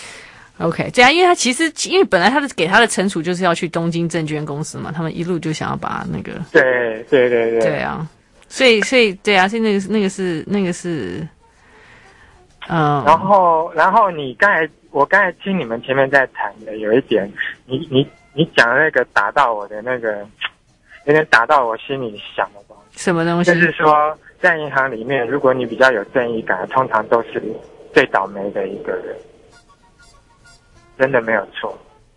，OK， 这样，因为他其实因为本来他的给他的惩处就是要去东京证券公司嘛，他们一路就想要把那个， 对对对对， 对啊，所以所以对啊，所以那个那个是那个是，嗯， 然后然后你刚才我刚才听你们前面在谈的有一点，你你你讲的那个打到我的那个，有点打到我心里想的东西， 什么东西？ 就是说在银行里面，如果你比较有正义感，通常都是最倒霉的一个人，真的没有错。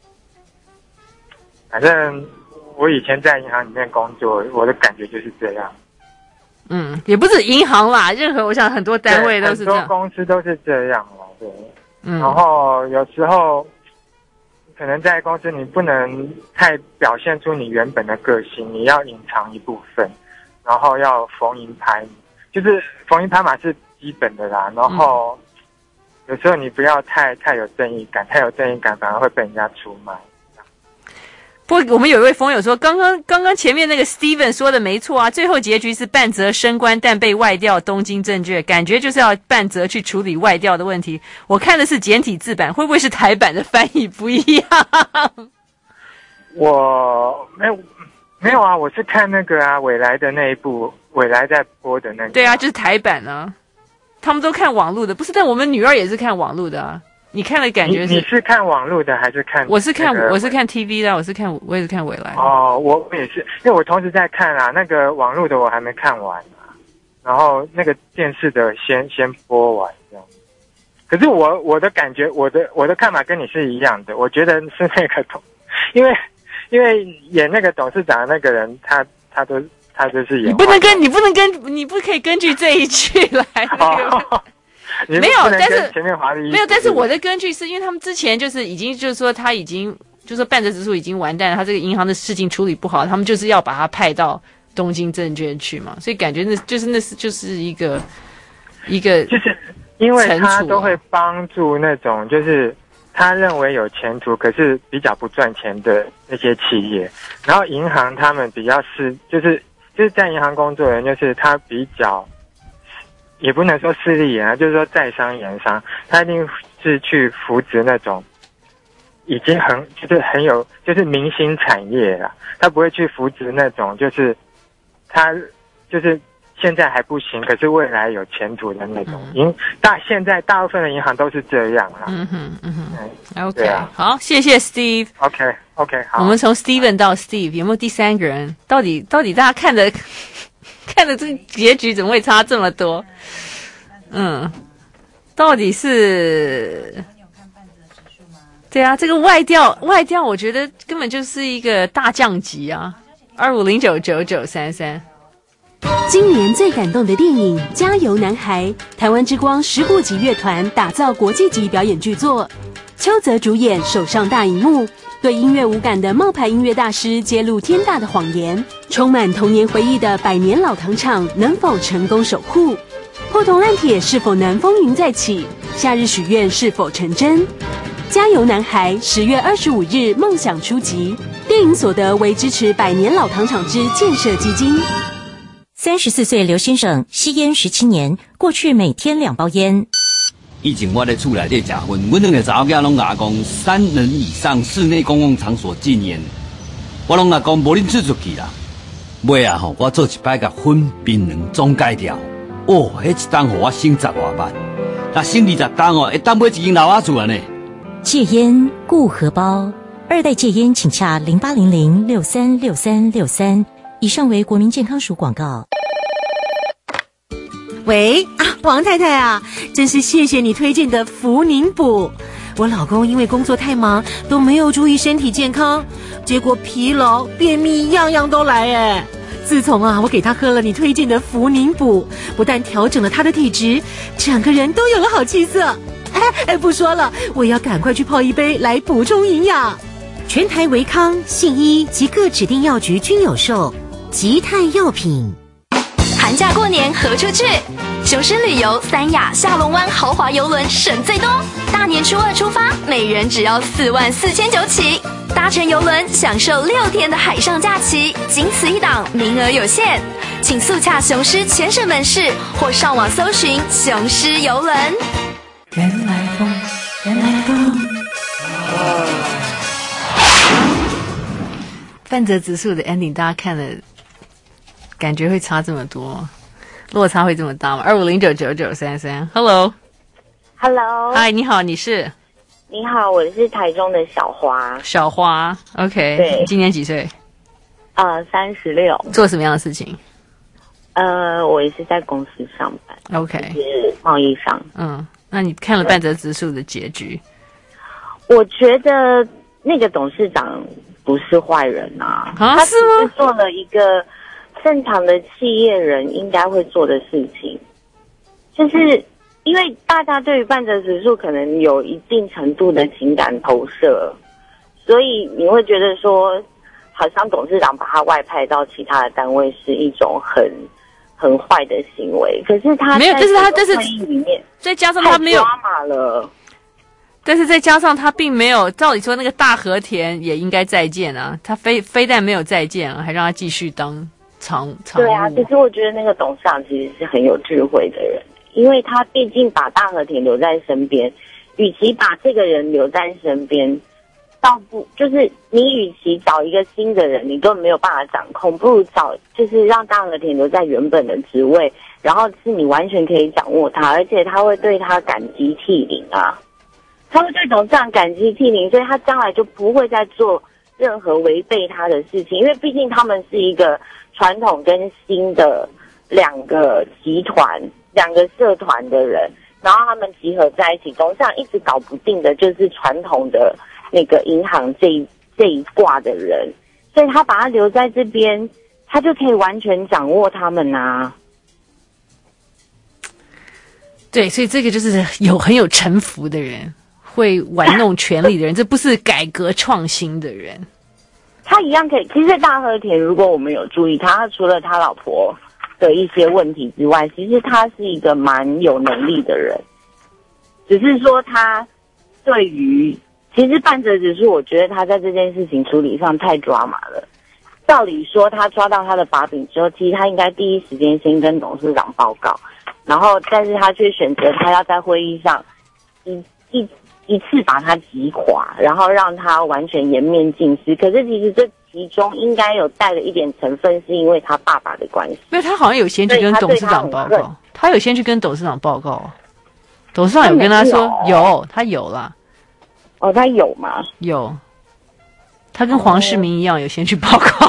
反正我以前在银行里面工作，我的感觉就是这样。 嗯，也不是银行啦，任何我想很多单位都是这样， 很多公司都是这样啦，对。 嗯， 然后有时候可能在公司你不能太表现出你原本的个性，你要隐藏一部分，然后要逢迎拍马，就是逢迎拍马是基本的啦，然后。嗯，有时候你不要太太有正义感，太有正义感反而会被人家出卖。 不过我们有一位风友说，刚刚刚刚前面那个 Steven 说的没错啊，最后结局是半泽升官，但被外调东京证券，感觉就是要半泽去处理外调的问题。我看的是简体字版，会不会是台版的翻译不一样？ 我没有没有啊，我是看那个啊未来的那一部，未来在播的那个、啊。 对啊，就是台版啊。他们都看网络的，不是？但我们女儿也是看网络的啊。你看的感觉是？ 你, 你是看网络的还是看、那個？ 我是看我是看 T V 的，我是看我也是看未来。 哦，我也是，因为我同时在看啊，那个网络的我还没看完啊，然后那个电视的先先播完这样。可是我我的感觉，我的我的看法跟你是一样的，我觉得是那个董，因为因为演那个董事长的那个人，他他都。他就是演， 你不能跟你不能跟你不可以根据这一句来、那個哦、 没有，但是前面华丽没有，但是我的根据是因为他们之前就是已经就是说他已经就是说半泽直树已经完蛋了，他这个银行的事情处理不好，他们就是要把他派到东京证券去嘛，所以感觉那就是那是就是一个一个就是因为他都会帮助那种就是他认为有前途可是比较不赚钱的那些企业，然后银行他们比较是就是就是在银行工作的人，就是他比较也不能说势利眼啊，就是说在商言商，他一定是去扶植那种已经很就是很有就是明星产业啦，他不会去扶植那种就是他就是现在还不行，可是未来有前途的那种。银、嗯、大现在大部分的银行都是这样啦。 嗯哼嗯哼 ，OK，、 啊、 好，谢谢 Steve。 OK OK， 好。 我们从 Steven 到 Steve， 有没有第三个人？到底到底大家看的看的这个结局怎么会差这么多？嗯，到底是？对啊，这个外调外调，我觉得根本就是一个大降级啊！二五零九九九三三。 今年最感动的电影《加油男孩》，台湾之光十部级乐团打造国际级表演剧作，邱泽主演，手上大荧幕，对音乐无感的冒牌音乐大师揭露天大的谎言，充满童年回忆的百年老糖厂能否成功守护？破铜烂铁是否能风云再起？夏日许愿是否成真？加油男孩，十月二十五日梦想出击，电影所得为支持百年老糖厂之建设基金。 三十四岁刘先生吸烟十七年，过去每天两包烟。 以前我在厝内底食薰，阮两个查某囝拢牙讲三人以上室内公共场所禁烟，我拢牙讲无恁出出去啦。尾啊吼，我做一摆甲薰槟榔总戒掉，哦，迄一单互我省十外万，那省二十单哦，会当买一间老瓦厝啊呢。 戒烟顾荷包，二代戒烟请洽零八零零六三六三六三。以上为国民健康署广告。 喂啊，王太太啊，真是谢谢你推荐的福宁补。我老公因为工作太忙，都没有注意身体健康，结果疲劳、便秘样样都来哎。自从啊，我给他喝了你推荐的福宁补，不但调整了他的体质，整个人都有了好气色。哎哎，不说了，我也要赶快去泡一杯来补充营养。全台维康、信医及各指定药局均有售。吉泰药品。 寒假过年何处去？雄狮旅游三亚下龙湾豪华邮轮省最多，大年初二出发，每人只要四万四千九起。搭乘邮轮享受六天的海上假期，仅此一档，名额有限，请速洽雄狮全省门市或上网搜寻雄狮邮轮。 原来风，原来风。 半泽直树的 ending 大家看了感觉会差这么多，落差会这么大吗？二五零九九九三三 ，Hello，Hello， 嗨，你好，你是？ 你好，我是台中的小花。 小花 ，OK， 对， 今年几岁？ 呃，三十六。 做什么样的事情？ 呃，我也是在公司上班 ，OK， 就是贸易商。 嗯，那你看了半泽直树的结局？ 我觉得那个董事长不是坏人啊， 啊他只是做了一个正常的企业人应该会做的事情，就是因为大家对于半泽直树可能有一定程度的情感投射，所以你会觉得说，好像董事长把他外派到其他的单位是一种很很坏的行为。可是他没有，但是他但是会议里面再加上他没有太抓马了。 但是再加上他并没有，照理说那个大和田也应该再见啊，他非非但没有再见啊，还让他继续当常常务。 对啊，其实我觉得那个董事长其实是很有智慧的人，因为他毕竟把大和田留在身边，与其把这个人留在身边，倒不就是你与其找一个新的人，你根本没有办法掌控，不如找就是让大和田留在原本的职位，然后是你完全可以掌握他，而且他会对他感激涕零啊。他会对董事长感激涕零，所以他将来就不会再做任何违背他的事情，因为毕竟他们是一个传统跟新的两个集团、两个社团的人，然后他们集合在一起，董事长一直搞不定的就是传统的那个银行这一这一挂的人，所以他把他留在这边，他就可以完全掌握他们啊。 对，所以这个就是有很有城府的人。会玩弄权力的人，这不是改革创新的人。 他一样可以。其实大和田，如果我们有注意他，他除了他老婆的一些问题之外，其实他是一个蛮有能力的人，只是说他对于其实半泽直树，我觉得他在这件事情处理上太抓马了。照理说，他抓到他的把柄之后，其实他应该第一时间先跟董事长报告，然后但是他却选择他要在会议上一一一次把他击垮，然后让他完全颜面尽失。可是其实这其中应该有带了一点成分，是因为他爸爸的关系。 因为他好像有先去跟董事长报告，他, 他有先去跟董事长报告，董事长有跟他说有, 有，他有啦。 哦，他有吗？ 有，他跟黄世明一样，有先去报告。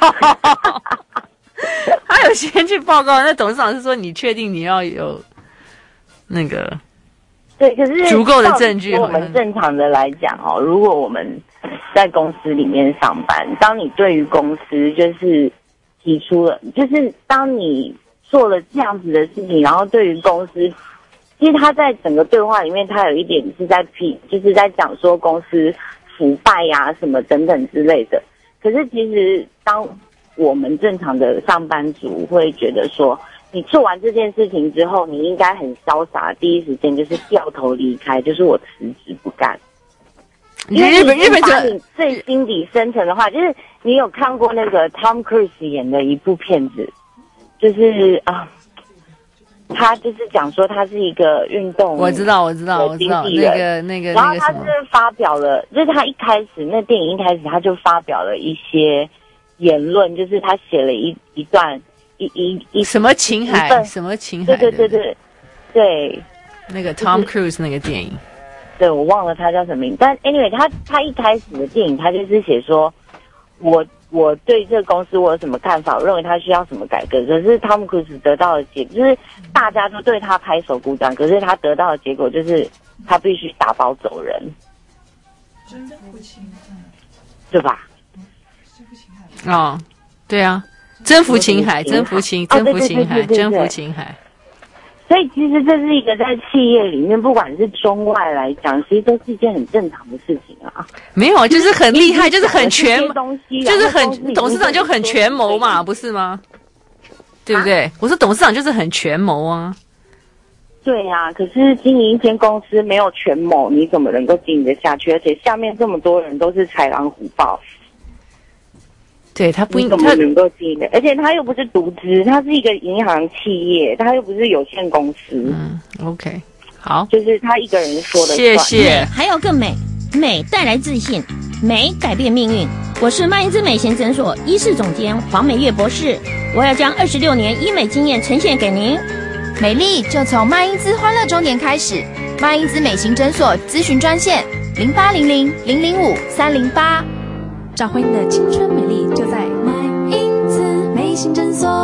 他有先去报告，那董事长是说：“你确定你要有那个？” 对，可是足够的证据。 我们正常的来讲哦，如果我们在公司里面上班，当你对于公司就是提出了，就是当你做了这样子的事情，然后对于公司。其实他在整个对话里面，他有一点是在批，就是在讲说公司腐败呀、啊、什么等等之类的。可是其实当我们正常的上班族会觉得说，你做完这件事情之后，你应该很潇洒，第一时间就是掉头离开，就是我辞职不干。因为日本日本把你最心底深层的话，就是你有看过那个 Tom Cruise 演的一部片子，就是啊。他就是讲说他是一个运动， 我知道，我知道，我知道那个那个， 然后他是发表了，就是他一开始那电影一开始他就发表了一些言论，就是他写了一一段一一一什么情海，什么情海， 对对对对对， 那个 Tom Cruise 那个电影， 对我忘了他叫什么名，但 anyway 他他一开始的电影他就是写说，我。我对这个公司我有什么看法？我认为他需要什么改革。可是汤姆·克鲁斯得到的结果就是大家都对他拍手鼓掌，可是他得到的结果就是他必须打包走人， 真的不情海， 对吧？ 哦，对啊，征服情海，征服情，征服情海，征服情海。 所以其实这是一个在企业里面，不管是中外来讲，其实都是一件很正常的事情啊。 没有，就是很厉害，就是很全， 东西就是很董事长就很权谋嘛，不是吗？对不对？啊、我说董事长就是很权谋啊。 对啊，可是经营一间公司没有权谋，你怎么能够经营得下去？而且下面这么多人都是豺狼虎豹。 对他不应该能够经营的，而且他又不是独资，他是一个银行企业，他又不是有限公司。 嗯 ，OK， 好， 就是他一个人说的。 谢谢。 还有更美，美带来自信，美改变命运。我是麦因兹美贤诊所医事总监黄美月博士，我要将二十六年医美经验呈现给您。 美丽就从麦因兹欢乐终点开始，麦因兹美型诊所咨询专线零八零零零零五三零八。 找回你的青春美丽，就在麦因兹美型诊所。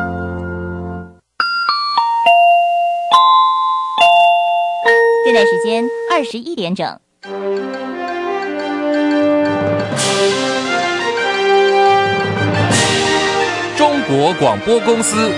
现在时间二十一点整。 中国广播公司。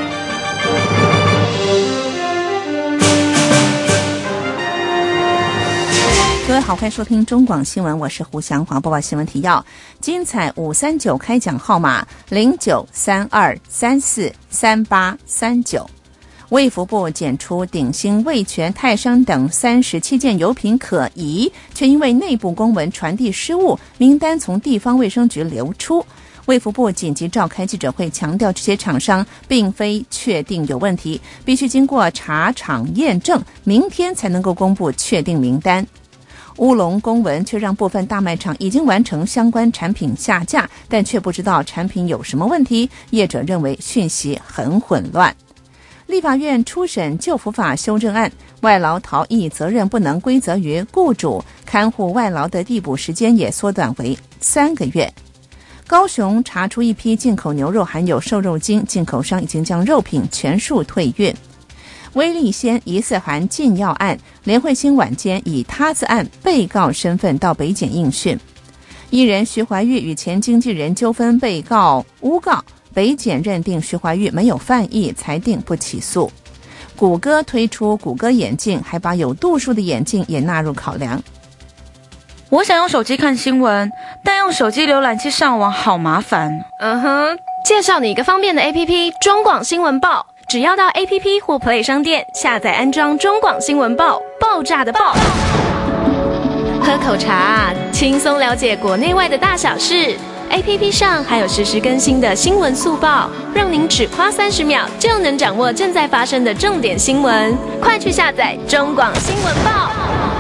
各位好，欢迎收听中广新闻，我是胡祥华。播报新闻提要：精彩五三九开奖号码零九三二三四三八三九。卫福部检出鼎新、味全、泰山等三十七件油品可疑，却因为内部公文传递失误，名单从地方卫生局流出。卫福部紧急召开记者会，强调这些厂商并非确定有问题，必须经过查厂验证，明天才能够公布确定名单。乌龙公文却让部分大卖场已经完成相关产品下架，但却不知道产品有什么问题，业者认为讯息很混乱。立法院初审就服法修正案，外劳逃逸责任不能归责于雇主，看护外劳的递补时间也缩短为三个月。高雄查出一批进口牛肉含有瘦肉精，进口商已经将肉品全数退运。威力先疑似含禁药案，连惠清晚间以他自案被告身份到北检应讯。艺人徐怀钰与前经纪人纠纷被告诬告，北检认定徐怀钰没有犯意，裁定不起诉。谷歌推出谷歌眼镜，还把有度数的眼镜也纳入考量。 我想用手机看新闻，但用手机浏览器上网好麻烦。 嗯哼，介绍你一个方便的 A P P 中广新闻报，只要到 A P P 或 Play 商店下载安装中广新闻报，爆炸的爆。喝口茶，轻松了解国内外的大小事。A P P 上还有实时更新的新闻速报，让您只花三十秒就能掌握正在发生的重点新闻。快去下载中广新闻报。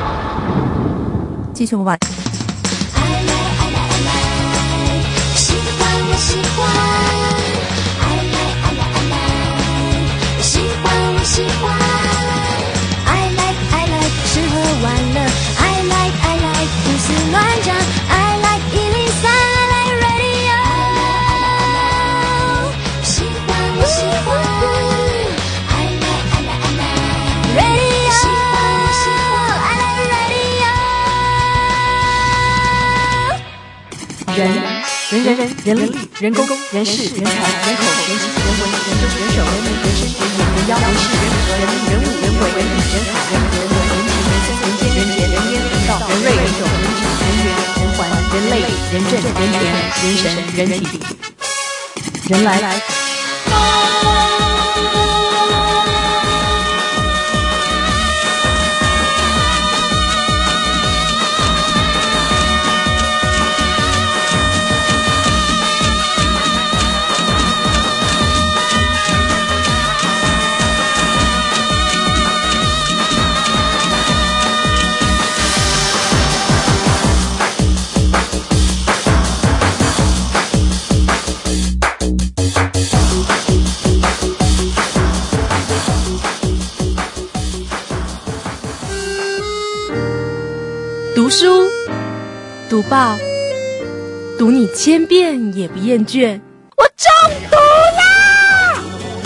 继续播报。 喜欢我喜欢，爱来爱来爱来，喜欢我喜欢，爱来爱来，吃喝玩乐，爱来爱来，胡思乱想，爱来一零三，爱来 radio， 喜欢我喜欢，爱来爱来爱来 radio， 喜欢我喜欢，爱来 radio。 人人人人人力人工人事人才人口人情人文人政人手人民人生人眼人妖人事人和人人物人鬼人体人海人人文人情人生人间人杰人烟人道人瑞人种人质人缘人环人类人政人权人神人体人来来。 读书，读报，读你千遍也不厌倦。我中毒啦！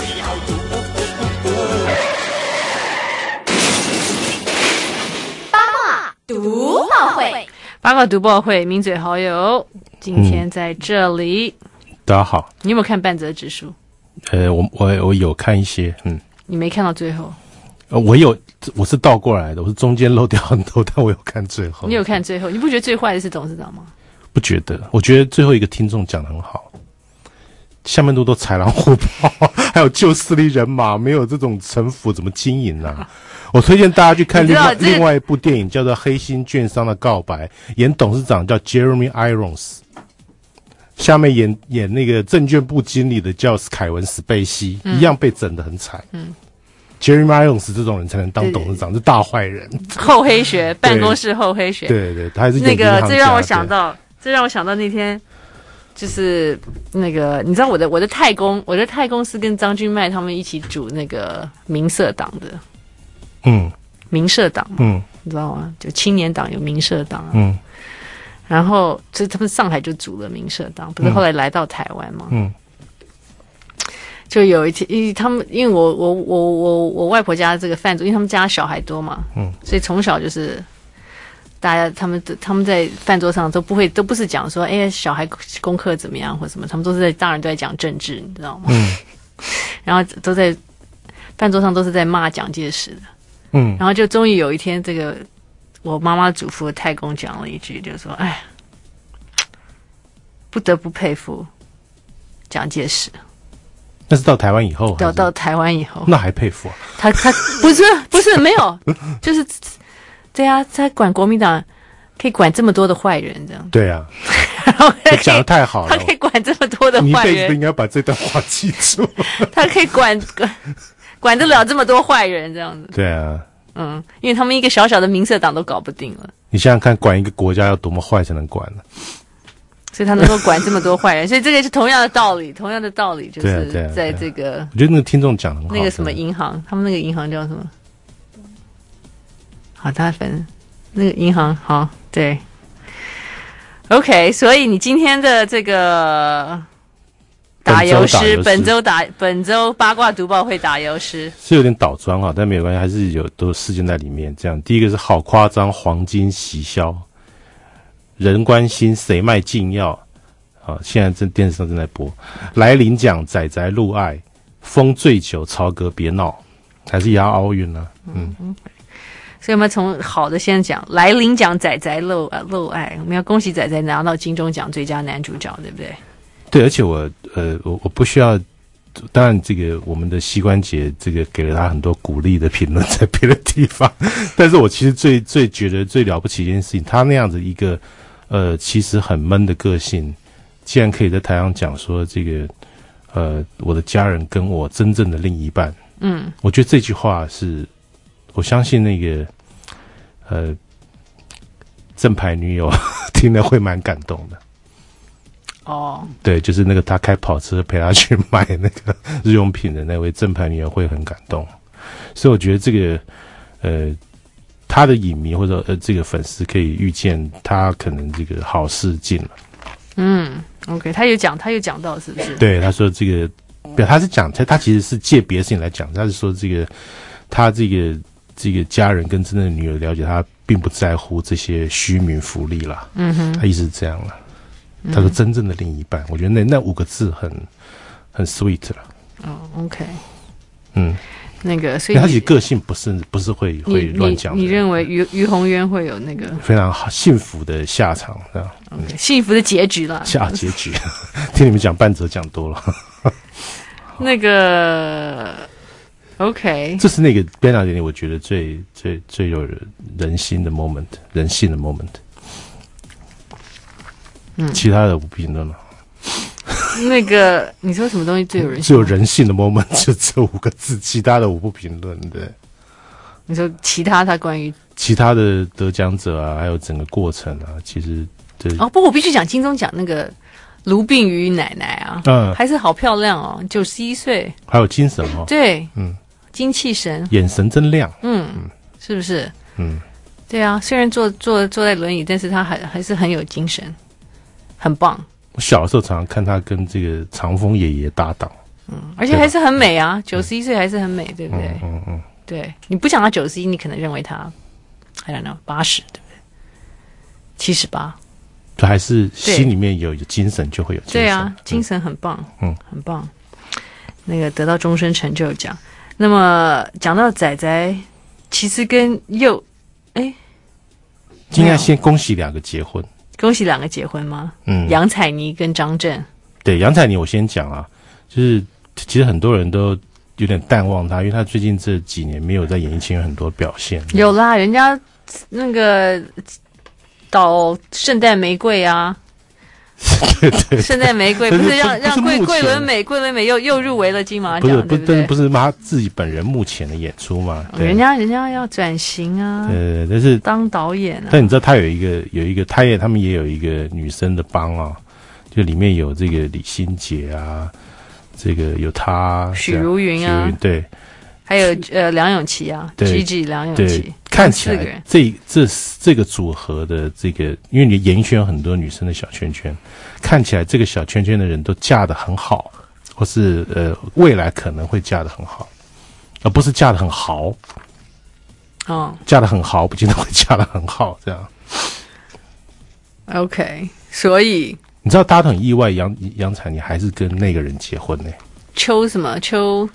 八卦读报会， 八卦读报会，名嘴好友今天在这里。 嗯、大家好， 你有没有看半泽直树？ 呃，我我我有看一些，嗯。 你没看到最后？ 呃，我有，我是倒过来的，我是中间漏掉很多，但我有看最后。 你有看最后？你不觉得最坏的是董事长吗？ 不觉得，我觉得最后一个听众讲得很好，下面都都豺狼虎豹，还有旧势力人马，没有这种城府怎么经营啊？我推荐大家去看另外另外一部电影，叫做《黑心券商的告白》，演董事长叫 Jeremy Irons， 下面演演那个证券部经理的叫凯文史贝西，嗯、一样被整得很惨。嗯。Jeremy Irons 这种人才能当董事长，是大坏人。 厚黑学，办公室厚黑学。 对对，他还是那个，这让我想到，这让我想到那天，就是那个，你知道我的我的太公，我的太公是跟张君迈他们一起组那个民社党的， 嗯， 民社党， 嗯， 你知道吗？就青年党有民社党， 嗯， 然后这他们上海就组了民社党，不是后来来到台湾吗？ 嗯。 就有一天，他们因为我我我我我外婆家这个饭桌，因为他们家小孩多嘛， 嗯， 所以从小就是大家他们他们在饭桌上都不会都不是讲说，哎，小孩功课怎么样或什么，他们都是在当然都在讲政治，你知道吗？ 嗯， 然后都在饭桌上都是在骂蒋介石的， 嗯， 然后就终于有一天，这个我妈妈祖父的太公讲了一句，就说，哎，不得不佩服蒋介石。 那是到台湾以后， 到到台湾以后， 那还佩服啊？ 他他不是不是没有，就是对啊，他管国民党可以管这么多的坏人，这样对啊。 然后讲得太好了， 他可以管这么多的坏人， 你一辈子都应该把这段话记住。 他可以管管管得了这么多坏人，这样子。 对啊， 嗯，因为他们一个小小的民社党都搞不定了。 你想想看，管一个国家要多么坏才能管呢？ 所以他能够管这么多坏人，所以这个是同样的道理，同样的道理就是在这个。 对啊对啊对啊、我觉得那个听众讲得很好。 那个什么银行，他们那个银行叫什么？好，他反正那个银行好对。OK， 所以你今天的这个打油诗，本周打本周八卦读报会打油诗是有点倒装哈，但没有关系，还是有都事件在里面。这样，第一个是好夸张，黄金洗销。人关心谁卖禁药啊？现在正电视上正在播。来领奖，仔仔路爱，风醉酒，曹格别闹，还是压奥运呢？嗯， 嗯所以我们从好的先讲，来领奖仔仔漏呃漏爱，我们要恭喜仔仔拿到金钟奖最佳男主角，对不对？ 对，而且我呃我我不需要，当然这个我们的膝关节这个给了他很多鼓励的评论在别的地方，但是我其实最最觉得最了不起一件事情，他那样子一个呃其实很闷的个性，竟然可以在台上讲说这个呃我的家人跟我真正的另一半， 嗯， 我觉得这句话是我相信那个呃正牌女友听了会蛮感动的。 哦， 对，就是那个他开跑车陪他去买那个日用品的那位正牌女友会很感动，所以我觉得这个呃他的影迷或者呃这个粉丝可以预见他可能这个好事近了。 嗯 ，OK， 他有讲，他有讲到是不是？ 对，他说这个，表他是讲他他其实是借别的事情来讲，他是说这个他这个这个家人跟真正的女友了解他并不在乎这些虚名福利啦。 嗯哼， 他意思是这样了。他说真正的另一半，我觉得那那五个字很很 sweet 了。 哦 ，OK， 嗯， 那个所以他其实个性不是不是会会乱讲的。 你认为于于宏渊会有那个非常好幸福的下场，这样、 嗯 okay, 幸福的结局啦。 下结局，听你们讲半折讲多了。 那个 OK， 这是那个颁奖典礼，我觉得最最最有人心的 moment， 人性的 moment。 嗯， 其他的不评论了。 那个你说什么东西最有人性？ 最有人性的 moment 就这五个字，其他的我不评论。对， 你说其他他关于其他的得奖者啊，还有整个过程啊，其实对哦，不过我必须讲金钟奖那个卢碧瑜奶奶啊， 嗯， 还是好漂亮哦，九十一岁， 还有精神哦， 对， 嗯， 精气神， 眼神真亮， 嗯，嗯是不是？ 嗯， 对啊，虽然坐坐坐在轮椅，但是他还还是很有精神。很棒。 我小的时候常常看他跟这个长风爷爷搭档， 嗯，而且还是很美啊，九十一岁还是很美，对不对？ 嗯嗯嗯， 对，你不讲他九十一，你可能认为他 I don't know 八十，对不对？七十八， 就还是心里面有有精神，就会有精神。 对啊，精神很棒， 嗯， 很棒。那个得到终身成就奖。那么讲到仔仔，其实跟佑，哎， 今天先恭喜两个结婚。 恭喜两个结婚吗？嗯，杨采妮跟张震。 对，杨采妮我先讲啊，就是其实很多人都有点淡忘她，因为她最近这几年没有在演艺圈有很多表现。 有啦，人家那个导圣诞玫瑰啊， 对对， 圣诞玫瑰不是让让桂桂纶镁桂纶镁又又入围了金马奖， 不是不对不对？ 不是他自己本人目前的演出嘛？对人家人家要转型啊， 对，但是当导演啊。 但你知道他有一个有一个，他也他们也有一个女生的帮啊，就里面有这个李心洁啊，这个有他许茹芸啊， 对， 还有呃梁咏琪啊 ，Gigi 梁咏琪， 看起来这这这个组合的这个，因为你演艺圈有很多女生的小圈圈，看起来这个小圈圈的人都嫁得很好，或是呃未来可能会嫁得很好，而不是嫁得很豪。 哦， 嫁得很豪，不见得会嫁得很好，这样。 OK， 所以你知道大家都很意外，杨杨采妮还是跟那个人结婚呢？ 邱什么邱？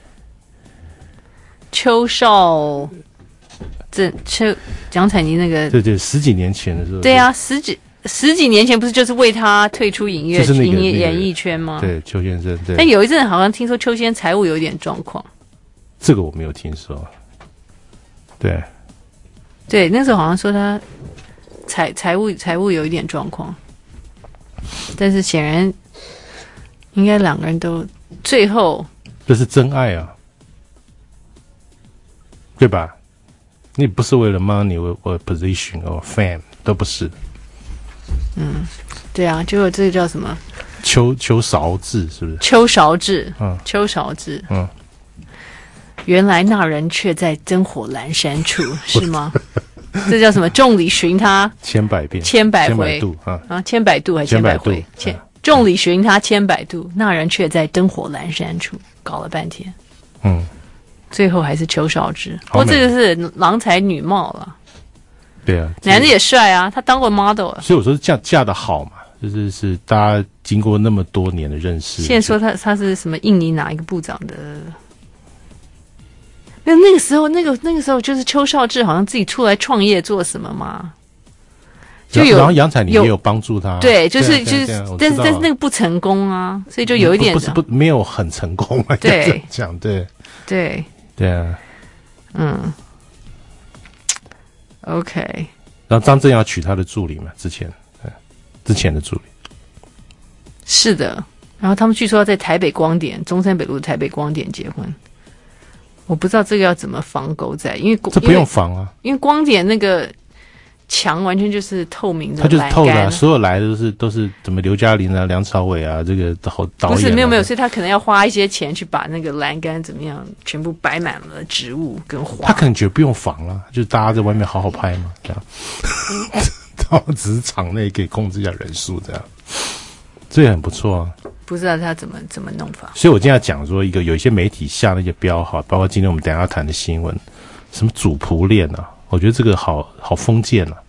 邱少，这邱杨采妮那个， 对对，十几年前的时候， 对啊，十几十几年前不是就是为他退出影乐、 就是那个、 影业、 那个、 演艺圈吗？ 对，邱先生。对。 但有一阵好像听说邱先生财务有点状况， 这个我没有听说。对。 对，那时候好像说他财财务财务有一点状况，但是显然应该两个人都最后这是真爱啊。对吧？你不是为了 money 或或 position or fame 都不是。 嗯，对啊，结果这个叫什么？ 邱邱韶志是不是？ 邱韶志， 嗯， 邱韶志， 嗯。 原来那人却在灯火阑珊处，是吗？这叫什么？众里寻他千百遍， 千百回， 千百度啊啊，千百度还是千百回？千众里寻他千百度，那人却在灯火阑珊处，搞了半天， 嗯。 最后还是邱韶志，不过这个是郎才女貌了。 对啊， 男的也帅啊，他当过 model 啊。 所以我说嫁嫁得好嘛，就是是大家经过那么多年的认识。 现在说他他是什么印尼哪一个部长的那那个时候，那个那个时候就是邱少志好像自己出来创业做什么嘛，就有然后杨采妮也有帮助他， 对，就是对就是，但是但是那个不成功啊，所以就有一点不是不没有很成功嘛， 对， 讲对对对啊， 嗯 ，OK。 然后张正尧娶他的助理嘛，之前，之前的助理是的。然后他们据说要在台北光点，中山北路的台北光点结婚。我不知道这个要怎么防狗仔，因为这不用防啊， 因为光点那个墙完全就是透明的， 它就是透的、啊，所有来的都是都是怎么刘嘉玲啊、梁朝伟啊，这个导导演、啊、 不是没有没有，所以他可能要花一些钱去把那个栏杆怎么样，全部摆满了植物跟花。 他可能觉得不用防了，就是大家在外面好好拍嘛，这样，然后只是场内可以控制一下人数，这样，这也很不错啊。 不知道他怎么怎么弄法， 所以我今天要讲说，一个有一些媒体下那些标哈，包括今天我们等一下要谈的新闻，什么主仆恋啊，我觉得这个好好封建啊。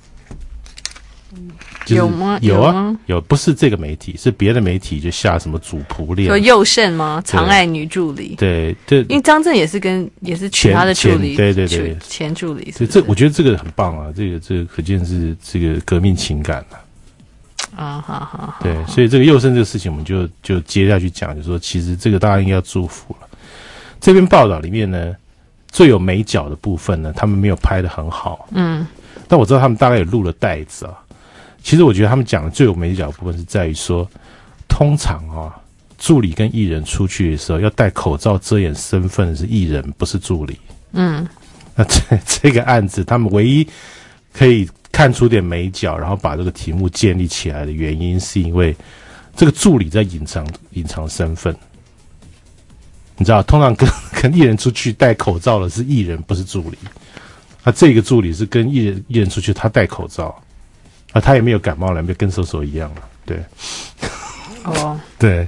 就是、 有吗？ 有啊， 有, 有，不是这个媒体，是别的媒体就下什么主仆恋， 说佑胜吗？常爱女助理， 对对， 因为张震也是跟也是娶他的助理， 对对对， 前助理是是，这我觉得这个很棒啊，这个这个可见是这个革命情感啊。 啊，好好好， 对，所以这个佑胜这个事情，我们就就接下去讲，就说其实这个大家应该要祝福了。这篇报道里面呢，最有美角的部分呢，他们没有拍得很好， 嗯， 但我知道他们大概有录了带子啊。其实我觉得他们讲的最有美角的部分是在于说，通常啊，助理跟艺人出去的时候要戴口罩遮掩身份的是艺人，不是助理。 嗯， 那这这个案子，他们唯一可以看出点美角，然后把这个题目建立起来的原因，是因为这个助理在隐藏隐藏身份。你知道，通常跟跟艺人出去戴口罩的是艺人，不是助理。那这个助理是跟艺人艺人出去，他戴口罩，啊，他也没有感冒了，没有跟瘦瘦一样了，对。 哦， 对。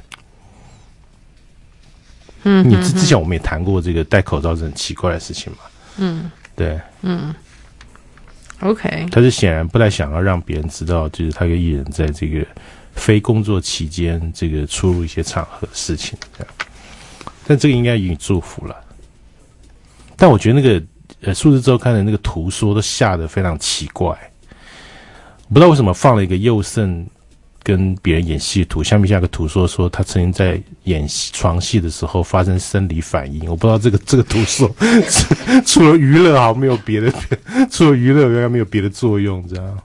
嗯， 你之之前我们也谈过这个戴口罩是很奇怪的事情嘛。 嗯， 对， 嗯。OK， 他是显然不太想要让别人知道，就是他跟艺人在这个非工作期间，这个出入一些场合的事情，这样。但这个应该予以祝福了。但我觉得那个呃，数字周刊的那个图说都下得非常奇怪，我不知道为什么放了一个佑胜跟别人演戏的图，下面下个图说说他曾经在演床戏的时候发生生理反应，我不知道这个这个图说除了娱乐好像没有别的，除了娱乐原来没有别的作用，这样。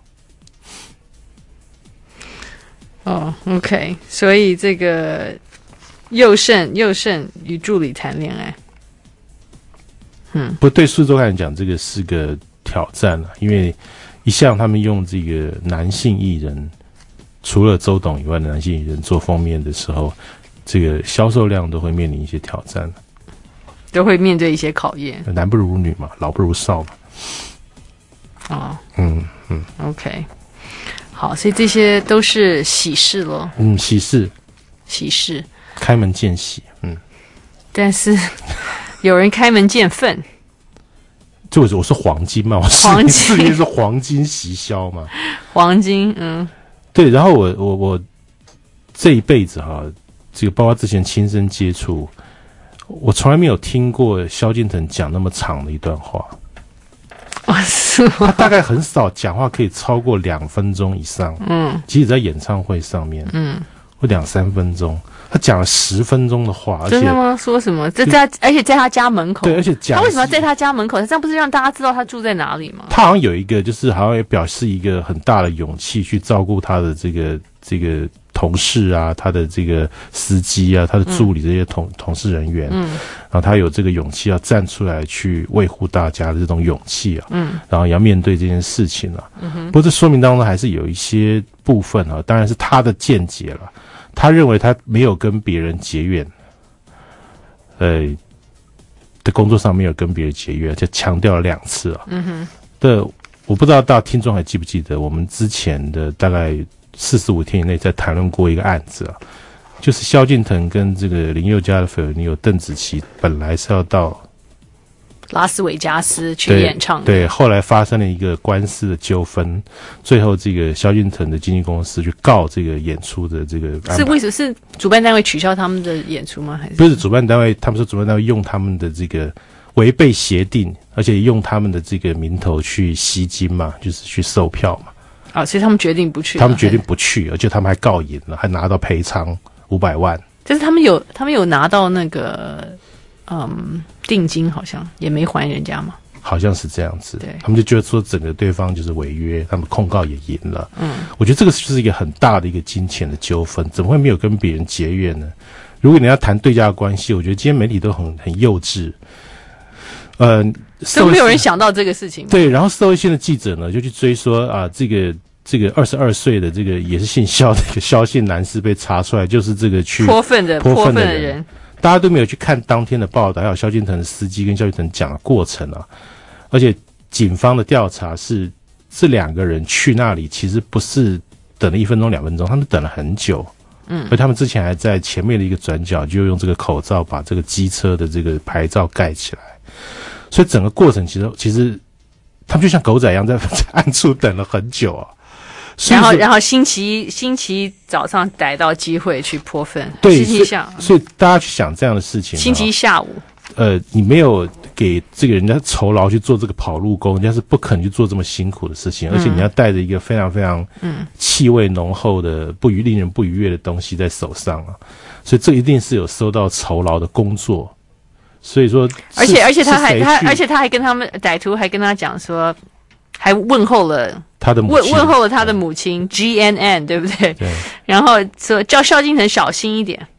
哦 ，OK， 所以这个佑胜佑胜与助理谈恋爱，嗯， 不对，数字周刊讲这个是个挑战啊，因为一向他们用这个男性艺人。除了周董以外的男性艺人做封面的时候，这个销售量都会面临一些挑战， 都会面对一些考验。 男不如女嘛，老不如少嘛。 哦， 嗯嗯 ，OK， 好，所以这些都是喜事咯。 嗯，喜事， 喜事， 开门见喜。嗯， 但是有人开门见粪。 就我是黄金嘛，我黄金四年是黄金喜销嘛， 黄金，嗯。 对，然后我我我这一辈子哈，这个包括之前亲身接触，我从来没有听过萧敬腾讲那么长的一段话。 哦，是吗？ 他大概很少讲话可以超过两分钟以上。 嗯， 即使在演唱会上面， 嗯， 会两三分钟。他讲了十分钟的话，而且真的吗？说什么？在在，而且在他家门口。 对，而且讲他为什么要在他家门口？他这样不是让大家知道他住在哪里吗？ 他好像有一个，就是好像也表示一个很大的勇气去照顾他的这个这个同事啊，他的这个司机啊，他的助理这些同、嗯、同事人员，嗯，然后他有这个勇气要站出来去维护大家的这种勇气啊，嗯，然后也要面对这件事情啊，嗯哼，不过这说明当中还是有一些部分啊，当然是他的见解了。他认为他没有跟别人结怨，呃，的工作上没有跟别人结怨，就强调了两次啊。 嗯哼。 的，我不知道大家听众还记不记得，我们之前的大概四十五天以内在谈论过一个案子啊，就是萧敬腾跟这个林宥嘉的绯闻女友邓紫棋本来是要到拉斯维加斯去演唱的， 对，后来发生了一个官司的纠纷，最后这个萧敬腾的经纪公司去告这个演出的这个安排， 是为什么是主办单位取消他们的演出吗？还是不是主办单位？他们说主办单位用他们的这个违背协定，而且用他们的这个名头去吸金嘛，就是去售票嘛。 啊，所以他们决定不去。 他们决定不去，而且他们还告赢了，还拿到赔偿五百万。 但是他们有，他们有拿到那个嗯定金，好像也没还人家嘛。 好像是这样子， 对， 他们就觉得说整个对方就是违约，他们控告也赢了。 嗯， 我觉得这个就是一个很大的一个金钱的纠纷，怎么会没有跟别人结怨呢？如果你要谈对价关系，我觉得今天媒体都很很幼稚，呃， 都没有人想到这个事情。 对，然后社会线的记者呢就去追说啊，这个这个二十二岁的这个也是姓肖的一个肖姓男士被查出来就是这个去泼粪的泼粪的人。 大家都没有去看当天的报道，还有萧敬腾的司机跟萧敬腾讲的过程啊。而且警方的调查是这两个人去那里其实不是等了一分钟两分钟，他们等了很久。 嗯， 而他们之前还在前面的一个转角就用这个口罩把这个机车的这个牌照盖起来，所以整个过程其实其实他们就像狗仔一样在暗处等了很久啊。 然后，然后星期星期早上逮到机会去泼粪， 对， 星期下， 所以大家去想这样的事情。 星期下午， 呃，你没有给这个人家酬劳去做这个跑路工，人家是不肯去做这么辛苦的事情，嗯、而且你要带着一个非常非常嗯气味浓厚的不愉令人不愉悦的东西在手上啊，所以这一定是有收到酬劳的工作。所以说， 而且而且他还他而且他还跟他们歹徒还跟他讲说。还问候了他的母亲， 问问候了他的母亲 G N N， 对不对？ 对。 然后说叫萧敬腾小心一点。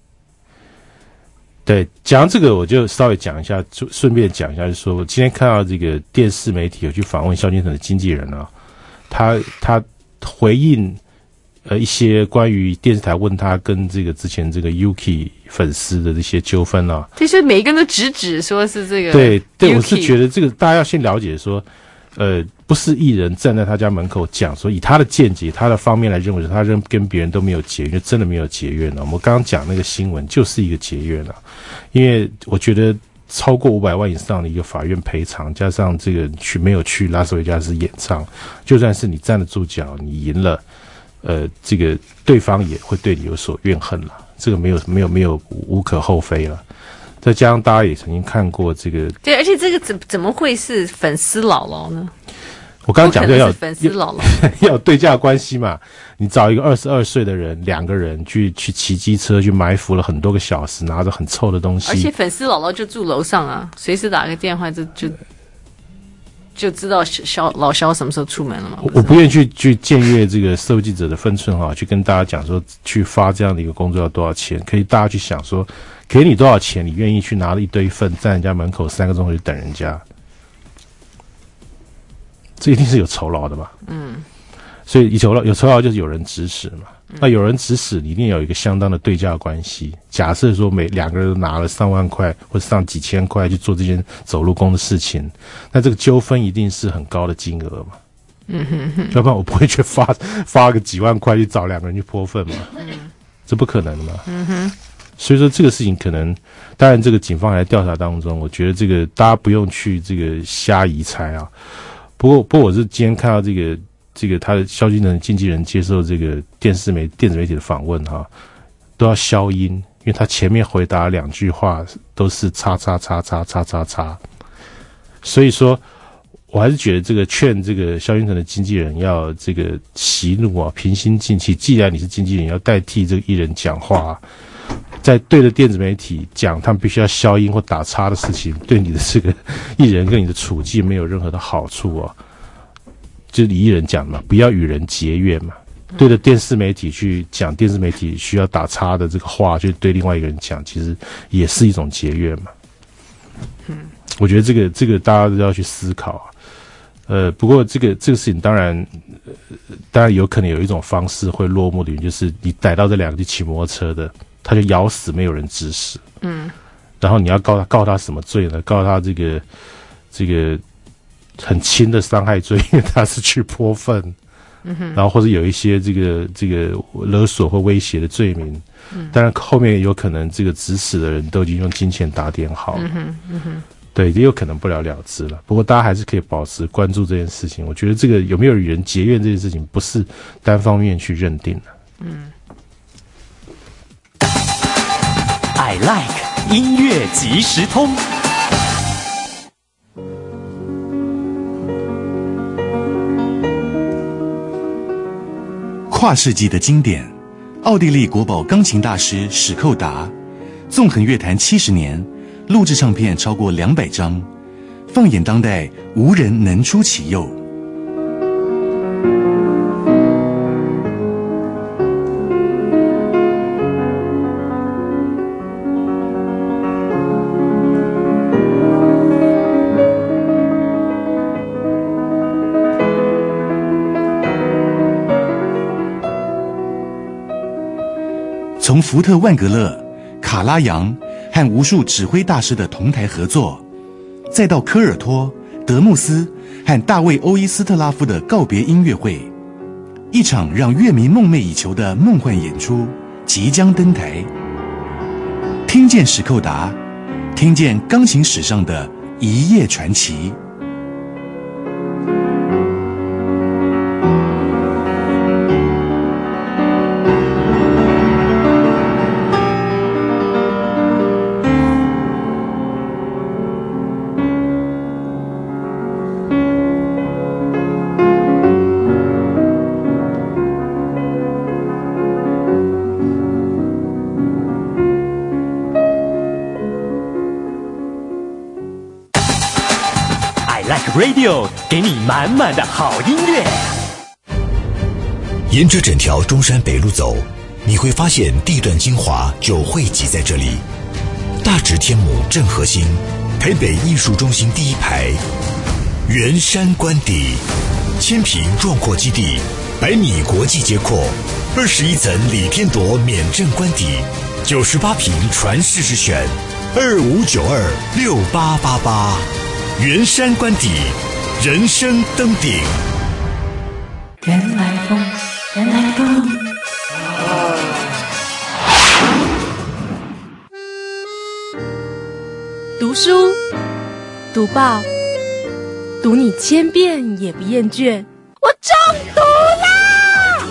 对，讲到这个，我就稍微讲一下，就顺便讲一下，就是说我今天看到这个电视媒体有去访问萧敬腾的经纪人啊，他他回应呃一些关于电视台问他跟这个之前这个 Yuki 粉丝的这些纠纷啊， 就是每一个人都直指说是这个。 对对，我是觉得这个大家要先了解说。呃，不是艺人站在他家门口讲说，以他的见解、他的方面来认为，他跟跟别人都没有结怨，就真的没有结怨了。我们刚刚讲那个新闻就是一个结怨了，因为我觉得超过五百万以上的一个法院赔偿，加上这个去没有去拉斯维加斯演唱，就算是你站得住脚，你赢了，呃，这个对方也会对你有所怨恨了，这个没有没有没有无可厚非了。再加上大家也曾经看过这个， 对，而且这个怎怎么会是粉丝姥姥呢？ 我刚刚讲就要粉丝姥姥要有对价关系嘛。你找一个二十二岁的人，两个人去去骑机车去埋伏了很多个小时，拿着很臭的东西， 而且粉丝姥姥就住楼上啊，随时打个电话就就就知道肖老肖什么时候出门了嘛。 我我不愿意去去僭越这个社会记者的分寸哈，去跟大家讲说去发这样的一个工作要多少钱，可以大家去想说。给你多少钱，你愿意去拿了一堆粪站人家门口三个钟头去等人家？这一定是有酬劳的嘛？ 嗯， 所以有酬劳有酬劳就是有人指使嘛。嗯、那有人指使，你一定有一个相当的对价关系。假设说每两个人都拿了上万块或者上几千块去做这件走路工的事情，那这个纠纷一定是很高的金额嘛。 嗯哼哼， 要不然我不会去发发个几万块去找两个人去泼粪嘛。 嗯， 这不可能的嘛。 嗯哼。 所以说这个事情可能，当然这个警方还在调查当中，我觉得这个大家不用去这个瞎疑猜啊。不过，不过我是今天看到这个这个他的萧敬腾的经纪人接受这个电视媒电子媒体的访问哈、啊，都要消音，因为他前面回答两句话都是叉叉叉叉叉叉叉，所以说我还是觉得这个劝这个萧敬腾的经纪人要这个息怒啊，平心静气。既然你是经纪人，要代替这个艺人讲话、啊。在对着电子媒体讲他们必须要消音或打叉的事情，对你的这个艺人跟你的处境没有任何的好处哦。就是艺人讲嘛，不要与人结怨嘛。对着电视媒体去讲电视媒体需要打叉的这个话，就对另外一个人讲，其实也是一种结怨嘛。 嗯， 我觉得这个这个大家都要去思考啊。呃，不过这个这个事情当然，呃、当然有可能有一种方式会落幕的，就是你逮到这两个去骑摩托车的。他就咬死没有人指使， 嗯， 然后你要告他告他什么罪呢？告他这个这个很轻的伤害罪，因为他是去泼粪， 嗯哼， 然后或者有一些这个这个勒索或威胁的罪名， 嗯， 当然后面有可能这个指使的人都已经用金钱打点好了， 嗯哼，嗯哼， 对，也有可能不了了之了。不过大家还是可以保持关注这件事情。我觉得这个有没有与人结怨这件事情，不是单方面去认定的， 嗯。 I like 音乐即时通。 跨世纪的经典，奥地利国宝钢琴大师史寇达，纵横乐坛七十年，录制唱片超过两百张，放眼当代，无人能出其右。从福特万格勒、卡拉扬和无数指挥大师的同台合作，再到科尔托、德穆斯和大卫·欧伊斯特拉夫的告别音乐会，一场让乐迷梦寐以求的梦幻演出即将登台。听见史寇达，听见钢琴史上的一夜传奇。 Radio 给你满满的好音乐。 沿着整条中山北路走，你会发现地段精华就汇集在这里。大直天母正核心，台北艺术中心第一排，圆山官邸，千坪壮阔基地，百米国际街廓，二十一层李天铎免震官邸，九十八坪传世之选，二五九二六八八八。圆山官邸，人生登顶。 原来风，原来风。 读书，读报，读你千遍也不厌倦。我中毒啦！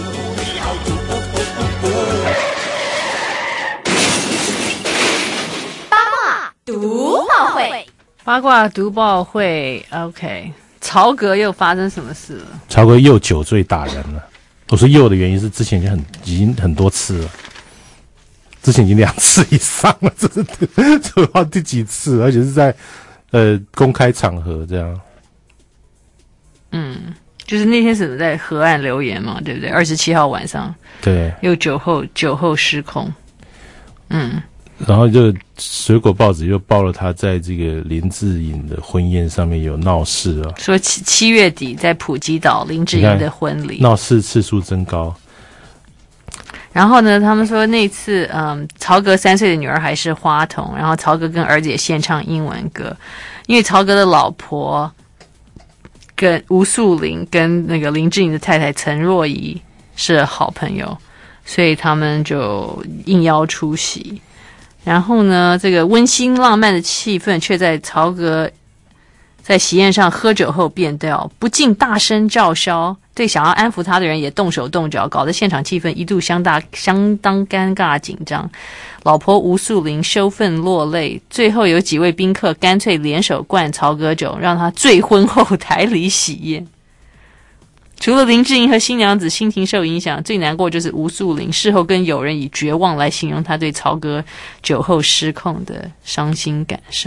八卦读报会。 八卦读报会 ，OK， 曹格又发生什么事了？ 曹格又酒醉打人了。我说又的原因是之前已经很已经很多次了，之前已经两次以上了，这是这不知道第几次，而且是在呃公开场合这样。 嗯，就是那天是在河岸留言嘛，对不对？二十七号晚上， 对， 又酒后酒后失控，嗯。 然后就水果报纸又报了他在这个林志颖的婚宴上面有闹事啊， 说七七月底在普吉岛林志颖的婚礼闹事次数增高。 然后呢，他们说那次，嗯，曹格三岁的女儿还是花童，然后曹格跟儿子也献唱英文歌，因为曹格的老婆跟吴素玲跟那个林志颖的太太陈若仪是好朋友，所以他们就应邀出席。然后呢，这个温馨浪漫的气氛却在曹格在喜宴上喝酒后变调，不禁大声叫嚣，对想要安抚他的人也动手动脚，搞得现场气氛一度相当相当尴尬紧张。老婆吴素玲羞愤落泪，最后有几位宾客干脆联手灌曹格酒，让他醉昏后抬离喜宴。除了林志颖和新娘子心情受影响，最难过就是吴素玲事后跟友人以绝望来形容他对曹格酒后失控的伤心感受。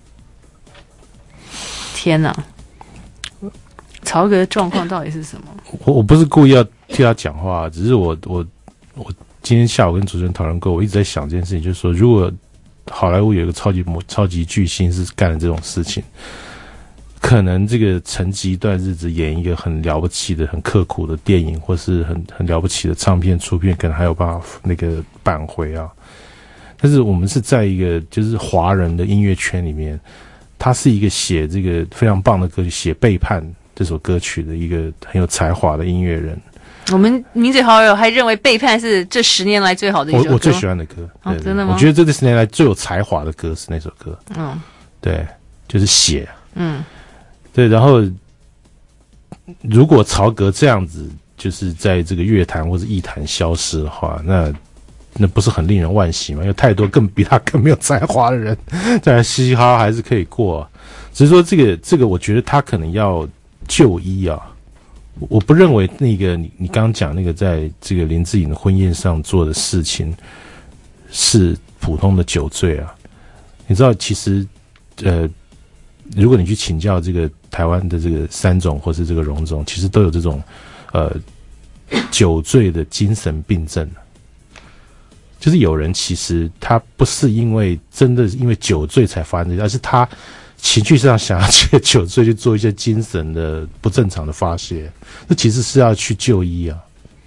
天哪，曹格的状况到底是什么？ 我我不是故意要替他讲话，只是我我我今天下午跟主持人讨论过，我一直在想这件事情，就是说，如果好莱坞有一个超级超级巨星是干了这种事情，可能这个沉寂一段日子演一个很了不起的、很刻苦的电影，或是很很了不起的唱片出片，可能还有办法那个扳回啊。但是我们是在一个就是华人的音乐圈里面，他是一个写这个非常棒的歌曲，写《背叛》这首歌曲的一个很有才华的音乐人。 我们名嘴好友还认为《背叛》是这十年来最好的一首歌。 我我最喜欢的歌， 哦， 对对真的吗？ 我觉得这十年来最有才华的歌是那首歌。 嗯， 对，就是写。 嗯。 对，然后如果曹格这样子就是在这个乐坛或者艺坛消失的话，那那不是很令人惋惜吗？有太多更比他更没有才华的人，当然嘻嘻哈哈还是可以过，只是说这个这个，我觉得他可能要就医啊， 我不认为那个你你刚刚讲那个在这个林志颖的婚宴上做的事情是普通的酒醉啊。你知道，其实呃，如果你去请教这个台湾的这个三种或是这个荣总，其实都有这种呃酒醉的精神病症。就是有人其实他不是因为真的因为酒醉才发生，而是他情绪上想要借酒醉去做一些精神的不正常的发泄，这其实是要去就医啊。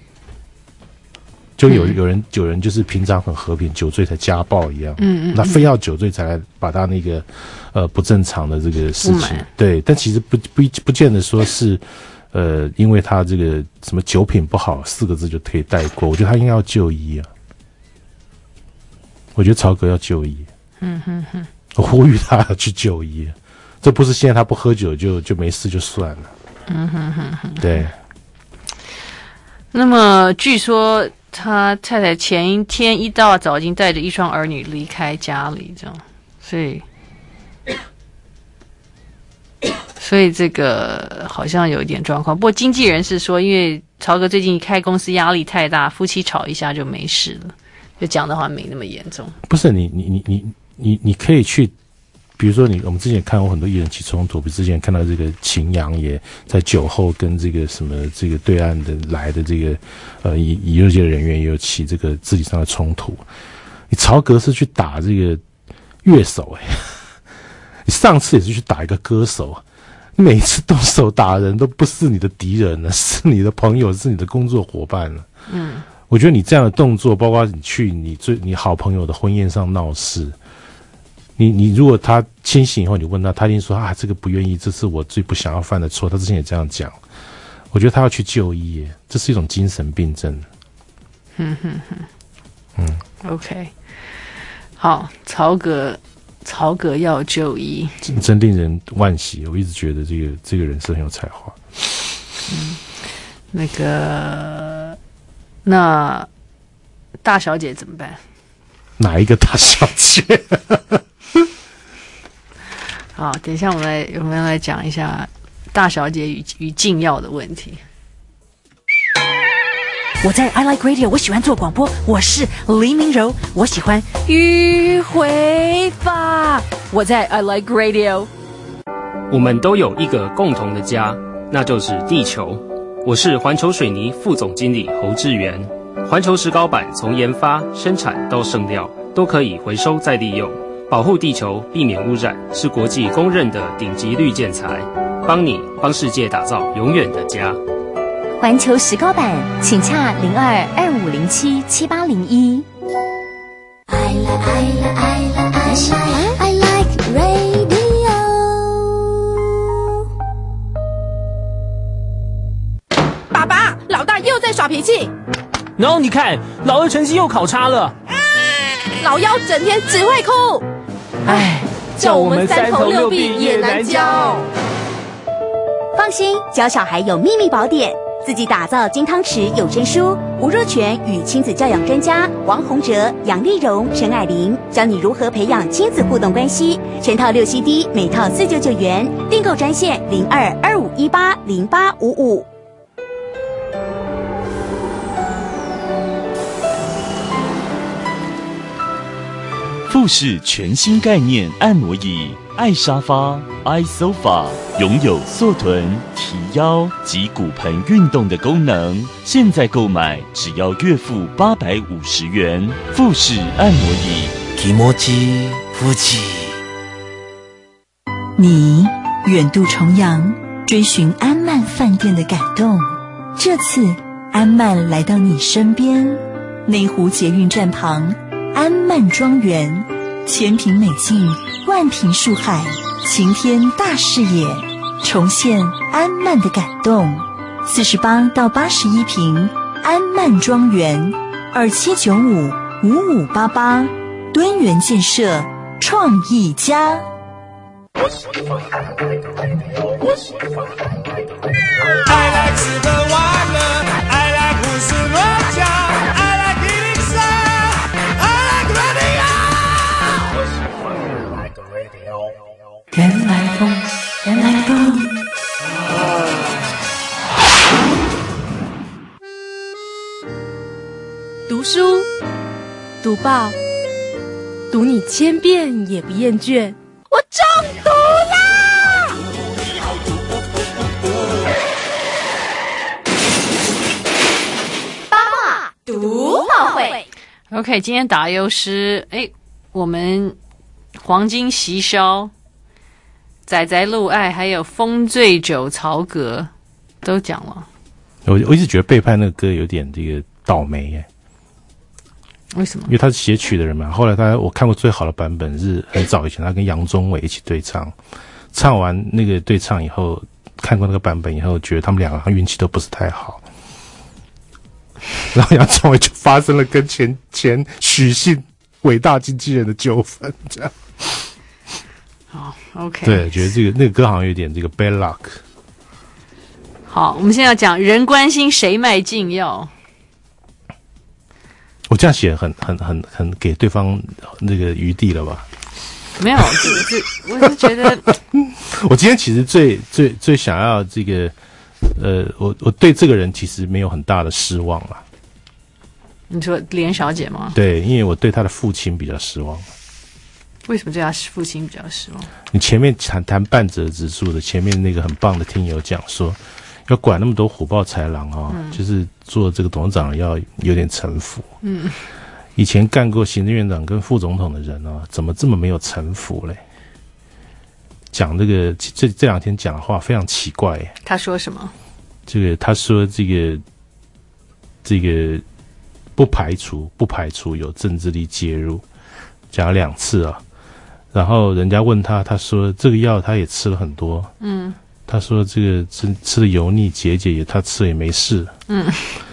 就有有人有人就是平常很和平，酒醉才家暴一样，嗯嗯，那非要酒醉才来把他那个呃不正常的这个事情，对，但其实不不不见得说是呃因为他这个什么酒品不好四个字就可以带过，我觉得他应该要就医啊。我觉得曹格要就医，嗯哼哼，我呼吁他要去就医，这不是现在他不喝酒就就没事就算了，嗯哼哼哼，对。 那么据说他太太前一天一大早已经带着一双儿女离开家里，这样，所以，所以这个好像有一点状况。不过经纪人是说，因为曹格最近开公司压力太大，夫妻吵一下就没事了。就讲的话没那么严重， 不是你你你你你你可以去，比如说你我们之前看过很多艺人起冲突，比如之前看到这个秦阳也在酒后跟这个什么这个对岸的来的这个呃以以乐界的人员也有起这个肢体上的冲突。你曹格是去打这个乐手哎、欸，你上次也是去打一个歌手，你每一次动手打人都不是你的敌人了，是你的朋友，是你的工作伙伴了，嗯。我觉得你这样的动作，包括你去你最你好朋友的婚宴上闹事，你你如果他清醒以后，你问他，他一定说啊，这个不愿意，这是我最不想要犯的错。他之前也这样讲，我觉得他要去就医耶，这是一种精神病症。 嗯哼哼，嗯 ，OK， 好，曹格，曹格要就医， 真, 真令人惋惜。我一直觉得这个这个人是很有才华。 嗯，那个。那大小姐怎么办？ 哪一个大小姐？ 好，等一下我们来我们来讲一下大小姐与与禁药的问题。 我在 I Like Radio， 我喜欢做广播，我是黎明柔，我喜欢迂回法。我在 I Like Radio， 我们都有一个共同的家，那就是地球。我是环球水泥副总经理侯志源。环球石膏板从研发、生产到剩料都可以回收再利用，保护地球，避免污染，是国际公认的顶级绿建材，帮你帮世界打造永远的家。 环球石膏板，请洽零二二五零七七八零一。I like I like I like I like radio。 爸爸，老大又在耍脾气。 然后你看，老二成绩又考差了。 啊、老幺整天只会哭。 唉，叫我们三头六臂也难教。 放心，教小孩有秘密宝典，自己打造金汤匙有声书。吴若权与亲子教养专家王洪哲、杨丽蓉、陈蔼玲教你如何培养亲子互动关系。全套六 C D， 每套四九九元，订购专线零二二五一八零八五五。 富士全新概念按摩椅，爱沙发 iSofa 拥有缩臀、提腰及骨盆运动的功能。现在购买只要月付八百五十元。富士按摩椅， 気持ち富士。 你远渡重洋，追寻安曼饭店的感动。这次安曼来到你身边，内湖捷运站旁。安曼庄园，千坪美境，万坪树海，晴天大视野，重现安曼的感动。四十八到八十一坪，安曼庄园，二七九五五五八八，敦源建设创意家。 I like 吃喝玩乐 I like 胡思乱想 I like 一零三 I like radio 原来风，原来风。 读报，读你千遍也不厌倦。 我中毒啦！ 八卦读报会。 OK， 今天打油诗，哎，我们黄金席烧、仔仔路爱，还有风醉酒曹格都讲了。 我我一直觉得背叛那个歌有点这个倒霉耶。 为什么？ 因为他是写曲的人嘛。后来他我看过最好的版本是很早以前，他跟杨宗纬一起对唱，唱完那个对唱以后，看过那个版本以后，觉得他们两个运气都不是太好。然后杨宗纬就发生了跟前前许姓伟大经纪人的纠纷，这样。 好 ，OK。 对，觉得这个那个歌好像有点这个 bad luck。 好，我们现在要讲人关心谁卖禁药。 我这样写很很很很给对方那个余地了吧？ 没有，这这我是觉得， 我今天其实最最最想要这个，呃，我我对这个人其实没有很大的失望啦。 你说连小姐吗？ 对，因为我对他的父亲比较失望。 为什么对他父亲比较失望？ 你前面谈谈半折指数的，前面那个很棒的听友讲说，要管那么多虎豹豺狼啊、哦嗯，就是做这个董事长要有点城府。嗯，以前干过行政院长跟副总统的人啊，怎么这么没有城府嘞？讲这个这这两天讲的话非常奇怪耶。 他说什么？ 这个他说这个这个不排除不排除有政治力介入，讲了两次啊。然后人家问他，他说这个药他也吃了很多。嗯。他说这个吃吃的油腻解解也他吃了也没事。嗯。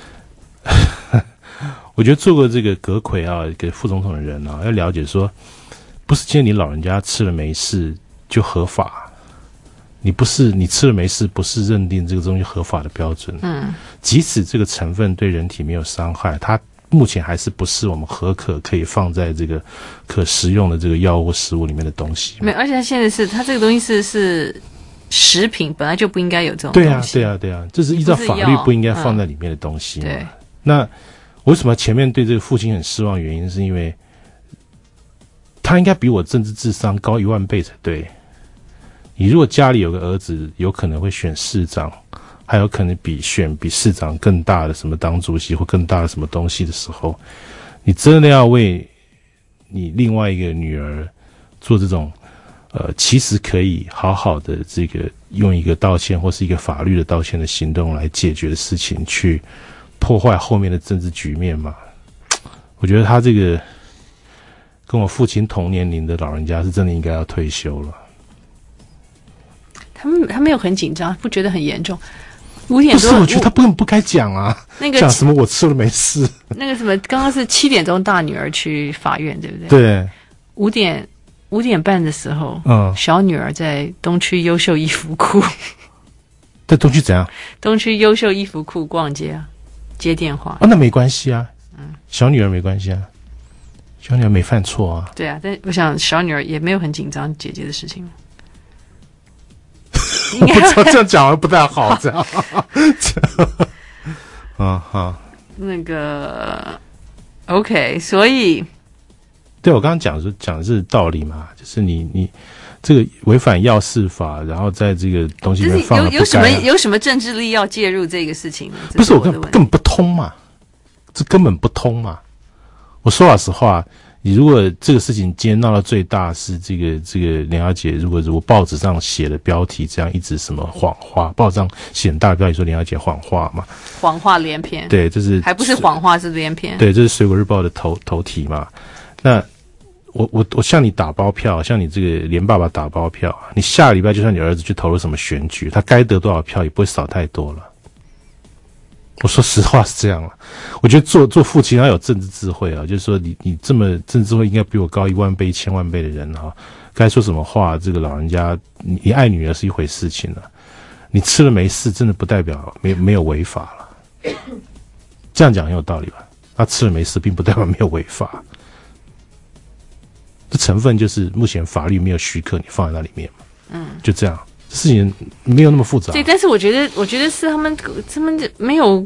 我觉得做过这个阁揆啊，给副总统的人啊，要了解说，不是今天你老人家吃了没事就合法，你不是你吃了没事，不是认定这个东西合法的标准。嗯，即使这个成分对人体没有伤害，它目前还是不是我们合可可以放在这个可食用的这个药物食物里面的东西。 没有，而且它现在是它这个东西是是食品，本来就不应该有这种东西。 对啊，对啊，对啊，这是依照法律不应该放在里面的东西嘛。嗯、对，那。为什么前面对这个父亲很失望？原因是因为他应该比我政治智商高一万倍才对。你如果家里有个儿子，有可能会选市长，还有可能比选比市长更大的什么党主席或更大的什么东西的时候，你真的要为你另外一个女儿做这种呃，其实可以好好的这个用一个道歉或是一个法律的道歉的行动来解决的事情去。破坏后面的政治局面嘛？我觉得他这个跟我父亲同年龄的老人家是真的应该要退休了。 他们他没有很紧张，不觉得很严重。五点多， 不是，我觉得他根本不该讲啊。 那个讲什么我吃了没事？ 那个什么，刚刚是七点钟大女儿去法院，对不对？ 对。 五点五点半的时候， 嗯， 小女儿在东区优秀衣服库。 在东区怎样？ 东区优秀衣服库逛街啊。接电话哦，那没关系啊，嗯，小女儿没关系啊，小女儿没犯错啊。 对啊，但我想小女儿也没有很紧张姐姐的事情。 我不知道这样讲的不太好，这样。啊好。 那个 OK， 所以对我刚刚讲是讲的是道理嘛，就是你你这个违反药事法，然后在这个东西里面放了不该、啊、 有有什么有什么政治力要介入这个事情呢？ 不是我根根本不通嘛，这根本不通嘛。我说老实话，你如果这个事情今天闹到最大是这个这个梁小姐，如果如果报纸上写的标题这样一直什么谎话，报纸上写很大的标题说梁小姐谎话嘛， 谎话连篇。 对，这是还不是谎话是连篇。 对，这是水果日报的头头题嘛。那我我我向你打包票，向你这个连爸爸打包票，你下个礼拜就算你儿子去投了什么选举，他该得多少票也不会少太多了。我说实话是这样了，我觉得做做父亲要有政治智慧啊，就是说你你这么政治智慧应该比我高一万倍、一千万倍的人啊，该说什么话，这个老人家你你爱女儿是一回事情了，你吃了没事，真的不代表没没有违法了。这样讲很有道理吧？他吃了没事，并不代表没有违法。这成分就是目前法律没有许可你放在那里面嘛，嗯，就这样，事情没有那么复杂。 对，但是我觉得，我觉得是他们他们没有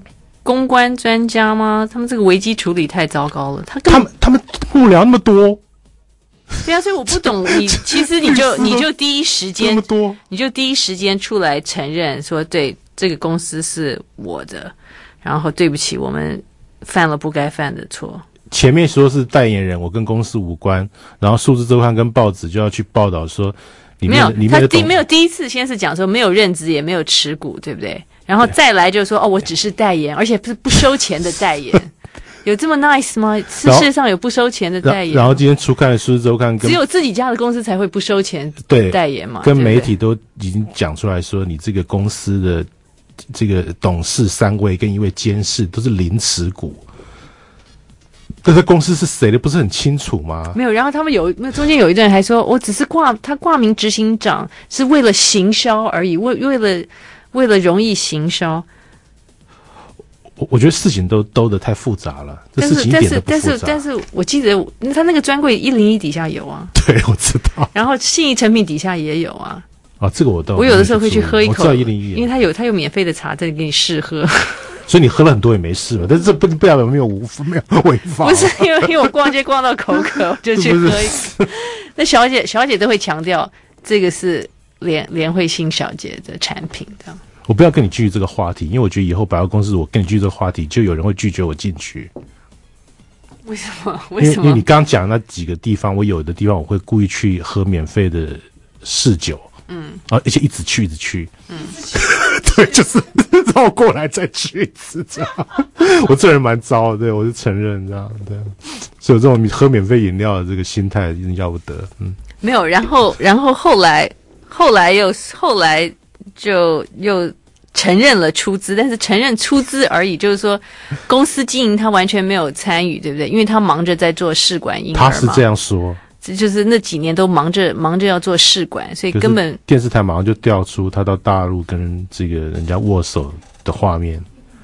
公关专家吗？他们这个危机处理太糟糕了。他他们他们幕僚那么多。 对啊，所以我不懂你，其实你就你就第一时间，你就第一时间出来承认说，对，这个公司是我的，然后对不起，我们犯了不该犯的错。 前面说是代言人，我跟公司无关，然后数字周刊跟报纸就要去报道说里面， 没有， 里面他第没有第一次先是讲说没有认知也没有持股，对不对？然后再来就是说哦，我只是代言，而且不是不收钱的代言。有这么 nice 吗？世界上有不收钱的代言？ 然后今天初看的数字周刊， 只有自己家的公司才会不收钱代言嘛？ 跟媒体都已经讲出来说，你这个公司的这个董事三位跟一位监事都是零持股，但是公司是谁的不是很清楚吗？ 没有，然后他们有那中间有一段还说，我只是挂他挂名执行长是为了行销而已，为为了为了容易行销。 我我觉得事情都兜得太复杂了，这事情一点都不复杂。 但是但是但是我记得他那个专柜一零一底下有啊， 对，我知道。 然后信义成品底下也有啊。 哦，这个我都我有的时候会去喝一口， 我知道一零一， 因为他有他有免费的茶这里给你试喝。 所以你喝了很多也没事嘛，但是这不不代表没有无没有违法。 不是因为因为我逛街逛到口渴，我就去喝一口。那小姐小姐都会强调这个是连连慧欣小姐的产品这样。 我不要跟你继续这个话题，因为我觉得以后百货公司我跟你继续这个话题，就有人会拒绝我进去。 为什么？为什么？ 因为因为你刚刚讲那几个地方，我有的地方我会故意去喝免费的侍酒，嗯，啊，而且一直去一直去，嗯，对，就是绕过来再去一次这样。我这人蛮糟的，对，我就承认这样，对，所以有这种喝免费饮料的这个心态，真要不得，嗯， 没有，然后然后后来后来又后来。就又承认了出资，但是承认出资而已，就是说公司经营他完全没有参与，对不对？因为他忙着在做试管婴儿嘛。 他是这样说， 这就是那几年都忙着忙着要做试管，所以根本、就是、 电视台马上就调出他到大陆跟这个人家握手的画面。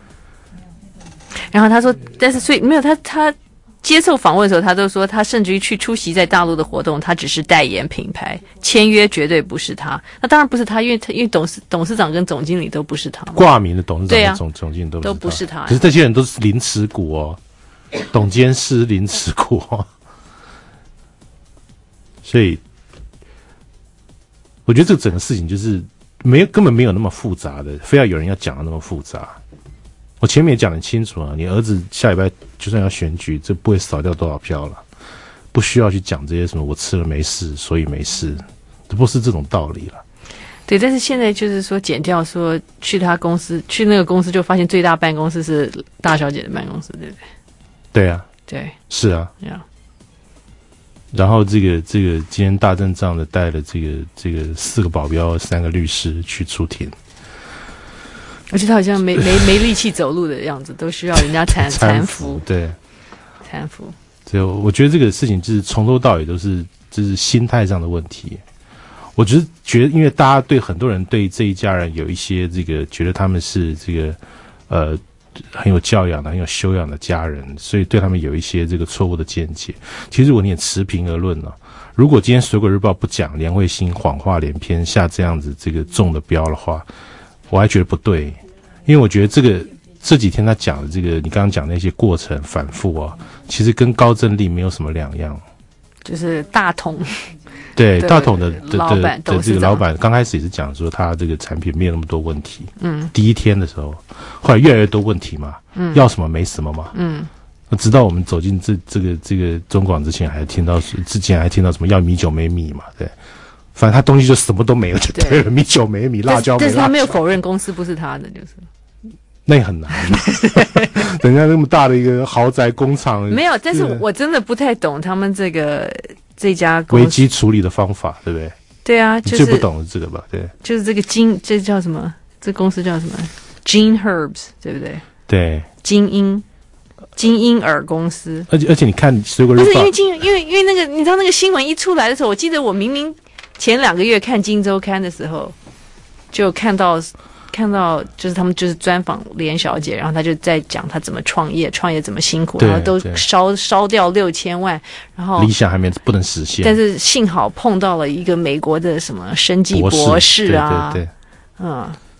然后他说，但是所以没有他他。接受访问的时候，他都说他甚至于去出席在大陆的活动，他只是代言品牌，签约绝对不是他。那当然不是他，因为他因为董事董事长跟总经理都不是他， 挂名的董事长跟总、啊、总经理都不是他都不是他。 可是这些人都是零持股哦，董监事零持股哦，所以我觉得这个整个事情就是没有根本没有那么复杂的，非要有人要讲的那么复杂。我前面也讲得清楚啊，你儿子下礼拜就算要选举，这不会少掉多少票了，不需要去讲这些什么我吃了没事，所以没事，这不是这种道理了。 对，但是现在就是说减掉说去他公司，去那个公司就发现最大办公室是大小姐的办公室，对不对？ 对啊， 对， 是啊。 Yeah. 然后这个这个今天大阵仗的带了这个这个四个保镖、三个律师去出庭。 而且他好像没没没力气走路的样子，都需要人家搀搀扶。 对， 搀扶。 所以我觉得这个事情就是从头到尾都是就是心态上的问题。我只是觉得，因为大家对很多人对这一家人有一些这个觉得他们是这个呃很有教养的、很有修养的家人，所以对他们有一些这个错误的见解。其实如果你也持平而论呢、啊，如果今天《水果日报》不讲连慧欣谎话连篇下这样子这个中的标的话，我还觉得不对。因为我觉得这个这几天他讲的这个，你刚刚讲的那些过程反复啊，其实跟高正丽没有什么两样。 就是大同， 对大同的的老板的这个老板刚开始也是讲说他这个产品没有那么多问题。嗯，第一天的时候，后来越来越多问题嘛，嗯，要什么没什么嘛，嗯，直到我们走进这这个这个中广之前，还听到之前还听到什么要米酒没米嘛，对。反正他东西就什么都没有就对了，米酒没米，辣椒没辣椒。 但是他没有否认公司不是他的，就是那也很难。人家那么大的一个豪宅工厂， 没有。但是我真的不太懂他们这个这家公司危机处理的方法，对不对？ 对啊，就是、 你最不懂的这个吧？对， 就是这个金，这叫什么？这公司叫什么 ？Gene Herbs， 对不对？ 对， 金鹰。金鹰耳公司， 而且而且你看《水果日报》， 不是因为金，因为因为那个，你知道那个新闻一出来的时候，我记得我明明前两个月看《金周刊》的时候，就看到看到就是他们就是专访连小姐，然后他就在讲他怎么创业，创业怎么辛苦，然后都烧烧掉六千万，然后理想还没不能实现， 但是幸好碰到了一个美国的什么生技博士啊， 对对对， 嗯。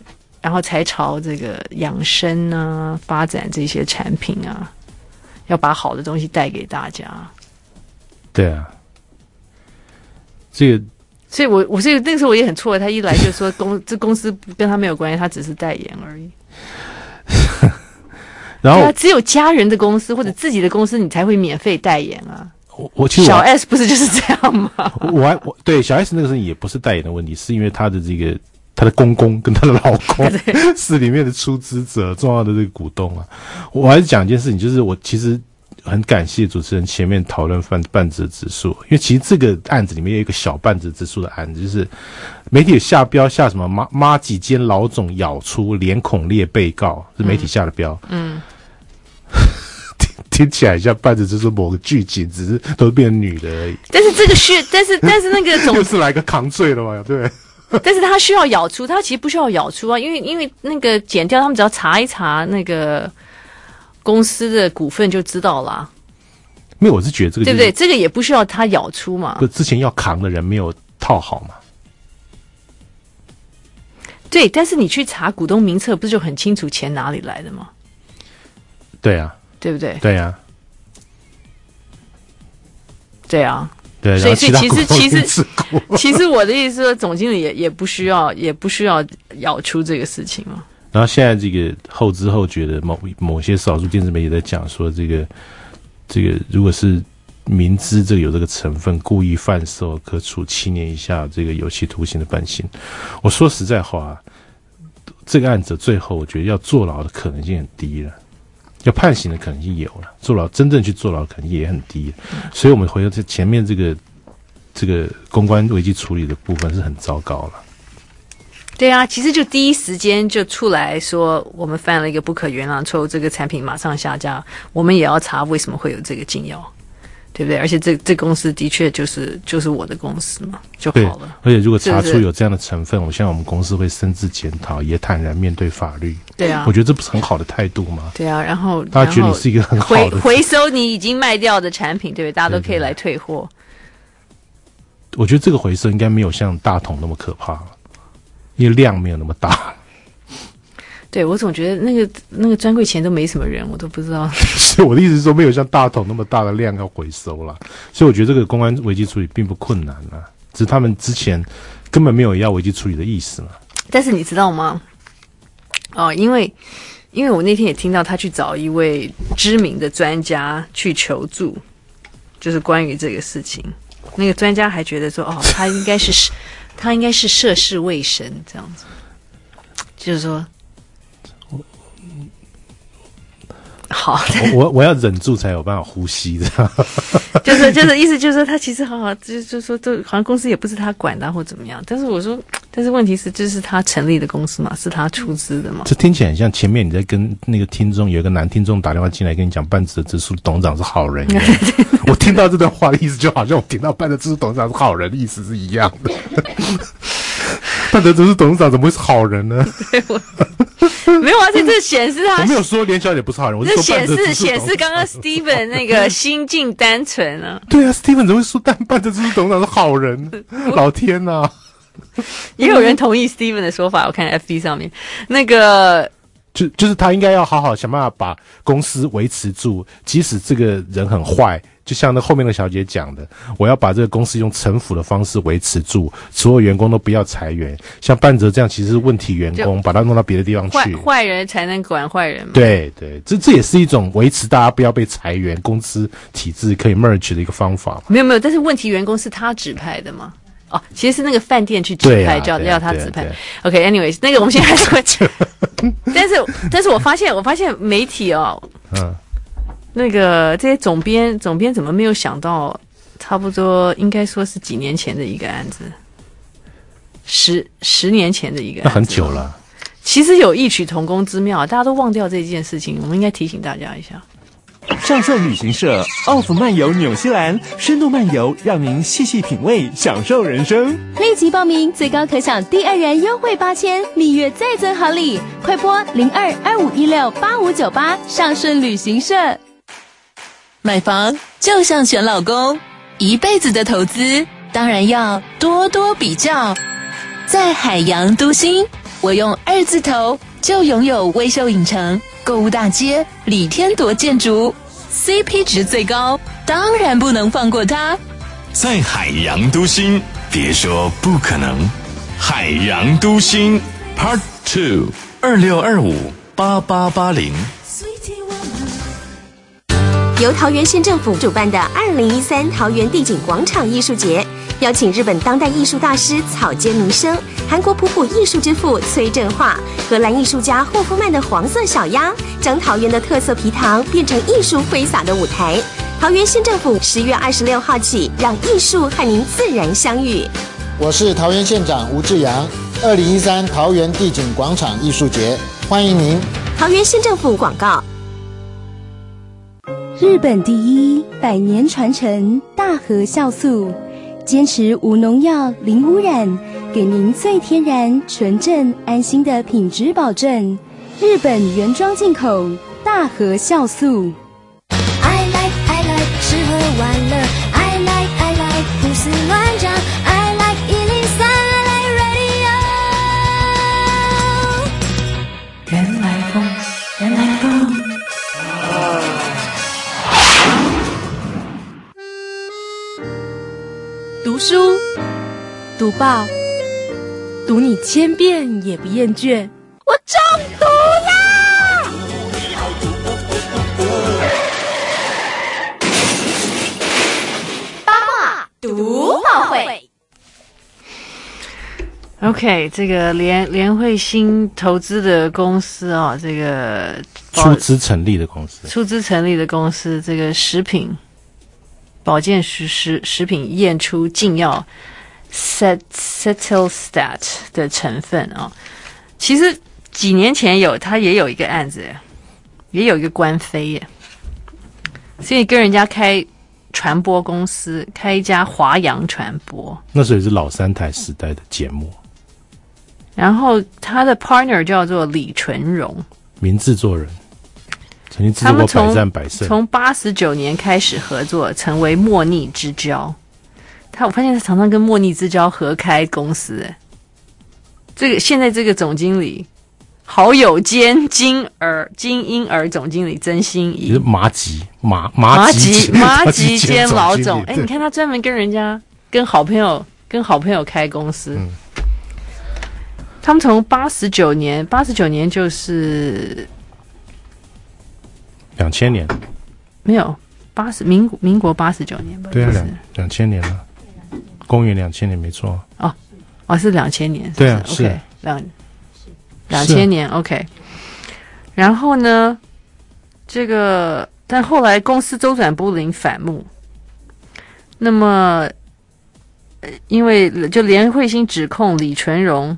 然后才朝这个养生啊发展这些产品啊，要把好的东西带给大家。 对啊，这个， 所以我我是那个时候我也很错，他一来就说公这公司跟他没有关系，他只是代言而已。 然后、 啊、只有家人的公司或者自己的公司，你才会免费代言啊。 我我其实小 S 不是就是这样吗？ 我还我对小 S 那个时候也不是代言的问题，是因为他的这个他的公公跟他的老公是里面的出资者，重要的这个股东啊。我还是讲一件事情，就是我其实很感谢主持人前面讨论半半折指数，因为其实这个案子里面有一个小半折指数的案子，就是媒体下标下什么妈妈几间老总咬出脸孔列被告，是媒体下的标。嗯。听起来像半折指数某个剧情，只是都变成女的而已。 但是这个需，但是但是那个总又是来个扛罪了嘛？对。 但是他需要咬出，他其实不需要咬出啊，因为因为那个检调他们只要查一查那个公司的股份就知道啦。 没有，我是觉得这个、就是、 对不对？这个也不需要他咬出嘛。 不，之前要扛的人没有套好嘛。 对，但是你去查股东名册，不是就很清楚钱哪里来的吗？ 对啊。 对不对？ 对啊， 对啊， 对。 所以，所以其实其实其实我的意思说，总经理也也不需要也不需要咬出这个事情嘛。 然后现在这个后知后觉的某某些少数电视媒体在讲说，这个这个如果是明知这个有这个成分，故意贩售，可处七年以下这个有期徒刑的半刑。我说实在话，这个案子最后我觉得要坐牢的可能性很低了。要判刑的可能性有了，坐牢真正去坐牢的可能性也很低，所以我们回到前面这个这个公关危机处理的部分是很糟糕了。 对啊，其实就第一时间就出来说我们犯了一个不可原谅错误，这个产品马上下架，我们也要查为什么会有这个禁药，对不对？而且这这公司的确就是就是我的公司嘛，就好了。 而且如果查出有这样的成分，我相信我们公司会深自检讨，也坦然面对法律。 对啊， 我觉得这不是很好的态度吗？ 对啊，然后大家觉得你是一个很好的回回收你已经卖掉的产品，对不对？大家都可以来退货。 我觉得这个回收应该没有像大桶那么可怕，因为量没有那么大。 对，我总觉得那个那个专柜前都没什么人，我都不知道。 所以我的意思是说，没有像大桶那么大的量要回收啦。所以我觉得这个公安危机处理并不困难啦，只是他们之前根本没有要危机处理的意思嘛。 但是你知道吗？哦，因为因为我那天也听到他去找一位知名的专家去求助，就是关于这个事情。那个专家还觉得说，哦，他应该是他应该是涉世未深这样子，就是说。好， 我我要忍住才有办法呼吸的， 就是就是意思就是说他其实好好就就说这好像公司也不是他管的或怎么样，但是我说，但是问题是这是他成立的公司嘛，是他出资的嘛。 这听起来很像前面你在跟那个听众有一个男听众打电话进来跟你讲半泽直树董事长是好人一样。我听到这段话的意思就好像我听到半泽直树董事长是好人的意思是一样的。半泽直树董事长怎么会是好人呢？ 对我没有啊，这这显示他我没有说连小姐不是好人，我是说显示显示刚刚 Steven 那个心境单纯啊。 对啊 ，Steven 怎么会说但半泽直树董事长是好人？老天哪！ 也有人同意 Steven 的说法，我看 F B 上面那个。 就就是他应该要好好想办法把公司维持住，即使这个人很坏，就像那后面的小姐讲的，我要把这个公司用城府的方式维持住，所有员工都不要裁员。像半泽这样其实是问题员工，把他弄到别的地方去。 坏人才能管坏人嘛。 对对，这这也是一种维持大家不要被裁员、公司体制可以 merge 的一个方法。 没有没有，但是问题员工是他指派的吗？哦，其实是那个饭店去指派，叫、啊、要他指派。OK，anyways，、okay, 那个我们现在还是会，但是但是我发现，我发现媒体哦，嗯，那个这些总编总编怎么没有想到，差不多应该说是几年前的一个案子，十十年前的一个案子， 那很久了。 其实有异曲同工之妙，大家都忘掉这件事情，我们应该提醒大家一下。 上顺旅行社奥弗漫游纽西兰，深度漫游，让您细细品味，享受人生。 立即报名，最高可享第二人优惠八千，蜜月再赠好礼，快拨零二二五一六八五九八，上顺旅行社。 买房就像选老公，一辈子的投资，当然要多多比较。在海洋都心我用二字头就拥有威秀影城、购物大街、李天铎建筑 ，C P 值最高，当然不能放过它。 在海洋都心，别说不可能。海洋都心 Part Two 二六二五八八八零。 由桃园县政府主办的二零一三桃园地景广场艺术节，邀请日本当代艺术大师草间弥生、韩国普普艺术之父崔振华、荷兰艺术家霍夫曼的黄色小鸭，将桃园的特色皮糖变成艺术挥洒的舞台。桃园县政府十月二十六号起，让艺术和您自然相遇。 我是桃园县长吴志阳，二零一三桃园地景广场艺术节，欢迎您。 桃园县政府广告。 日本第一，百年传承，大和酵素，坚持无农药、零污染，给您最天然、纯正、安心的品质保证。日本原装进口，大和酵素。 I like I like 吃喝玩乐 I like I like 胡思乱想 I like 一零三 I like radio 原来风，原来风。 读书，读报，读你千遍也不厌倦。我中毒啦！ 八卦读报会。 OK， 这个联联汇新投资的公司啊、哦，这个出资成立的公司， 出资成立的公司，这个食品保健食食食品验出禁药 Cetalstat 的成分啊、哦。其实几年前有，他也有一个案子，也有一个官非耶，所以跟人家开传播公司，开一家华阳传播， 那时候也是老三台时代的节目。 然后他的 partner 叫做李纯荣， 名制作人，曾经制作过百战百胜。 从八十九年开始合作，成为莫逆之交。他我发现他常常跟莫逆之交合开公司。这个现在这个总经理好友兼金儿金婴儿总经理曾心怡， 是麻吉麻麻吉麻吉兼老总。哎，你看他专门跟人家跟好朋友跟好朋友开公司。嗯，他们从八十九年，八十九年就是两千年， 没有八十民民国八十九年吧？ 对啊，两两千年了，公元两千年没错。 哦哦，是两千年。 对啊， 是 OK 两两千年 OK。然后呢，这个但后来公司周转不灵反目，那么因为就联汇新指控李纯荣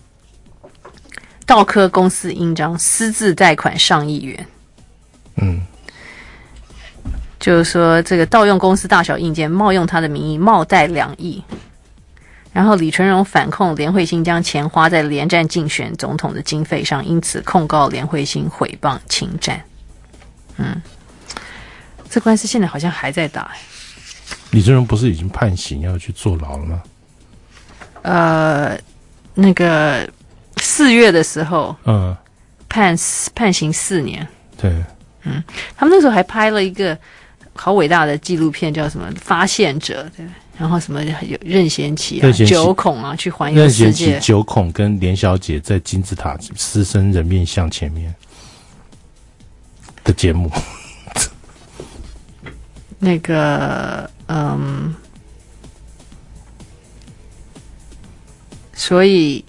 盗刻公司印章，私自贷款上亿元。 嗯， 就是说这个盗用公司大小印件，冒用他的名义冒贷两亿。然后李纯荣反控联汇新将钱花在连战竞选总统的经费上，因此控告联汇新诽谤侵占。嗯，这官司现在好像还在打。 李纯荣不是已经判刑要去坐牢了吗？ 呃，那个四月的时候， 嗯， 判判刑四年。 对， 嗯，他们那时候还拍了一个好伟大的纪录片，叫什么《发现者》，对，然后什么有任贤齐啊、九孔啊去环游世界。 任贤齐、九孔跟连小姐在金字塔狮身人面像前面的节目。 那个，嗯，所以。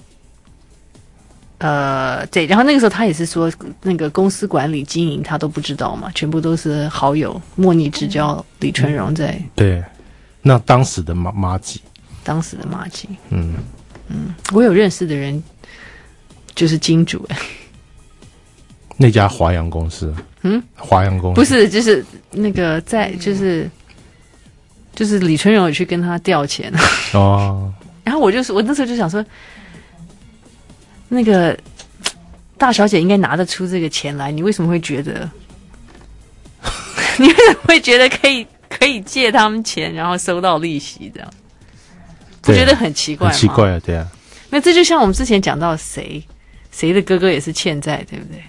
呃，对，然后那个时候他也是说，那个公司管理经营他都不知道嘛，全部都是好友莫逆之交李纯荣在。 对，那当时的麻麻吉， 当时的麻吉， 嗯嗯，我有认识的人就是金主哎， 那家华阳公司， 嗯， 华阳公司不是，就是那个在就是就是李纯荣有去跟他调钱哦， 然后我就是我那时候就想说。那个大小姐应该拿得出这个钱来，你为什么会觉得？你为什么会觉得可以可以借他们钱，然后收到利息这样？不觉得很奇怪吗？ 很奇怪啊，对啊。 那这就像我们之前讲到谁， 谁的哥哥也是欠债，对不对？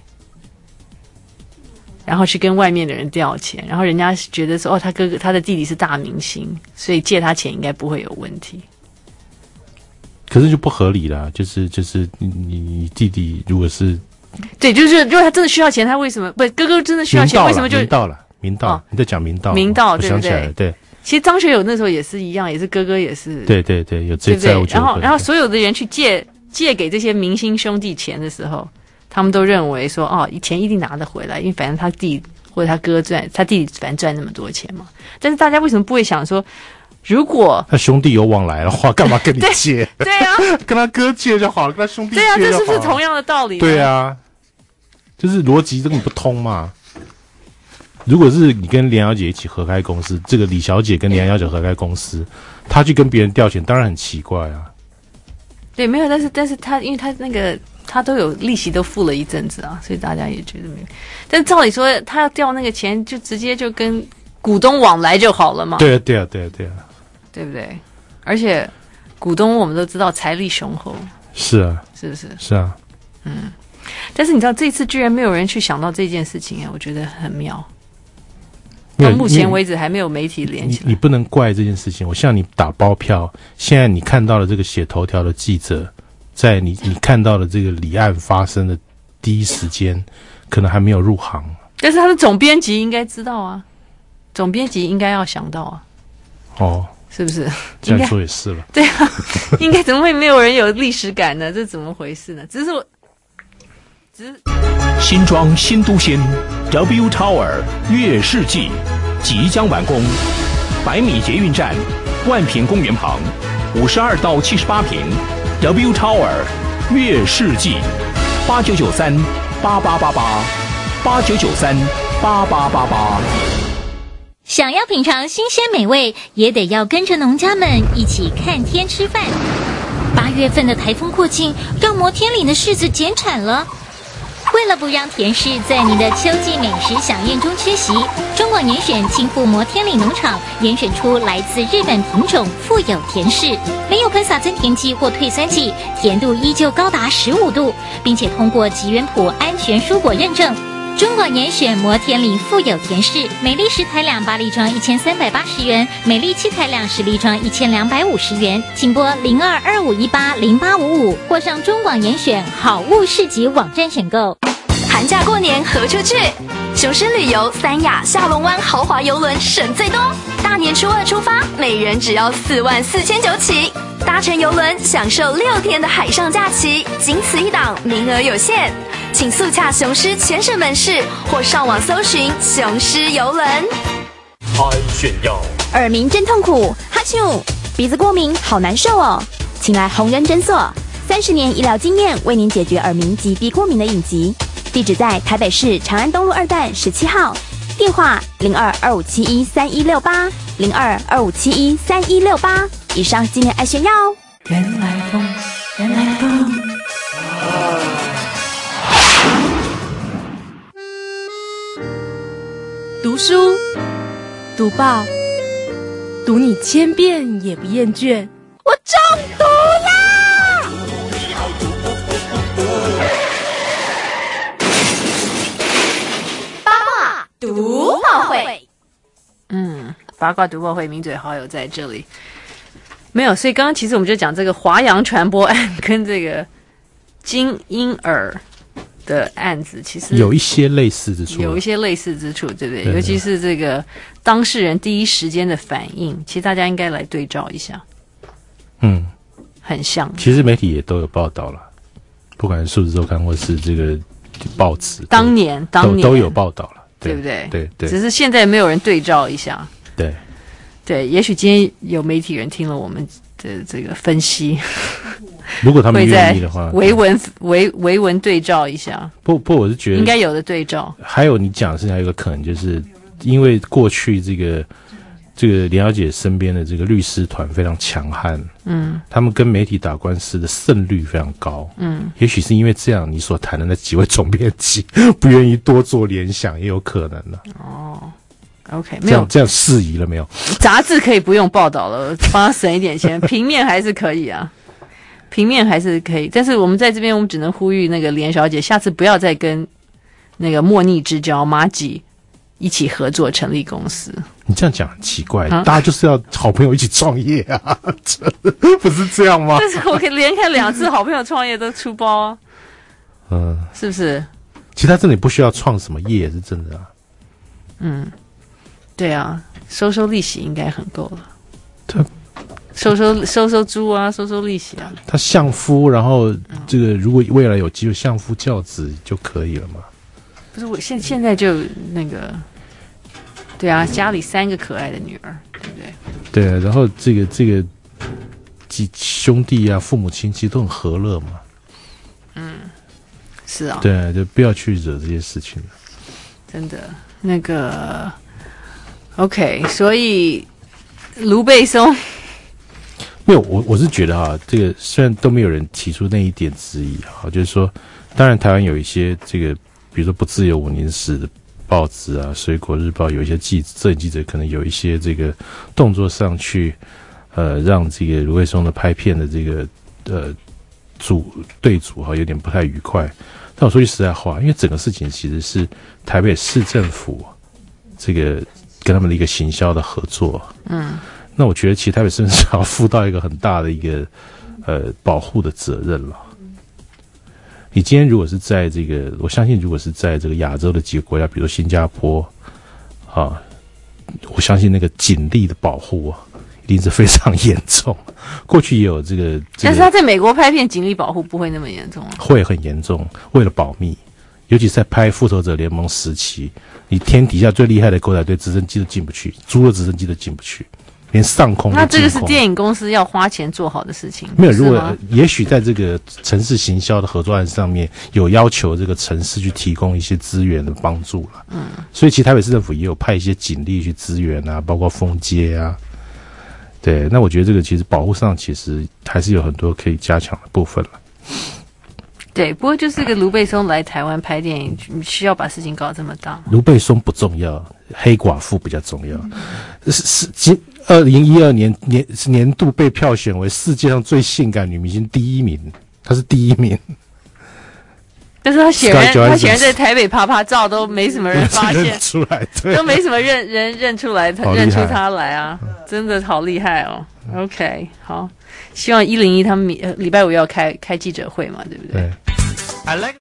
然后去跟外面的人调钱，然后人家觉得说，哦，他哥哥他的弟弟是大明星，所以借他钱应该不会有问题。 可是就不合理啦，就是就是你你你弟弟如果是， 对，就是如果他真的需要钱，他为什么不哥哥真的需要钱？为什么就明道了？明道，你在讲明道， 明道， 对不对？我想起来了，对。 其实张学友那时候也是一样，也是哥哥也是， 对对对，有这债务纠纷。 然后然后所有的人去借借给这些明星兄弟钱的时候，他们都认为说，哦，钱一定拿得回来，因为反正他弟或者他哥赚，他弟反正赚那么多钱嘛。但是大家为什么不会想说，如果他兄弟有往来的话，干嘛跟你借？ 对, 对啊， 跟他哥借就好了，跟他兄弟借就好了。 对啊，这是不是同样的道理？ 对啊，就是逻辑根本不通嘛。如果是你跟连小姐一起合开公司，这个李小姐跟连小姐合开公司，她去跟别人调钱，当然很奇怪啊。 对，没有，但是但是她因为她那个她都有利息都付了一阵子啊，所以大家也觉得没有。但照理说，她要调那个钱，就直接就跟股东往来就好了嘛。 对啊，对啊，对啊，对啊， 对不对？而且股东我们都知道财力雄厚。 是啊， 是不是？ 是啊， 嗯。但是你知道这次居然没有人去想到这件事情啊，我觉得很妙。到目前为止还没有媒体连起来。 你, 你不能怪这件事情。我向你打包票，现在你看到了这个写头条的记者，在你你看到了这个李案发生的第一时间，可能还没有入行。 但是他的总编辑应该知道啊，总编辑应该要想到啊。 哦， 是不是？ 这样说也是了。 对啊，应该怎么会没有人有历史感呢？这怎么回事呢？只是我，只是。 新庄新都心 W Tower 月世纪即将完工，百米捷运站，万平公园旁，五十二到七十八平 W Tower 月世纪，八九九三八八八八，八九九三八八八八。 想要品尝新鲜美味，也得要跟着农家们一起看天吃饭。八月份的台风过境，让摩天岭的柿子减产了。为了不让甜柿在你的秋季美食飨宴中缺席，中广严选青富摩天岭农场严选出来自日本品种富有甜柿，没有喷洒增甜剂或退酸剂，甜度依旧高达十五度，并且通过吉原谱安全蔬果认证。中广严选摩天岭富有甜柿，每粒十台两八粒装一千三百八十元，每粒七台两十粒装一千两百五十元，请拨零二二五一八零八五五或上中广严选好物市集网站选购。 寒假过年何处去？雄狮旅游三亚下龙湾豪华邮轮省最多，大年初二出发，每人只要四万四千九起。搭乘邮轮享受六天的海上假期，仅此一档，名额有限，请速洽雄狮全省门市或上网搜寻雄狮邮轮。 爱炫耀， 耳鸣真痛苦，哈啾，鼻子过敏好难受哦，请来红人诊所，三十年医疗经验为您解决耳鸣及鼻过敏的隐疾。地址在台北市长安东路二段十七号，电话零二二五七一三一六八零二二五七一三一六八。以上纪念爱炫耀哦。 原来风，原来风。读书，读报，读你千遍也不厌倦。 我中毒啦！读报会， 嗯，八卦读报会，名嘴好友在这里。没有，所以刚刚其实我们就讲这个华阳传播案跟这个金婴儿的案子，其实有一些类似之处， 有一些类似之处，对不对？ 对对尤其是这个当事人第一时间的反应，其实大家应该来对照一下。 嗯， 很像。 其实媒体也都有报道了，不管是数字周刊或是这个报纸， 当年当年都, 都有报道了。 对, 对不对？ 对对， 只是现在没有人对照一下。 对对，也许今天有媒体人听了我们的这个分析， 如果他们愿意的话， 维文维维文对照一下。 不不，我是觉得应该有的对照。 还有你讲的是还有一个可能，就是因为过去这个这个连小姐身边的这个律师团非常强悍，嗯，他们跟媒体打官司的胜率非常高，嗯，也许是因为这样，你所谈的那几位总编辑不愿意多做联想，也有可能的。 哦 ，OK， 没有这样这样适宜了没有？ 杂志可以不用报道了，帮他省一点钱，平面还是可以啊。 平面还是可以，但是我们在这边我们只能呼吁那个连小姐，下次不要再跟那个莫逆之交麻吉一起合作成立公司。 你这样讲很奇怪，啊、大家就是要好朋友一起创业啊，不是这样吗？ 但是我可以连开两次好朋友创业都出包啊，嗯，是不是？ 其实他真的不需要创什么业，是真的啊。 嗯，对啊，收收利息应该很够了。 他。 收收收收猪啊，收收利息啊。 他相夫，然后这个如果未来有机会相夫教子就可以了嘛？ 不是，我现现在就那个，对啊，家里三个可爱的女儿，对不对？ 对啊，然后这个这个几兄弟啊，父母亲其实都很和乐嘛。 嗯，是啊。 对啊，就不要去惹这些事情了。 真的，那个 OK， 所以卢贝松。 没有，我我是觉得哈，这个虽然都没有人提出那一点质疑哈，就是说，当然台湾有一些这个，比如说不自由五年史的报纸啊，水果日报有一些记摄影记者可能有一些这个动作上去，呃，让这个卢卫松的拍片的这个呃组对组哈有点不太愉快。但我说句实在话，因为整个事情其实是台北市政府这个跟他们的一个行销的合作，嗯。那我觉得其实台北市政府要负到一个很大的一个呃保护的责任了。你今天如果是在这个，我相信如果是在这个亚洲的几个国家，比如说新加坡啊，我相信那个警力的保护啊，一定是非常严重。过去也有这个，这个、 但是他在美国拍片，警力保护不会那么严重、啊， 会很严重，为了保密，尤其是在拍《复仇者联盟》时期，你天底下最厉害的狗仔队直升机都进不去，租的直升机都进不去。连上空都那这个是电影公司要花钱做好的事情。 没有，如果也许在这个城市行销的合作案上面有要求这个城市去提供一些资源的帮助了。嗯，所以其实台北市政府也有派一些警力去支援啊，包括封街啊。对，那我觉得这个其实保护上其实还是有很多可以加强的部分了。 对，不过就是个卢贝松来台湾拍电影，你需要把事情搞这么大。 卢贝松不重要，黑寡妇比较重要。嗯、是是今。二零一二年年年度被票选为世界上最性感女明星第一名，她是第一名。 但是她显然她显然在台北啪啪照都没什么人发现出来，对， 都没什么认认认出来，他认出她来啊，真的好厉害哦。OK， 好，希望一零一他们礼拜五要开开记者会嘛，对不对？ 对。I like